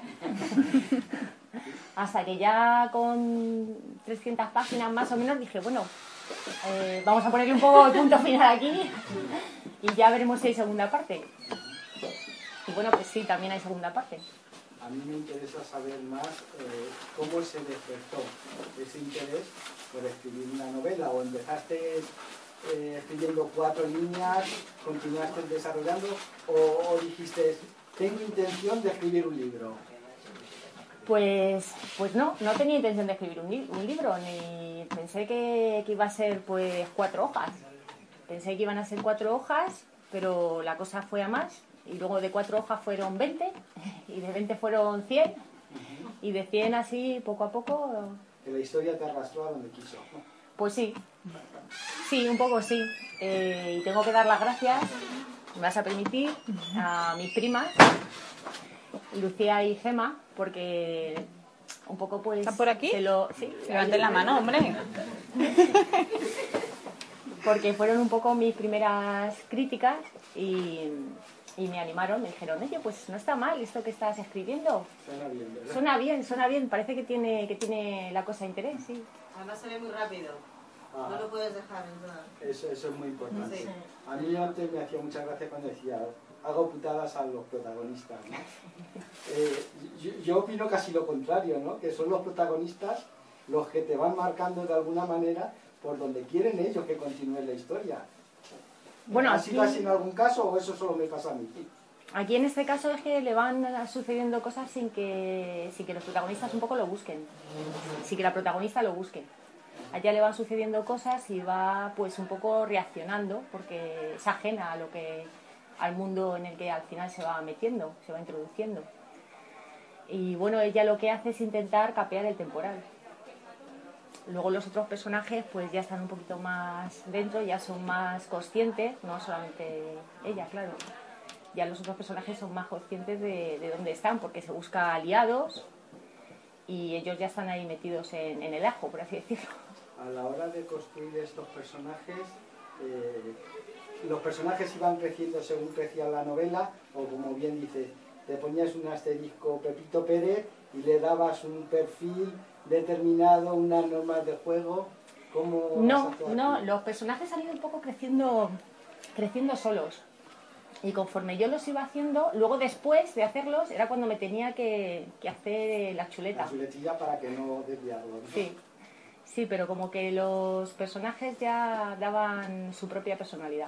Hasta que ya con 300 páginas más o menos dije, bueno, vamos a ponerle un poco el punto final aquí y ya veremos si hay segunda parte. Y bueno, pues sí, también hay segunda parte. A mí me interesa saber más cómo se despertó ese interés por escribir una novela, o empezaste escribiendo 4 líneas, continuaste desarrollando, o dijiste, tengo intención de escribir un libro. Pues no tenía intención de escribir un libro, ni pensé que iba a ser pues 4 hojas. Pensé que iban a ser 4 hojas, pero la cosa fue a más. Y luego de 4 hojas fueron 20, y de 20 fueron 100, y de 100 así, poco a poco... Que la historia te arrastró a donde quiso. Pues sí, un poco sí. Y tengo que dar las gracias, me vas a permitir, a mis primas, Lucía y Gema, porque un poco pues... ¿Están por aquí? Sí. Levanten la mano, hombre. Porque fueron un poco mis primeras críticas y me animaron, me dijeron, oye, pues no está mal esto que estás escribiendo. Suena bien, ¿verdad? Suena bien, parece que tiene la cosa interés, sí. Además se ve muy rápido, no lo puedes dejar, ¿verdad? Eso es muy importante. Sí. A mí antes me hacía mucha gracia cuando decía, hago putadas a los protagonistas, ¿no? Yo opino casi lo contrario, ¿no? Que son los protagonistas los que te van marcando de alguna manera por donde quieren ellos que continúe la historia. Bueno, ¿Ha sido así en algún caso o eso solo me pasa a mí? Aquí en este caso es que le van sucediendo cosas sin que los protagonistas un poco lo busquen, sin que la protagonista lo busque. Allá le van sucediendo cosas y va pues un poco reaccionando porque es ajena al mundo en el que al final se va metiendo, se va introduciendo. Y bueno, ella lo que hace es intentar capear el temporal. Luego los otros personajes pues ya están un poquito más dentro, ya son más conscientes, no solamente ella, claro. Ya los otros personajes son más conscientes de dónde están, porque se busca aliados y ellos ya están ahí metidos en el ajo, por así decirlo. A la hora de construir estos personajes, los personajes iban creciendo según crecía la novela, o como bien dices, te ponías un asterisco Pepito Pérez y le dabas un perfil determinado, unas normas de juego. ¿Cómo No, los personajes han ido un poco creciendo solos. Y conforme yo los iba haciendo, luego después de hacerlos, era cuando me tenía que hacer la chuleta. La chuletilla para que no desviarlo, ¿no? Sí, pero como que los personajes ya daban su propia personalidad.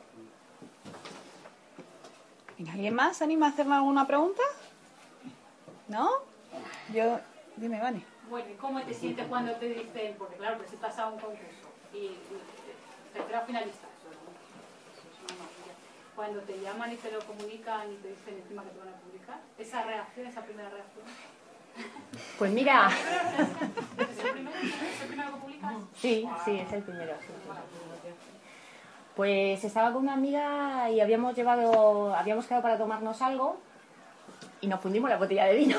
¿Alguien más se anima a hacerme alguna pregunta? ¿No? Dime, Vani. Bueno, ¿y cómo te sientes cuando te dicen, porque claro, presentas a un concurso y tercera finalista, eso es una maravilla. Cuando te llaman y te lo comunican y te dicen encima que te van a publicar, esa reacción, esa primera reacción. Pues mira. ¿Es el primero que publicas? Sí, es el primero. Sí. Pues estaba con una amiga y habíamos quedado para tomarnos algo y nos fundimos la botella de vino.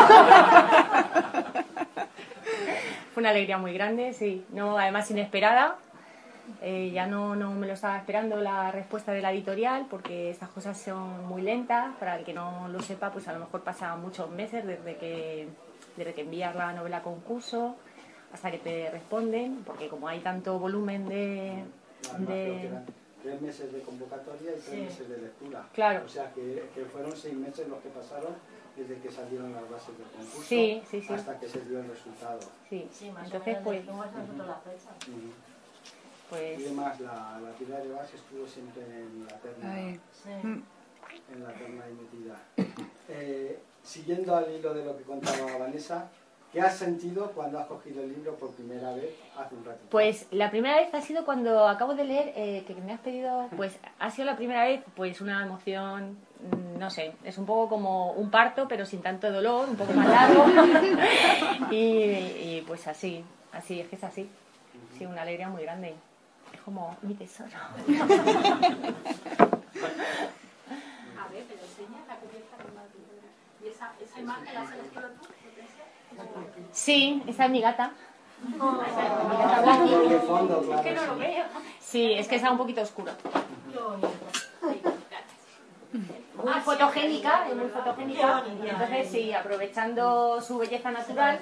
Fue una alegría muy grande, sí. No, además inesperada. Ya no me lo estaba esperando la respuesta de la editorial porque estas cosas son muy lentas. Para el que no lo sepa, pues a lo mejor pasan muchos meses desde que envías la novela a concurso hasta que te responden, porque como hay tanto volumen de Además, creo que eran 3 meses de convocatoria y 3 meses de lectura. Claro. O sea, que fueron 6 meses los que pasaron desde que salieron las bases del concurso hasta que se dio el resultado. Sí, más entonces o menos pues... nosotros la fecha. Pues... Y además, la Pilar de Bas estuvo siempre en la terna, en la terna emitida. Siguiendo al hilo de lo que contaba Vanessa, ¿qué has sentido cuando has cogido el libro por primera vez hace un ratito? Pues la primera vez ha sido cuando acabo de leer, que me has pedido, pues ha sido la primera vez, pues una emoción, no sé, es un poco como un parto, pero sin tanto dolor, un poco más largo. y pues así, es que es así. Sí, una alegría muy grande. Es como mi tesoro. A ver, pero enseña la cubierta con la pintura. ¿Y esa imagen la has elegido tú? Sí, esa es mi gata. Oh, Mi gata Blackie. Es que no lo veo. Sí, es que está un poquito oscuro. Muy fotogénica, es muy fotogénica. Y entonces sí, aprovechando su belleza natural,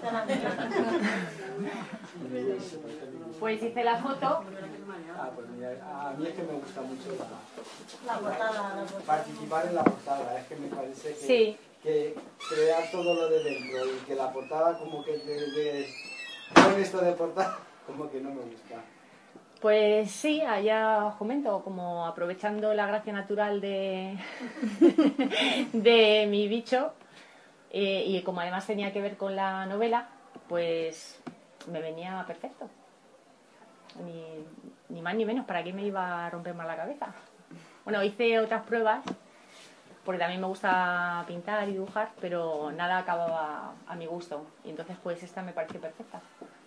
pues hice la foto. Pues mira, a mí es que me gusta mucho La portada. Participar en la portada. Es que me parece que, Sí. que crear todo lo de dentro y que la portada como que con esto de portada como que no me gusta. Pues sí, allá os comento, como aprovechando la gracia natural de mi bicho, y como además tenía que ver con la novela, pues me venía perfecto. Ni más ni menos, ¿para qué me iba a romper más la cabeza? Bueno, hice otras pruebas, porque también me gusta pintar y dibujar, pero nada acababa a mi gusto. Y entonces pues esta me pareció perfecta.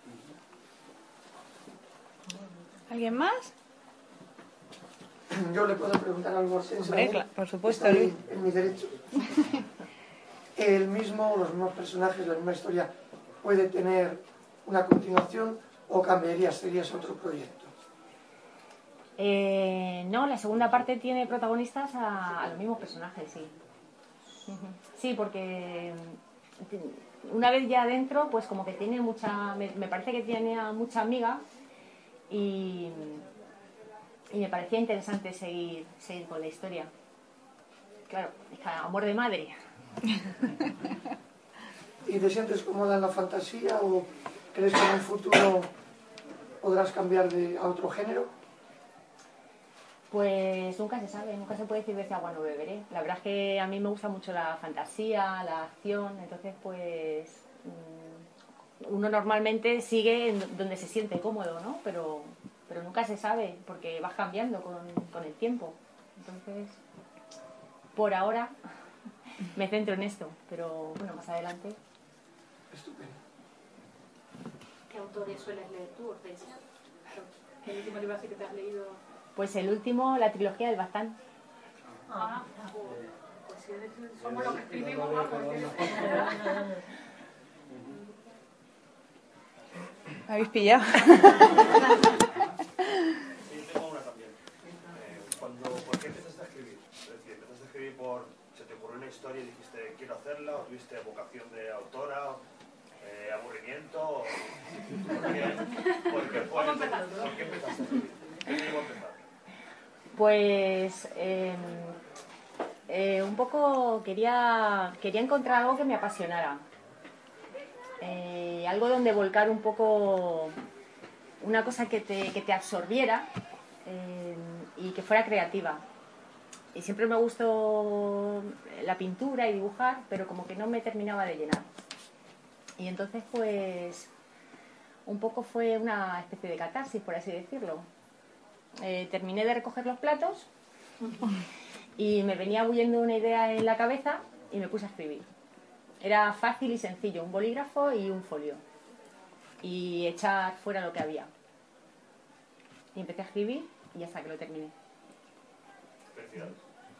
¿Alguien más? Yo le puedo preguntar algo. Hombre, por supuesto, Estoy Luis. en mi derecho. Los mismos personajes, la misma historia, puede tener una continuación o cambiaría, serías otro proyecto. No, la segunda parte tiene protagonistas a los mismos personajes, sí. Sí, porque una vez ya adentro, pues como que tiene mucha... Me parece que tiene mucha amiga y me parecía interesante seguir con la historia. Claro, es que amor de madre. ¿Y te sientes cómoda en la fantasía o crees que en un futuro podrás cambiar a otro género? Pues nunca se sabe, nunca se puede decir de ese agua no beberé. La verdad es que a mí me gusta mucho la fantasía, la acción, entonces pues uno normalmente sigue donde se siente cómodo, ¿no? Pero nunca se sabe porque vas cambiando con el tiempo. Entonces, por ahora me centro en esto, pero bueno, más adelante. Estupendo. ¿Qué autores sueles leer tú, Hortensia? ¿Qué último libro así que te has leído? Pues el último, la trilogía del Baztán. Pues si somos los que escribimos más, porque... ¿Me habéis pillado? Sí, tengo una también. ¿Por qué empezaste a escribir? Es decir, ¿empezaste a escribir se te ocurrió una historia y dijiste quiero hacerla? ¿O tuviste vocación de autora? ¿Aburrimiento? ¿Por qué empezaste a escribir? ¿Qué te llevó a empezar? Pues un poco quería encontrar algo que me apasionara. Algo donde volcar un poco una cosa que te absorbiera y que fuera creativa. Y siempre me gustó la pintura y dibujar, pero como que no me terminaba de llenar. Y entonces pues un poco fue una especie de catarsis, por así decirlo. Terminé de recoger los platos y me venía huyendo una idea en la cabeza y me puse a escribir. Era fácil y sencillo, un bolígrafo y un folio y echar fuera lo que había. Y empecé a escribir y hasta que lo terminé. Felicidades.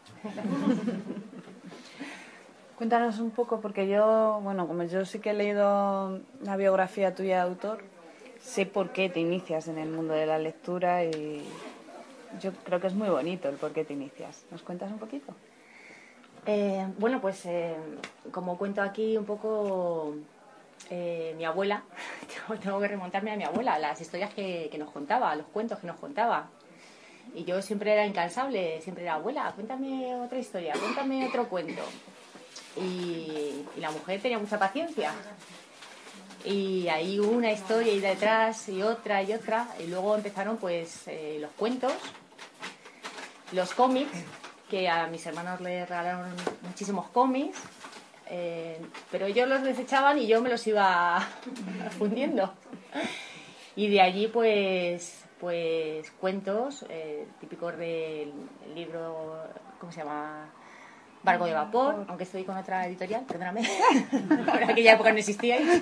Cuéntanos un poco, porque yo, bueno, como yo sí que he leído la biografía tuya de autor, sé por qué te inicias en el mundo de la lectura y yo creo que es muy bonito el por qué te inicias. ¿Nos cuentas un poquito? Bueno, pues como cuento aquí un poco mi abuela, tengo que remontarme a mi abuela, las historias que nos contaba, los cuentos que nos contaba. Y yo siempre era incansable, siempre era, abuela, cuéntame otra historia, cuéntame otro cuento. Y la mujer tenía mucha paciencia. Y ahí hubo una historia y detrás y otra, y luego empezaron pues los cuentos, los cómics, que a mis hermanos les regalaron muchísimos cómics, pero ellos los desechaban y yo me los iba fundiendo. Y de allí pues cuentos típicos del libro, ¿cómo se llama? Barco de vapor, aunque estoy con otra editorial, perdóname, por aquella época no existíais.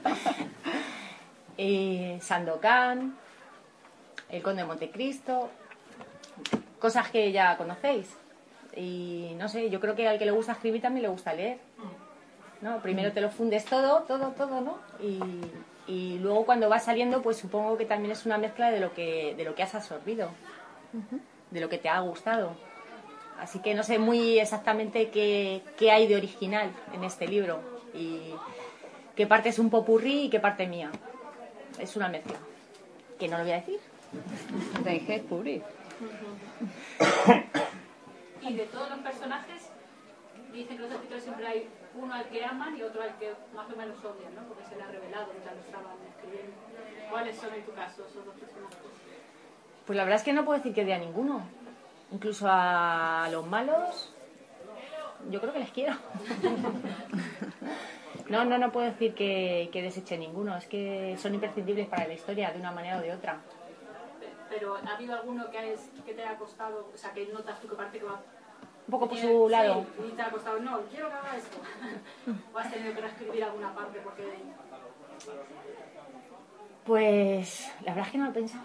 Sandokan, El Conde de Montecristo, cosas que ya conocéis. Y no sé, yo creo que al que le gusta escribir también le gusta leer, ¿no? Primero te lo fundes todo, ¿no? Y luego cuando va saliendo, pues supongo que también es una mezcla de lo que has absorbido, de lo que te ha gustado. Así que no sé muy exactamente qué hay de original en este libro y qué parte es un popurrí y qué parte mía. Es una mezcla, que no lo voy a decir. Tenéis que descubrir. Y de todos los personajes, dicen que los escritores siempre hay uno al que aman y otro al que más o menos odian, ¿no? Porque se le ha revelado mientras lo estaban escribiendo. ¿Cuáles son en tu caso esos dos personajes? Pues la verdad es que no puedo decir que odie a ninguno. Incluso a los malos, yo creo que les quiero. No puedo decir que deseche ninguno. Es que son imprescindibles para la historia, de una manera o de otra. Pero ¿ha habido alguno que te haya costado, o sea, que notas tú que parte que va un poco por su lado? Sí, y te ha costado, no, quiero que haga esto. ¿O has tenido que reescribir alguna parte porque...? Pues la verdad es que no lo he pensado.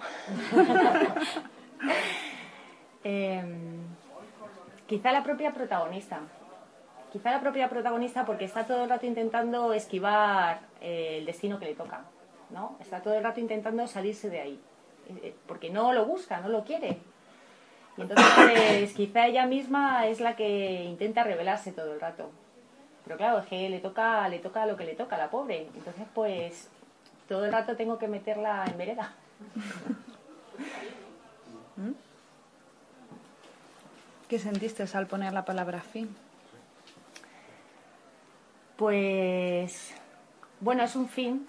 Quizá la propia protagonista. Porque está todo el rato intentando esquivar el destino que le toca, ¿no? Está todo el rato intentando salirse de ahí, porque no lo busca, no lo quiere. Y entonces pues, quizá ella misma es la que intenta rebelarse todo el rato. Pero claro, es que le toca lo que le toca a la pobre. Entonces pues todo el rato tengo que meterla en vereda. ¿Qué sentiste al poner la palabra fin? Pues, bueno, es un fin.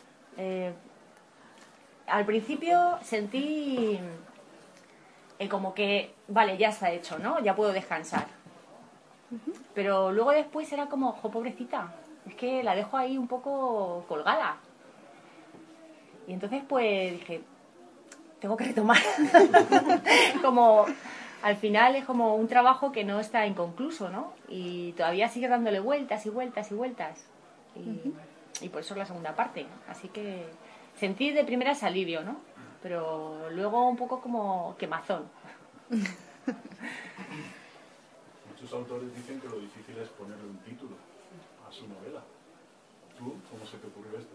Al principio sentí como que, vale, ya está hecho, ¿no? Ya puedo descansar. Pero luego después era como, jo, pobrecita, es que la dejo ahí un poco colgada. Y entonces pues dije, tengo que retomar. Como... Al final es como un trabajo que no está inconcluso, ¿no? Y todavía sigue dándole vueltas y vueltas y vueltas. Y por eso es la segunda parte. Así que sentí de primeras alivio, ¿no? Pero luego un poco como quemazón. Muchos autores dicen que lo difícil es ponerle un título a su novela. ¿Tú cómo se te ocurrió esto?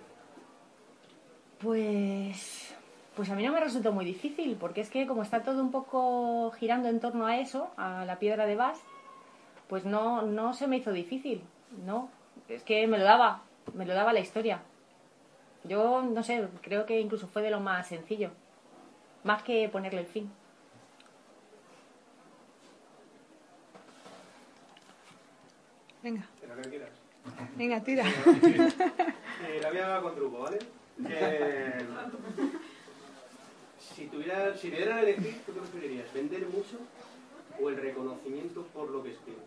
Pues a mí no me resultó muy difícil, porque es que como está todo un poco girando en torno a eso, a la piedra de Bast, pues no se me hizo difícil, no. Es que me lo daba la historia. Yo, no sé, creo que incluso fue de lo más sencillo, más que ponerle el fin. Venga. Lo que quieras. Venga, tira. La voy a dar con truco, ¿vale? Si te dieran a elegir, ¿tú qué preferirías? ¿Vender mucho o el reconocimiento por lo que escribes?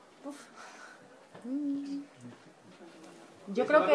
Yo creo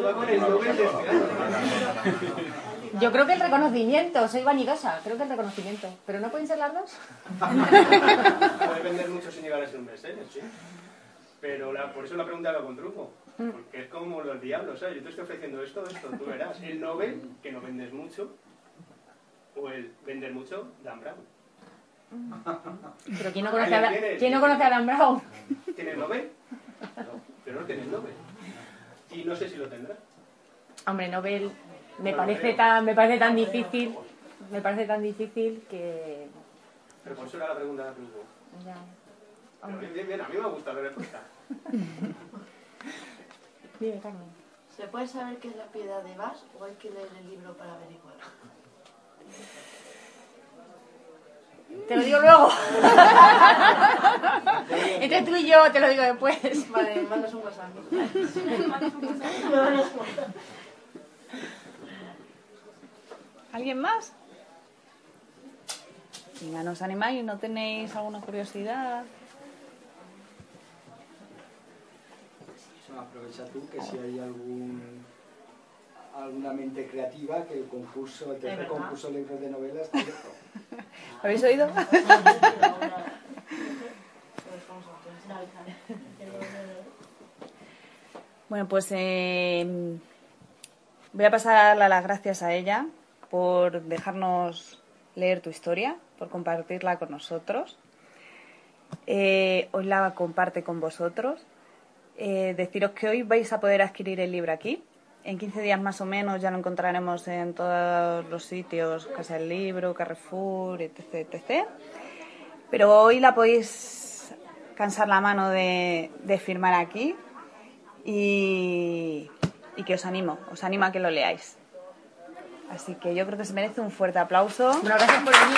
que el reconocimiento, soy vanidosa, creo que el reconocimiento. ¿Pero no pueden ser las dos? Puedes vender mucho sin llegar a ser un bestseller, sí. Pero por eso la pregunta va con truco. Porque es como los diablos, ¿sabes? Yo te estoy ofreciendo esto, tú verás. El Nobel, que no vendes mucho, o el vender mucho, Dan Brown. ¿Pero quién no conoce a Dan Brown? ¿Tienes Nobel? No, pero no tienes Nobel. Y no sé si lo tendrás. Hombre, Nobel me parece tan difícil. Me parece tan difícil que... Pero por eso era la pregunta de truco. Ya. Pero bien, a mí me gusta la respuesta. Dime, Carmen. ¿Se puede saber qué es la piedra de Bast o hay que leer el libro para averiguarlo? Te lo digo luego. Entre tú y yo te lo digo después. Vale, mandas un WhatsApp. ¿Alguien más? Venga, ¿nos animáis? ¿No tenéis alguna curiosidad? Aprovecha tú que si hay alguna mente creativa, que el tercer concurso de libros de novelas está abierto. ¿Habéis oído? Bueno, pues voy a pasarle las gracias a ella por dejarnos leer tu historia, por compartirla con nosotros. Hoy la comparte con vosotros. Deciros que hoy vais a poder adquirir el libro aquí. En 15 días más o menos ya lo encontraremos en todos los sitios, Casa del Libro, Carrefour, etc, etc. Pero hoy la podéis cansar la mano de firmar aquí y que os animo a que lo leáis. Así que yo creo que se merece un fuerte aplauso. Bueno, gracias por venir.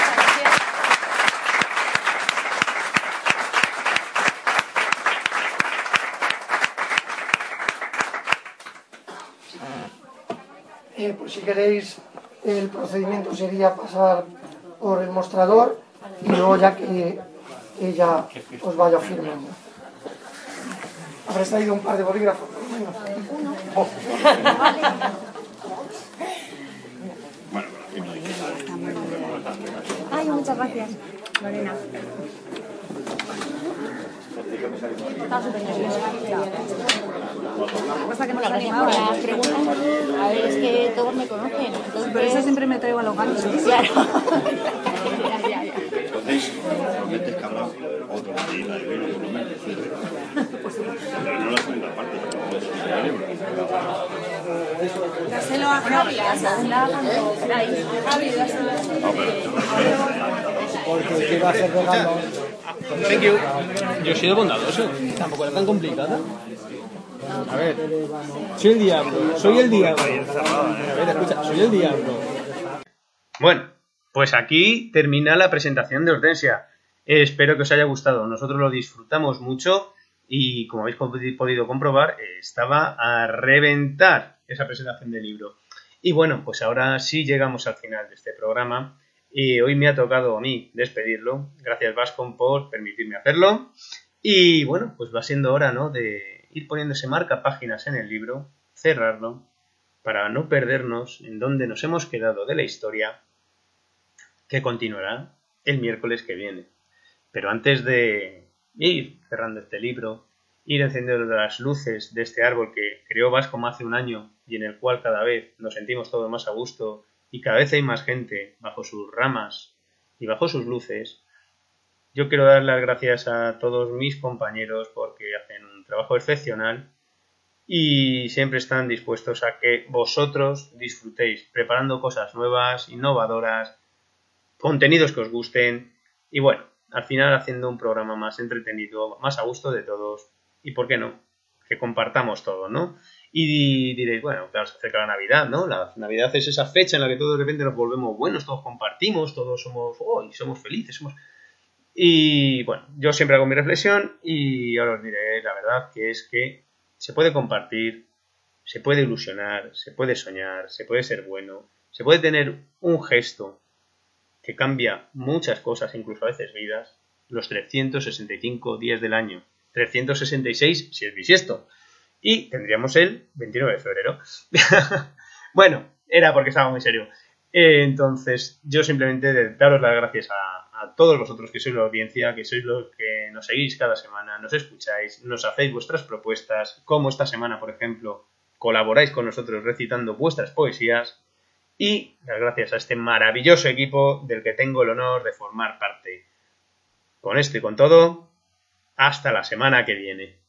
Pues si queréis, el procedimiento sería pasar por el mostrador y luego ya que ella os vaya firmando. Habréis traído un par de bolígrafos, por lo menos. Oh. Ay, muchas gracias, Lorena. Estaba súper nerviosa. Pasa que nos Gracias animaba. por las preguntas. A ver, es que todos me conocen. Entonces... Por eso siempre me traigo a los ganchos. Claro. Entonces, prometes que habrá otro día de libro, por lo menos. Pero no la segunda parte, Dáselo a Javi, la segunda cuando queráis. Javi, dáselo. Porque quiero hacer regalo. Thank you. Yo he sido bondadoso, tampoco era tan complicada. A ver, soy el diablo. A ver, escucha, soy el diablo. Bueno, pues aquí termina la presentación de Hortensia. Espero que os haya gustado. Nosotros lo disfrutamos mucho y, como habéis podido comprobar, estaba a reventar esa presentación del libro. Y bueno, pues ahora sí llegamos al final de este programa. Y hoy me ha tocado a mí despedirlo. Gracias, Vascon, por permitirme hacerlo. Y bueno, pues va siendo hora, ¿no?, de ir poniéndose marcapáginas en el libro, cerrarlo, para no perdernos en donde nos hemos quedado de la historia, que continuará el miércoles que viene. Pero antes de ir cerrando este libro, ir encendiendo las luces de este árbol que creó Vascon hace un año y en el cual cada vez nos sentimos todos más a gusto, y cada vez hay más gente bajo sus ramas y bajo sus luces, yo quiero dar las gracias a todos mis compañeros porque hacen un trabajo excepcional y siempre están dispuestos a que vosotros disfrutéis preparando cosas nuevas, innovadoras, contenidos que os gusten y bueno, al final haciendo un programa más entretenido, más a gusto de todos y, ¿por qué no?, que compartamos todo, ¿no? Y diréis, bueno, claro, se acerca la Navidad, ¿no? La Navidad es esa fecha en la que todos de repente nos volvemos buenos, todos compartimos, todos somos, somos felices, Y bueno, yo siempre hago mi reflexión y ahora os diré la verdad, que es que se puede compartir, se puede ilusionar, se puede soñar, se puede ser bueno, se puede tener un gesto que cambia muchas cosas, incluso a veces vidas, los 365 días del año, 366 si es bisiesto. Y tendríamos el 29 de febrero. Bueno, era porque estaba muy serio. Entonces, yo simplemente daros las gracias a todos vosotros que sois la audiencia, que sois los que nos seguís cada semana, nos escucháis, nos hacéis vuestras propuestas, como esta semana, por ejemplo, colaboráis con nosotros recitando vuestras poesías. Y las gracias a este maravilloso equipo del que tengo el honor de formar parte. Con esto y con todo, hasta la semana que viene.